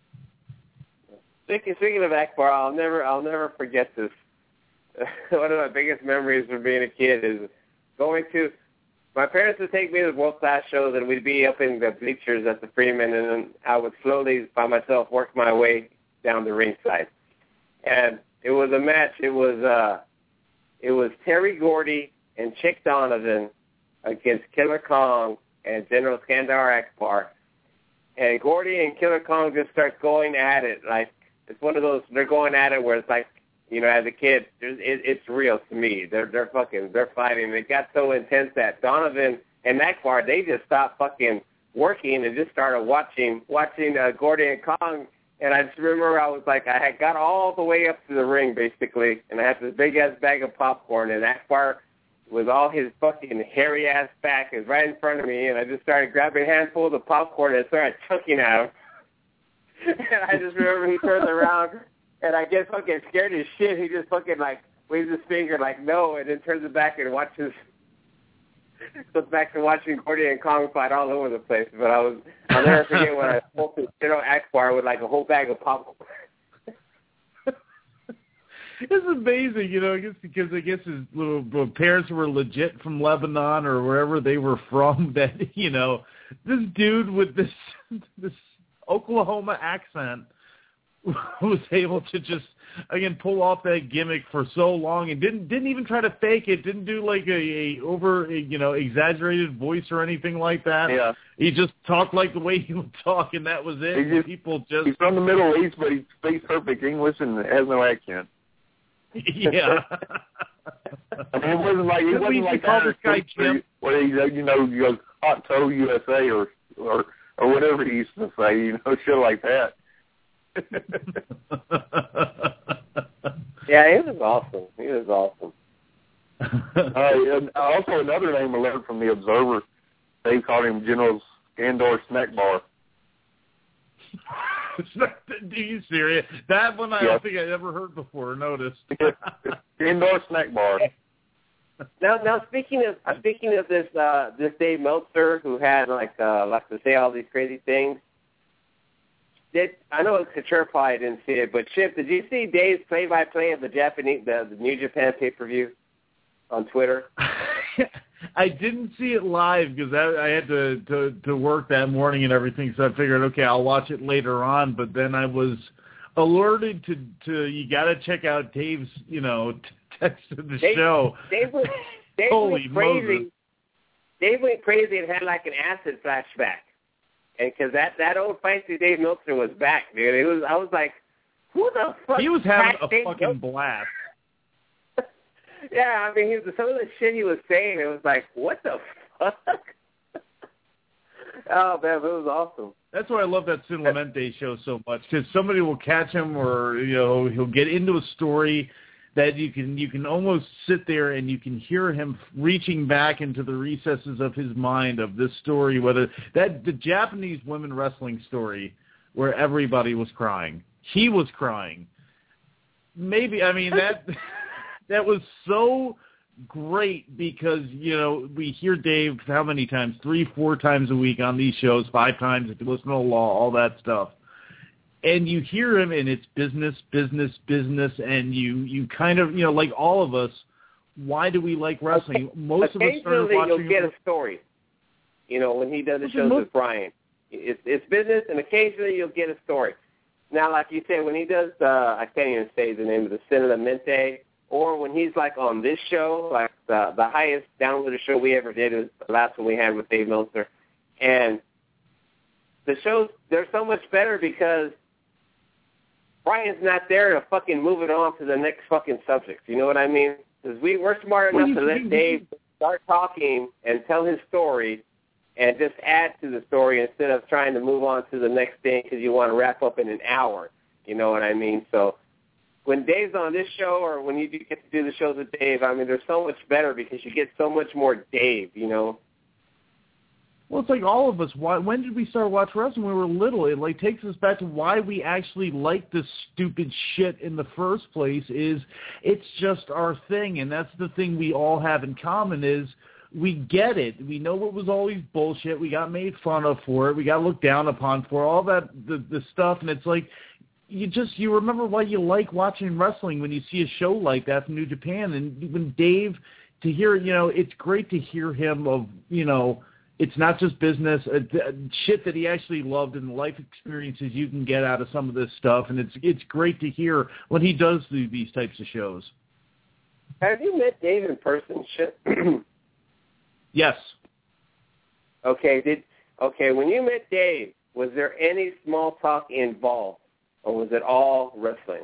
Speaking, speaking of Akbar, I'll never, I'll never forget this. One of my biggest memories from being a kid is going to, my parents would take me to world-class shows, and we'd be up in the bleachers at the Freeman, and then I would slowly, by myself, work my way down the ringside. And it was a match. It was uh, it was Terry Gordy and Chick Donovan against Killer Kong and General Skandar Akbar. And Gordy and Killer Kong just start going at it. Like, it's one of those, they're going at it where it's like, you know, as a kid, it, it's real to me. They're they're fucking, they're fighting. It got so intense that Donovan and Akbar, they just stopped fucking working and just started watching watching uh, Gordy and Kong. And I just remember I was like, I had got all the way up to the ring, basically, and I had this big-ass bag of popcorn, and Akbar was all his fucking hairy-ass back is right in front of me, and I just started grabbing handfuls of popcorn and started chunking at him. And I just remember he turned around, and I get fucking scared as shit. He just fucking, like, waves his finger like, no, and then turns it back and watches, goes back to watching Gordy and Kong fight all over the place. But I was, I'll never forget when I spoke to General Akbar with, like, a whole bag of popcorn. It's amazing, you know, I guess because I guess his little parents were legit from Lebanon or wherever they were from, that, you know, this dude with this this Oklahoma accent was able to just again pull off that gimmick for so long and didn't didn't even try to fake it. Didn't do like a, a over you know exaggerated voice or anything like that. Yeah. He just talked like the way he would talk, and that was it. He just, People just he's from the Middle East, but he speaks perfect English and has no accent. Yeah. I mean, it wasn't like it wasn't like call this guy Jim, where he you know you go hot toe U S A or or or whatever he used to say, you know, shit like that. Yeah, he was awesome. He was awesome. uh, and also, another name I learned from the Observer, they called him General Skandor Snack Bar. Are you serious? That one I yeah. don't think I'd ever heard before or noticed. Skandor Snack Bar. Now, now speaking of uh, speaking of this uh, this Dave Meltzer who had like uh, like to say all these crazy things. Did I know Couture probably didn't see it, but Chip, did you see Dave's play-by-play of the Japanese the, the New Japan pay-per-view on Twitter? I didn't see it live because I, I had to, to to work that morning and everything, so I figured, okay, I'll watch it later on. But then I was alerted to, to you got to check out Dave's, you know, t- text of the Dave, show. Dave went, Dave Holy went crazy. Moses. Dave went crazy and had like an acid flashback. And because that, that old feisty Dave Meltzer was back, dude. It was I was like, who the fuck? He was having a Dave fucking Meltzer? blast. Yeah, I mean, he was, some of the shit he was saying, it was like, what the fuck? Oh, man, it was awesome. That's why I love that Sin Lamente show so much, because somebody will catch him or, you know, he'll get into a story that you can you can almost sit there and you can hear him reaching back into the recesses of his mind of this story, whether that the Japanese women wrestling story where everybody was crying. He was crying. Maybe, I mean, that that was so great because, you know, we hear Dave how many times? Three, four times a week on these shows, five times if you listen to the law, all that stuff. And you hear him, and it's business, business, business, and you, you kind of, you know, like all of us, why do we like wrestling? Most of us started watching. Occasionally, you'll get a story. You know, when he does the shows with Brian, it's it's business, and occasionally you'll get a story. Now, like you said, when he does, uh, I can't even say the name of the Sin Lamente, or when he's like on this show, like the the highest downloaded show we ever did was the last one we had with Dave Meltzer, and the shows they're so much better because Brian's not there to fucking move it on to the next fucking subject. You know what I mean? Because we, we're smart enough to let Dave start talking and tell his story and just add to the story instead of trying to move on to the next thing because you want to wrap up in an hour. You know what I mean? So when Dave's on this show or when you do get to do the shows with Dave, I mean, they're so much better because you get so much more Dave, you know? Well, it's like all of us. Why, when did we start watching wrestling? When we were little. It like takes us back to why we actually like this stupid shit in the first place. Is it's just our thing, and that's the thing we all have in common. Is we get it. We know it was always bullshit. We got made fun of for it. We got looked down upon for all that the the stuff, and it's like you just you remember why you like watching wrestling when you see a show like that from New Japan, and when Dave to hear you know it's great to hear him of you know. It's not just business, uh, shit that he actually loved and the life experiences you can get out of some of this stuff. And it's it's great to hear when he does do these types of shows. Have you met Dave in person, shit? Yes. Okay, did okay, when you met Dave, was there any small talk involved, or was it all wrestling?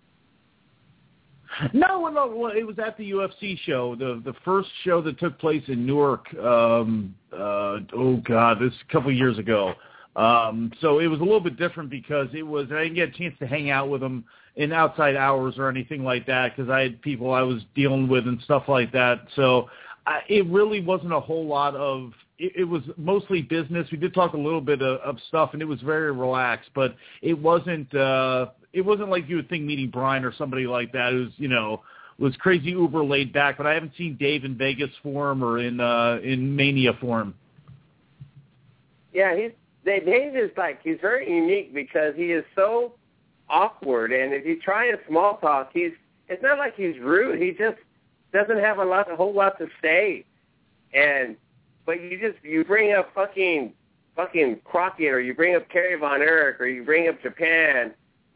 No, no, it was at the U F C show, the the first show that took place in Newark. Um, uh, oh God, this a couple of years ago. Um, so it was a little bit different because it was I didn't get a chance to hang out with him in outside hours or anything like that because I had people I was dealing with and stuff like that. So I, it really wasn't a whole lot of. It, it was mostly business. We did talk a little bit of, of stuff, and it was very relaxed, but it wasn't. Uh, It wasn't like you would think meeting Brian or somebody like that who's, you know, was crazy uber laid back, but I haven't seen Dave in Vegas form or in uh, in Mania form. Yeah, he's Dave is like, he's very unique because he is so awkward, and if you try a small talk, he's, it's not like he's rude, he just doesn't have a lot, a whole lot to say, and, but you just, you bring up fucking, fucking Crockett, or you bring up Kerry Von Erich, or you bring up Japan,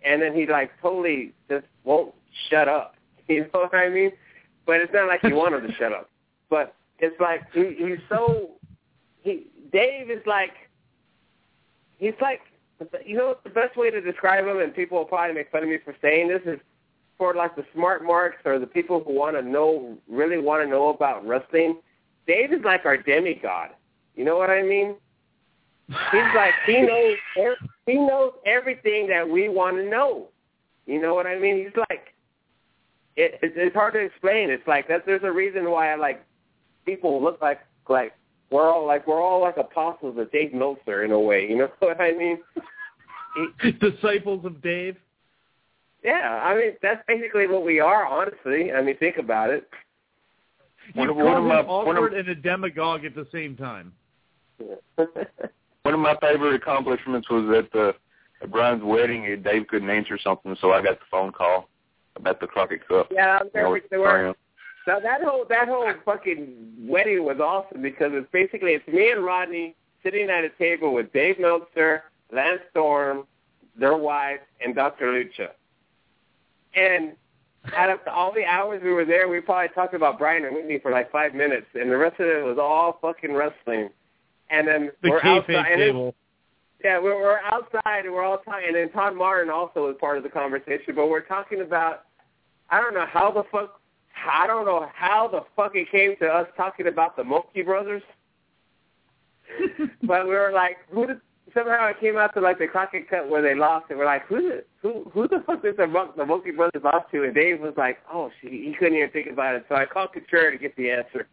and then he like totally just won't shut up. You know what I mean? But it's not like you want him to shut up. But it's like he, he's so he Dave is like he's like you know the best way to describe him, and people will probably make fun of me for saying this, is for like the smart marks or the people who want to know really want to know about wrestling. Dave is like our demigod. You know what I mean? He's like he knows he knows everything that we want to know. You know what I mean? He's like it, it, it's hard to explain. It's like that. There's a reason why I like people look like like we're all like we're all like apostles of Dave Meltzer in a way. You know what I mean? He, Disciples of Dave. Yeah, I mean that's basically what we are. Honestly, I mean think about it. You One, call one him my, awkward one and a demagogue at the same time. One of my favorite accomplishments was at, the, at Brian's wedding. Dave couldn't answer something, so I got the phone call about the Crockett Cup. Yeah, I'm You know, there were. So that whole that whole fucking wedding was awesome because it's basically it's me and Rodney sitting at a table with Dave Meltzer, Lance Storm, their wife, and Doctor Lucha. And out of all the hours we were there, we probably talked about Brian and Whitney for like five minutes, and the rest of it was all fucking wrestling. And then the we're outside. And table. then, yeah, we're, we're outside, and we're all talking. And then Todd Martin also was part of the conversation, but we're talking about, I don't know how the fuck, I don't know how the fuck it came to us talking about the Monkey Brothers. But we were like, who did, somehow it came out to like the Crockett Cup where they lost, and we're like, who the, who who the fuck did the, Mon- the Monkey Brothers lost to? And Dave was like, oh, she, he couldn't even think about it. So I called Couture to get the answer.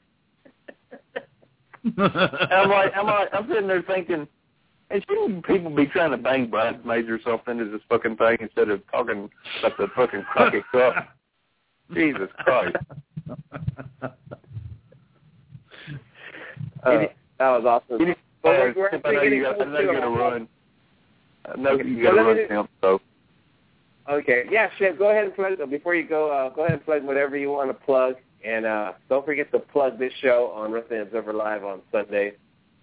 I'm like, I'm like, I'm sitting there thinking, hey, shouldn't people be trying to bang bridesmaids or something into this fucking thing instead of talking about the fucking Crockett Cup? Jesus Christ. Uh, that was awesome. Any, Well, uh, we're, we're I know actually you getting got, I know you close got to to run. I know you got So to let run, me- Tim, so. Okay. Yeah, shit. Go ahead and plug it. Before you go, uh, go ahead and plug whatever you want to plug. And uh, don't forget to plug this show on Wrestling Observer Live on Sunday.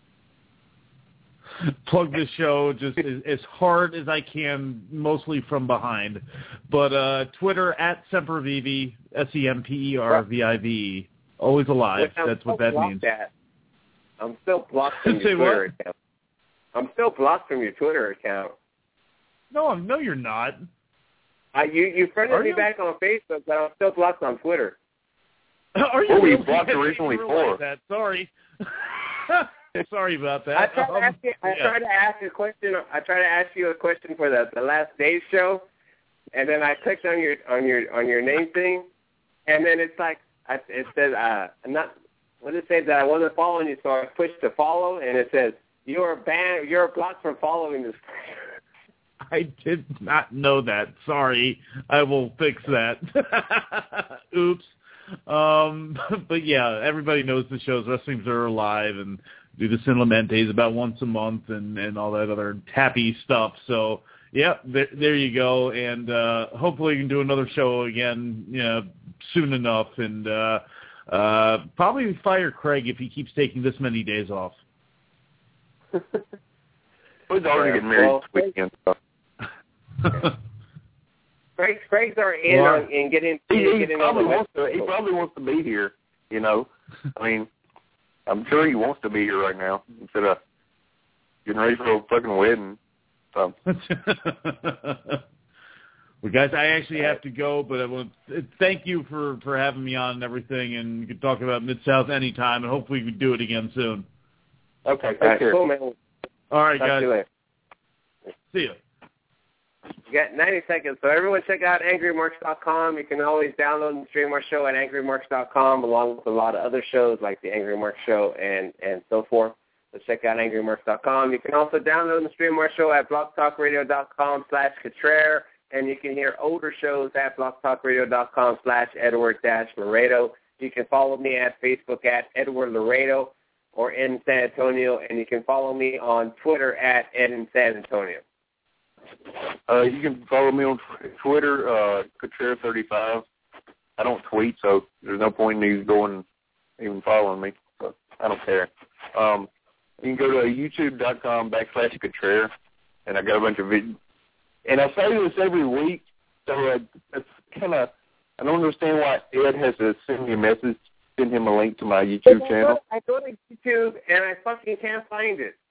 Plug this show just as, as hard as I can, mostly from behind. But uh, Twitter, at Sempervivi, S E M P E R V I V E. Always alive. I'm That's what still that blocked means. At. I'm still blocked from your Say Twitter what? account. I'm still blocked from your Twitter account. No, no, you're not. I, you you friended Are me you? back on Facebook, but I'm still blocked on Twitter. Are you What were you really? blocked I didn't originally realize for? That. Sorry. Sorry about that. I tried to Um, ask you. I yeah. tried to ask you a question. I tried to ask you a question for the the last day's show, and then I clicked on your on your on your name thing, and then it's like I, it says uh I'm not. What did it say that I wasn't following you? So I pushed to follow, and it says you're banned. You're blocked from following this. I did not know that. Sorry. I will fix that. Oops. Um, but yeah, everybody knows the shows. Wrestlings are live and do the Sin Lamentes about once a month and, and all that other happy stuff. So, yeah, there, there you go. And uh, hopefully we can do another show again, you know, soon enough. And uh, uh, probably fire Craig if he keeps taking this many days off. We're already getting married Well, this weekend. So. Craig, Craig's are in Well, on, in getting. He, he getting probably on the wants to. He probably wants to be here. You know, I mean, I'm sure he wants to be here right now instead of getting ready for a fucking wedding. So. Well, guys, I actually have to go, but I want to thank you for, for having me on and everything, and you can talk about Mid-South anytime, and hopefully we can do it again soon. Okay, take All right, care. cool, man. All right, Talk guys. to you later. See you. You got ninety seconds. So everyone check out angry marks dot com. You can always download and stream our show at angry marks dot com along with a lot of other shows like the Angry Marks Show and, and so forth. So check out angry marks dot com. You can also download and stream our show at blog talk radio dot com slash Cotrere. And you can hear older shows at blog talk radio dot com slash Edward dash Laredo. You can follow me at Facebook at Edward Laredo or in San Antonio. And you can follow me on Twitter at Ed in San Antonio. Uh, you can follow me on tw- Twitter, uh, Cotrere thirty-five. I don't tweet, so there's no point in you going even following me. But I don't care. Um, you can go to youtube dot com backslash Cotrere, and I got a bunch of videos. and I say this every week, so uh, it's kind of, I don't understand why Ed has to send me a message, send him a link to my YouTube channel. I go to YouTube, and I fucking can't find it.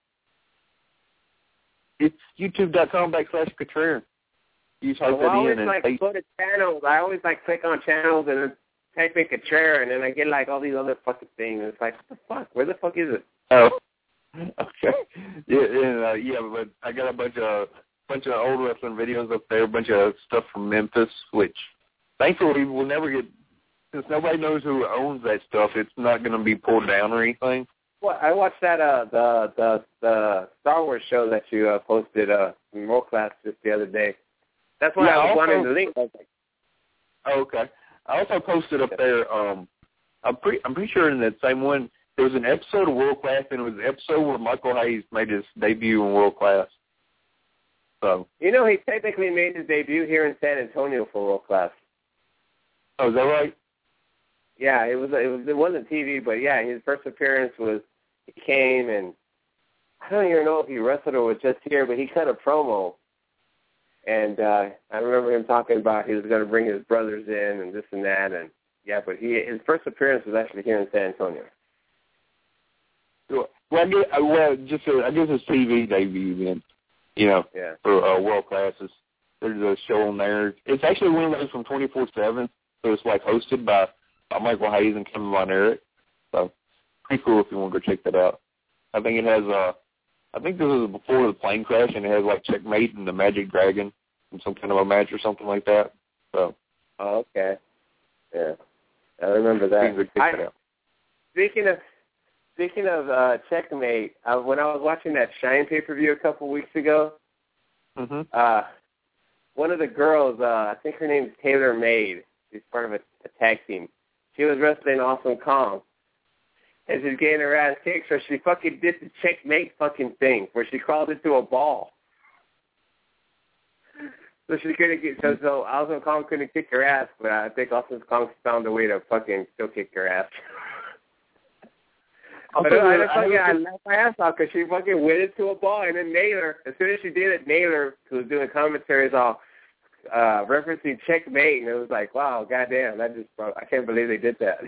It's youtube.com backslash Contrarian. You type well, I it always, in and like, paste. go to channels. I always, like, click on channels and then type in Contrarian, and then I get, like, all these other fucking things. And it's like, what the fuck? Where the fuck is it? Oh, okay. Yeah, and, uh, yeah, but I got a bunch of bunch of old wrestling videos up there, a bunch of stuff from Memphis, which thankfully we'll never get, since nobody knows who owns that stuff, it's not going to be pulled down or anything. Well, I watched that uh the the the Star Wars show that you uh, posted uh in World Class just the other day. That's why Yeah, I was also, wanting the link. I was like, oh, okay. I also posted up there. Um, I'm pretty I'm pretty sure in that same one there was an episode of World Class, and it was the episode where Michael Hayes made his debut in World Class. So you know, he technically made his debut here in San Antonio for World Class. Oh, is that right? Yeah, it was. It was. It wasn't T V, but yeah, his first appearance was he came and I don't even know if he wrestled or was just here, but he cut a promo, and uh, I remember him talking about he was going to bring his brothers in and this and that, and yeah, but he his first appearance was actually here in San Antonio. Well, I guess, well, just uh, I guess his T V debut then, you know, yeah. for uh, World Classes. There's a show on there. It's actually one of those from twenty-four seven, so it's like hosted by, by Michael Hayes and Kevin Von Erich. So pretty cool if you want to go check that out. I think it has, uh, I think this was before the plane crash, and it has like Checkmate and the Magic Dragon and some kind of a match or something like that. So. Oh, okay. Yeah, I remember that. You can go check I, that out. Speaking of speaking of uh, Checkmate, uh, when I was watching that Shine pay-per-view a couple weeks ago, mm-hmm. uh, one of the girls, uh, I think her name is Taylor Maid. She's part of a, a tag team. She was wrestling Awesome Kong. And she's getting her ass kicked, so she fucking did the Checkmate fucking thing where she crawled into a ball. So she couldn't get, so, so Awesome Kong couldn't kick her ass, but I think Awesome Kong found a way to fucking still kick her ass. But I, I, fucking, I laughed my ass off because she fucking went into a ball, and then Naylor, as soon as she did it, Naylor, who was doing commentaries all uh, referencing Checkmate, and it was like, wow, goddamn, that just, I can't believe they did that.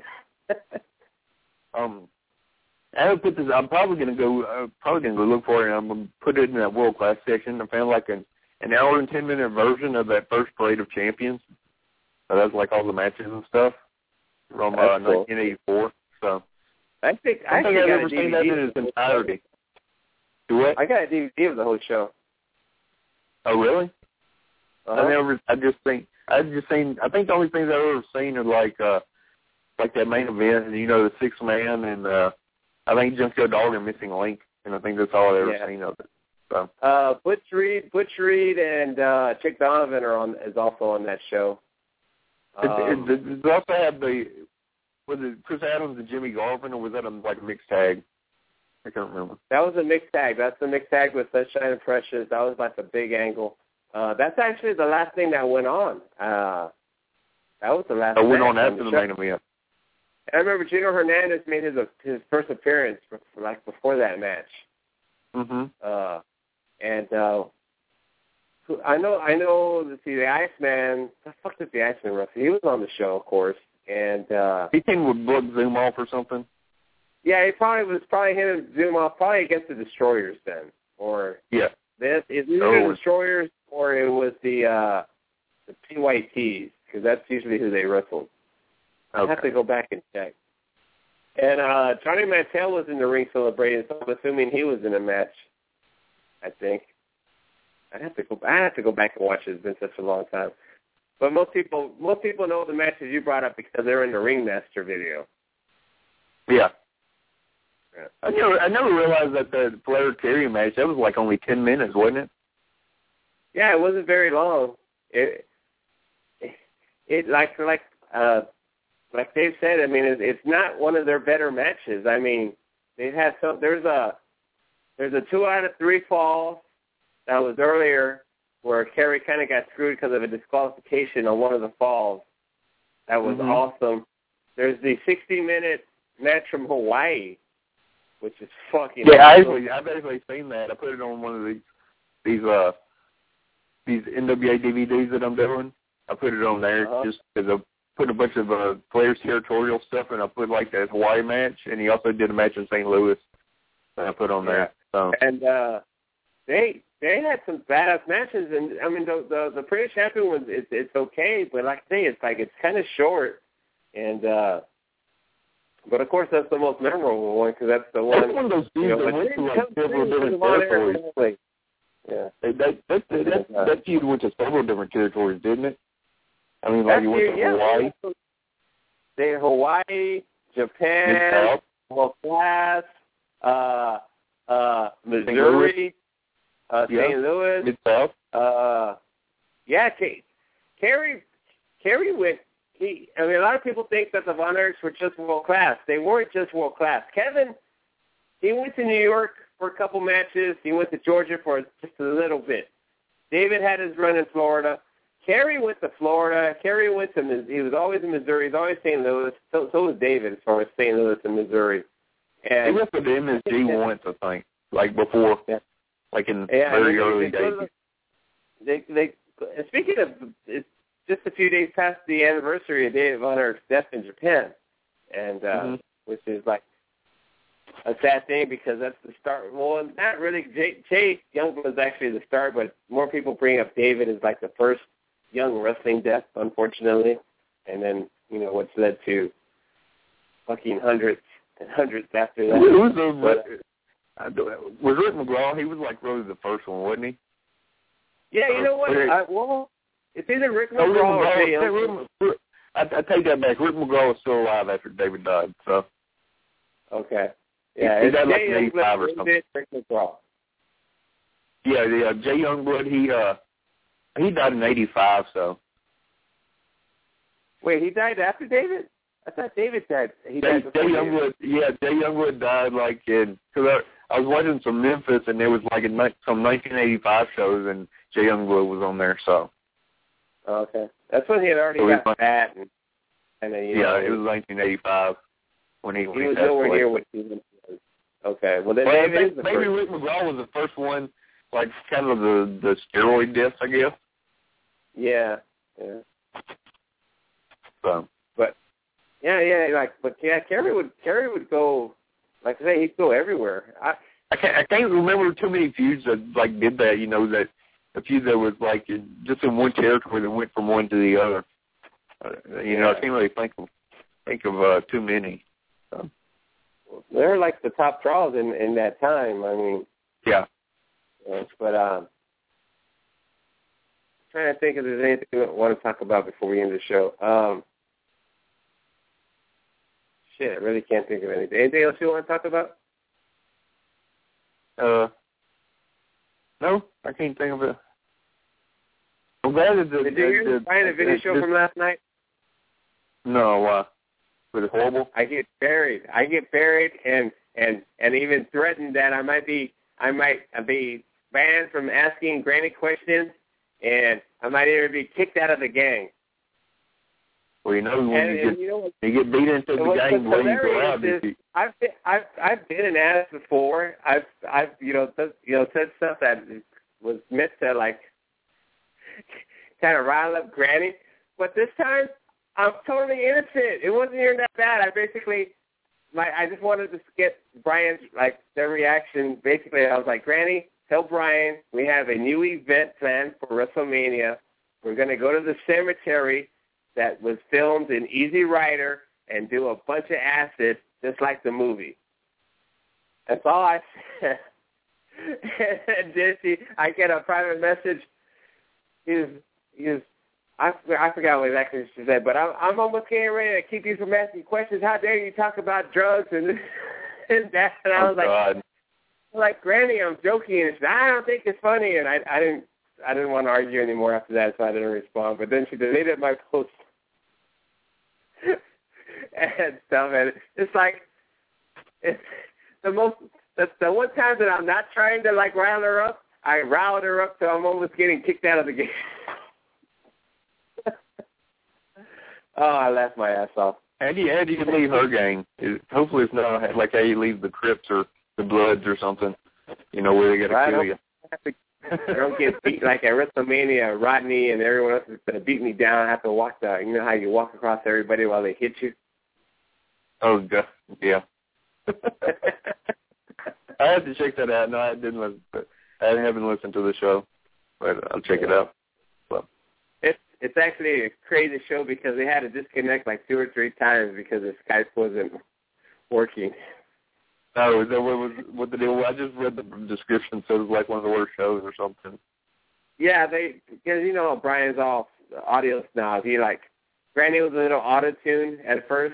um, I would put this. I'm probably gonna go. Uh, probably gonna go look for it. And I'm gonna put it in that World Class section. I found like an an hour and ten minute version of that first Parade of Champions. So that's like all the matches and stuff from uh, cool. nineteen eighty-four. So. I think I, I think I've got ever a seen D V D that in its entirety. Do what? I got a D V D of the whole show. Oh, really? Uh-huh. I never. I just think. I just seen. I think the only things I've ever seen are like, uh, like that main event, and you know, the six man, and uh, I think Junkyard Dog and Missing Link, and I think that's all I've ever yeah. seen of it. So. Uh, Butch Reed, Butch Reed, and uh, Chick Donovan are on is also on that show. Um, it, it, it, they also have the. Was it Chris Adams and Jimmy Garvin, or was that a, like a mixed tag? I can't remember. That was a mixed tag. That's the mixed tag with Sunshine and Precious. That was like a big angle. Uh, that's actually the last thing that went on. Uh, that was the last. That went on on after the, the main event. I remember Gino Hernandez made his his first appearance for, for like before that match. Mm-hmm. Uh, and uh, I know, I know. Let's see, the Iceman. The fuck did the Iceman wrestle? He was on the show, of course. And uh, he came with Blood Zoom off or something. Yeah, it probably was probably him and Zoom off, probably against the Destroyers then, or yeah, this is either oh. the Destroyers or it was the uh, the P Y Ts because that's usually who they wrestled. I okay. have to go back and check. And uh, Johnny Mantell was in the ring celebrating, so I'm assuming he was in a match. I think I have to go. I have to go back and watch it. It's been such a long time. But most people, most people know the matches you brought up because they're in the Ringmaster video. Yeah. yeah. I never, I never realized that the Flair Terry match that was like only ten minutes, wasn't it? Yeah, it wasn't very long. It, it, it like like uh, like Dave said. I mean, it, it's not one of their better matches. I mean, they had some. There's a there's a two out of three fall that was earlier, where Kerry kind of got screwed because of a disqualification on one of the falls. That was mm-hmm. awesome. There's the sixty-minute match from Hawaii, which is fucking yeah. awesome. I actually, I've actually seen that. I put it on one of these these uh these N W A D V Ds that I'm doing. I put it on there uh-huh. just because I put a bunch of uh, players' territorial stuff, and I put like that Hawaii match, and he also did a match in Saint Louis that I put on yeah. there. So. And uh, they they had some badass matches, and I mean the the, the British champion was it's, it's okay, but like I say, it's like it's kind of short, and uh, but of course that's the most memorable one because that's the one. That's one of those dudes you know, that went to like several different territories. Like, yeah, that that that that, that, that feud went to several different territories, didn't it? I mean, like that's you went to yeah, Hawaii. They Hawaii, Japan, World Class, uh, uh, Missouri, uh, yeah. Saint Louis, Mid-South. Uh, yeah, K- Kerry, Kerry went. He, I mean, a lot of people think that the Von Erichs were just world class. They weren't just world class. Kevin, he went to New York for a couple matches. He went to Georgia for just a little bit. David had his run in Florida. Kerry went to Florida. Kerry went to. He was always in Missouri. He's always Saint Louis. So, so was David as far as Saint Louis and Missouri. And he went to the M S G once, I think, like before, yeah. like in yeah, very they, early they, days. They, they, and speaking of, it's just a few days past the anniversary of David Von Erich's death in Japan, and uh, mm-hmm. which is like a sad thing because that's the start. Well, not really. Jay, Jay Youngblood is actually the start, but more people bring up David as like the first young wrestling death, unfortunately, and then you know what's led to fucking hundreds and hundreds after that. Who was, the, but, uh, was Rick McGraw? He was like really the first one, wasn't he? Yeah, you know what? I, well, it's either Rick McGraw, no, Rick McGraw or Jay Youngblood. Rick, I, I take that back. Rick McGraw was still alive after David died. So okay, yeah, he, he died like Jay in eighty-five or something. Rick McGraw. Yeah, yeah. Jay Youngblood, he uh, he died in eighty-five. So wait, he died after David? I thought David died. He Jay, died Jay before Youngblood, yeah, Jay Youngblood died like in because I, I was watching some Memphis and there was like a, some nineteen eighty-five shows and Jay Youngblood was on there. So oh, okay, that's when he had already so got like, fat and and then, you yeah, know, it was nineteen eighty-five when he, when he he was passed nowhere away. near what he was. Okay, well then Well, David maybe, is the maybe first. Rick McGraw was the first one, like kind of the the steroid deaths, I guess. Yeah, yeah. So. But yeah, yeah, like, but yeah, Kerry would Kerry would go, like I say, he'd go everywhere. I I can't I can't remember too many feuds that like did that. You know, that a feud that was like just in one territory that went from one to the other. Uh, you yeah. know, I can't really think of think of uh, too many. So. They're like the top draws in in that time. I mean, yeah. yeah but um, trying to think if there's anything I want to talk about before we end the show. Um, shit, I really can't think of anything. Anything else you want to talk about? Uh, no, I can't think of it. I'm glad that the, Did you hear the Brian a video show this, from last night? No, uh, was it horrible? I get buried. I get buried, and and and even threatened that I might be I might be banned from asking Granny questions, and I might even be kicked out of the gang. Well, you know when and, you, and get, you know what, you get beat into the game, when you go out, is, you, I've been I've I've been an ass before. I've I've you know th- you know said stuff that was meant to like kind of rile up Granny, but this time I'm totally innocent. It wasn't even that bad. I basically my I just wanted to get Brian's like their reaction. Basically, I was like, Granny, tell Brian we have a new event planned for WrestleMania. We're going to go to the cemetery that was filmed in Easy Rider and do a bunch of acid just like the movie. That's all I said. And then she, I get a private message. He was, he was, I, I forgot what exactly she said, but I'm, I'm almost getting ready to keep you from asking questions. How dare you talk about drugs and, and that? And I was oh, like, God. like, Granny, I'm joking. And she said, I don't think it's funny. And I, I didn't, I didn't want to argue anymore after that, so I didn't respond. But then she deleted my post and stuff. And it's like, it's the most, that's the one time that I'm not trying to, like, rile her up. I riled her up, so I'm almost getting kicked out of the game. Oh, I laughed my ass off. How do you, how do you leave her gang? It, hopefully it's not like how you leave the Crips or the Bloods or something, you know, where they got to Right, kill you. I have to, I don't get beat like at WrestleMania, Rodney and everyone else is going to beat me down. I have to walk the, you know how you walk across everybody while they hit you? Oh, God. Yeah. I had to check that out. No, I didn't listen. But I haven't listened to the show, but I'll check it out. So. It's it's actually a crazy show because they had to disconnect like two or three times because the Skype wasn't working. No, that was what the deal was. I just read the description, so it was like one of the worst shows or something. Yeah, they because you know Brian's all audio snob. He like, granted, it was a little auto-tune at first.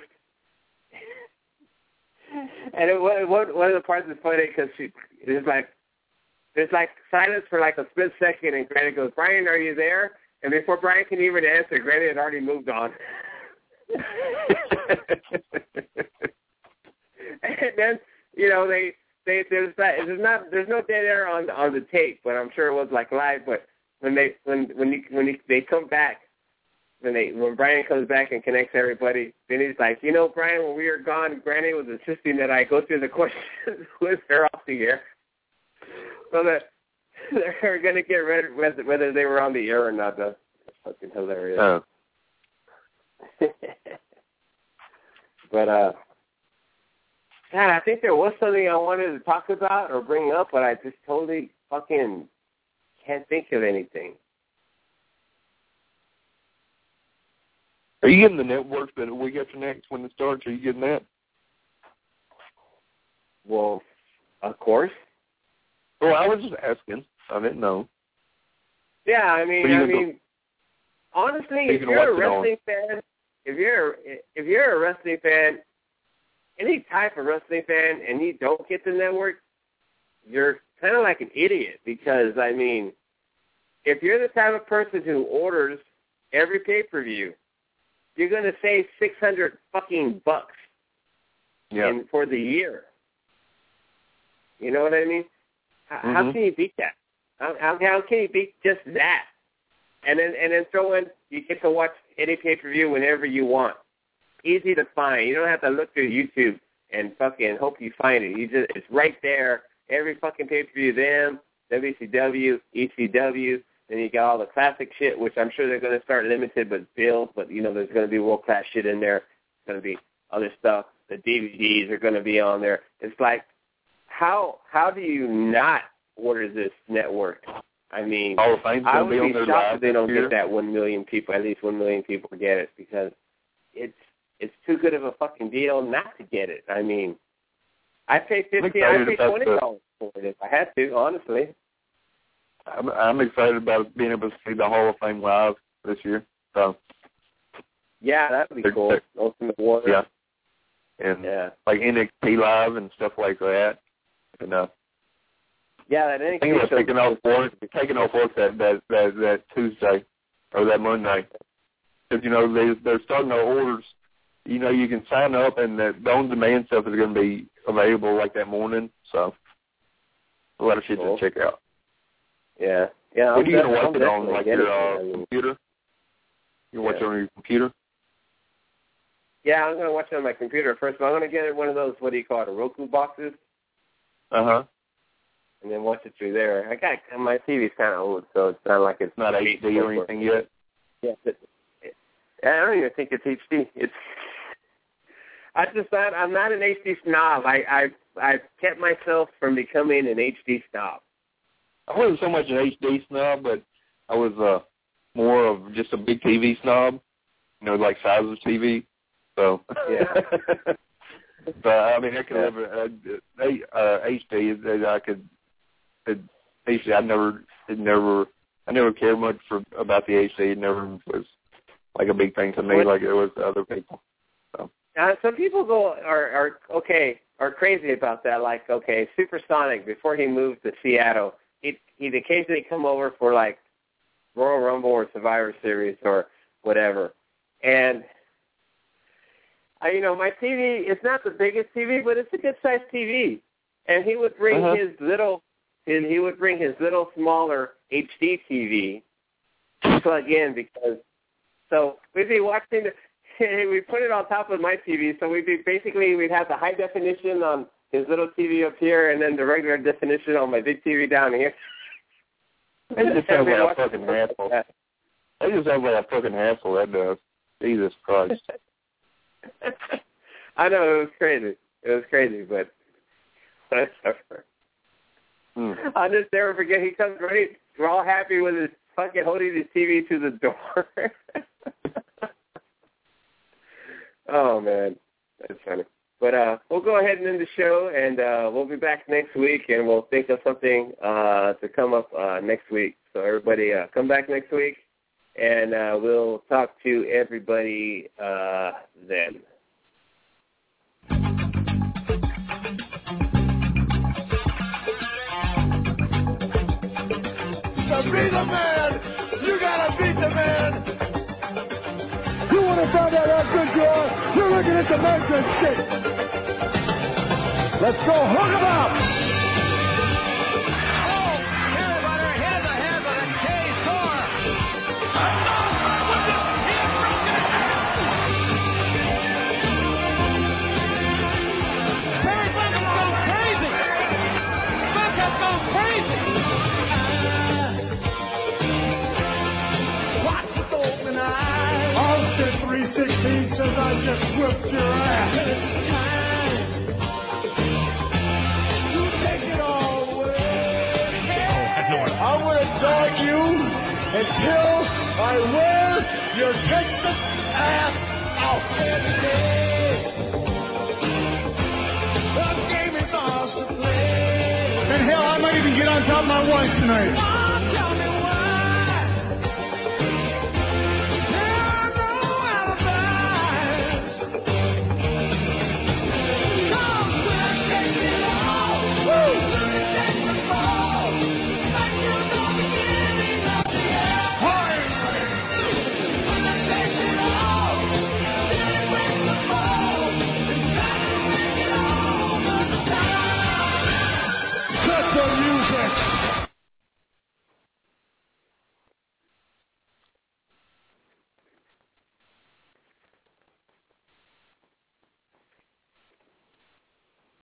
And it, what, one of the parts is funny because she it's like there's like silence for like a split second, and Granny goes, "Brian, are you there?" And before Brian can even answer, Granny had already moved on. And then you know they they there's that there's not there's no dead air on on the tape, but I'm sure it was like live. But when they when when you, when you, they come back. When they when Brian comes back and connects everybody, then he's like, you know, Brian, when we were gone, Granny was insisting that I go through the questions with her off the air, so that they're going to get rid of whether, whether they were on the air or not. That's fucking hilarious. Oh. But uh, God, I think there was something I wanted to talk about or bring up, but I just totally fucking can't think of anything. Are you getting the networks that a week after next when it starts? Are you getting that? Well, of course. Well, I was just asking. I didn't know. Yeah, I mean, I mean, go, honestly, if you you're a wrestling fan, if you're if you're a wrestling fan, any type of wrestling fan, and you don't get the network, you're kind of like an idiot because I mean, if you're the type of person who orders every pay-per-view, you're going to save six hundred fucking bucks yeah. in, for the year. You know what I mean? How, mm-hmm. how can you beat that? How, how, how can you beat just that? And then and then throw in, you get to watch any pay-per-view whenever you want. Easy to find. You don't have to look through YouTube and fucking hope you find it. You just It's right there. Every fucking pay-per-view, them, W C W, E C W. Then you got all the classic shit, which I'm sure they're going to start limited but build. But, you know, there's going to be world-class shit in there. There's going to be other stuff. The D V Ds are going to be on there. It's like, how how do you not order this network? I mean, Hall of Fame's I would be, be on their shocked if they don't computer. get that one million people, at least one million people get it, because it's it's too good of a fucking deal not to get it. I mean, I pay fifty, I pay twenty dollars for it if I had to, honestly. I'm, I'm excited about being able to see the Hall of Fame live this year. So yeah, that would be they're, cool. They're, Ultimate Warrior. Yeah, and yeah. like N X T live and stuff like that. And uh, yeah, that N X T I think show they're taking off work, taking off work that that that, that Tuesday or that Monday. Because you know they they're starting their orders. You know you can sign up and the, the on-demand stuff is going to be available like that morning. So a lot of shit cool. to check out. Yeah, yeah. What are you going to watch I'm it on, like your uh, I mean, computer? You watch yeah. it on your computer? Yeah, I'm going to watch it on my computer first. But I'm going to get one of those, what do you call it, Roku boxes? Uh-huh. And then watch it through there. I got my T V's kind of old, so it's not like it's not H D or anything yet. Yeah, but it, I don't even think it's H D. It's I just not. I'm not an H D snob. I I I've kept myself from becoming an H D snob. I wasn't so much an H D snob, but I was uh, more of just a big T V snob. You know, like size of T V. So yeah. But I mean, I could live uh, uh, H D. I could. It, H D. I never. It never. I never cared much for about the H D. It never was like a big thing to me, like it was to other people. So. Uh, some people go are are okay are crazy about that. Like, okay, Supersonic before he moved to Seattle, he'd he'd occasionally come over for like Royal Rumble or Survivor Series or whatever, and. I, you know, my T V, it's not the biggest T V, but it's a good-sized T V. And he would bring uh-huh. his little, and he would bring his little smaller H D T V to plug in because, so we'd be watching, the, we put it on top of my T V, so we'd be, basically, we'd have the high definition on his little T V up here and then the regular definition on my big T V down here. That just sounds like a fucking hassle. That just sounds like a fucking hassle, that does. Jesus Christ. I know, it was crazy. It was crazy, but whatever. Hmm. I'll just never forget, he comes ready, we're all happy with his fucking holding his T V to the door. Oh, man. That's funny. But uh, we'll go ahead and end the show, and uh, we'll be back next week, and we'll think of something uh, to come up uh, next week. So everybody uh, come back next week, and uh, we'll talk to everybody uh, then. To be the man, you gotta beat the man. You want to find out how good you are? You're looking at the measuring stick. Let's go, hook 'em up. Oh, here about her head of the head with a K four. With the hip broken in half. Barry Buck has gone crazy. Buck has gone crazy. Watch with open eyes. Austin three sixteen says I just whipped your ass. You take it all away. I'm going to dog you until I wear your Texas ass out. The game is off to play. And hell, I might even get on top of my wife tonight.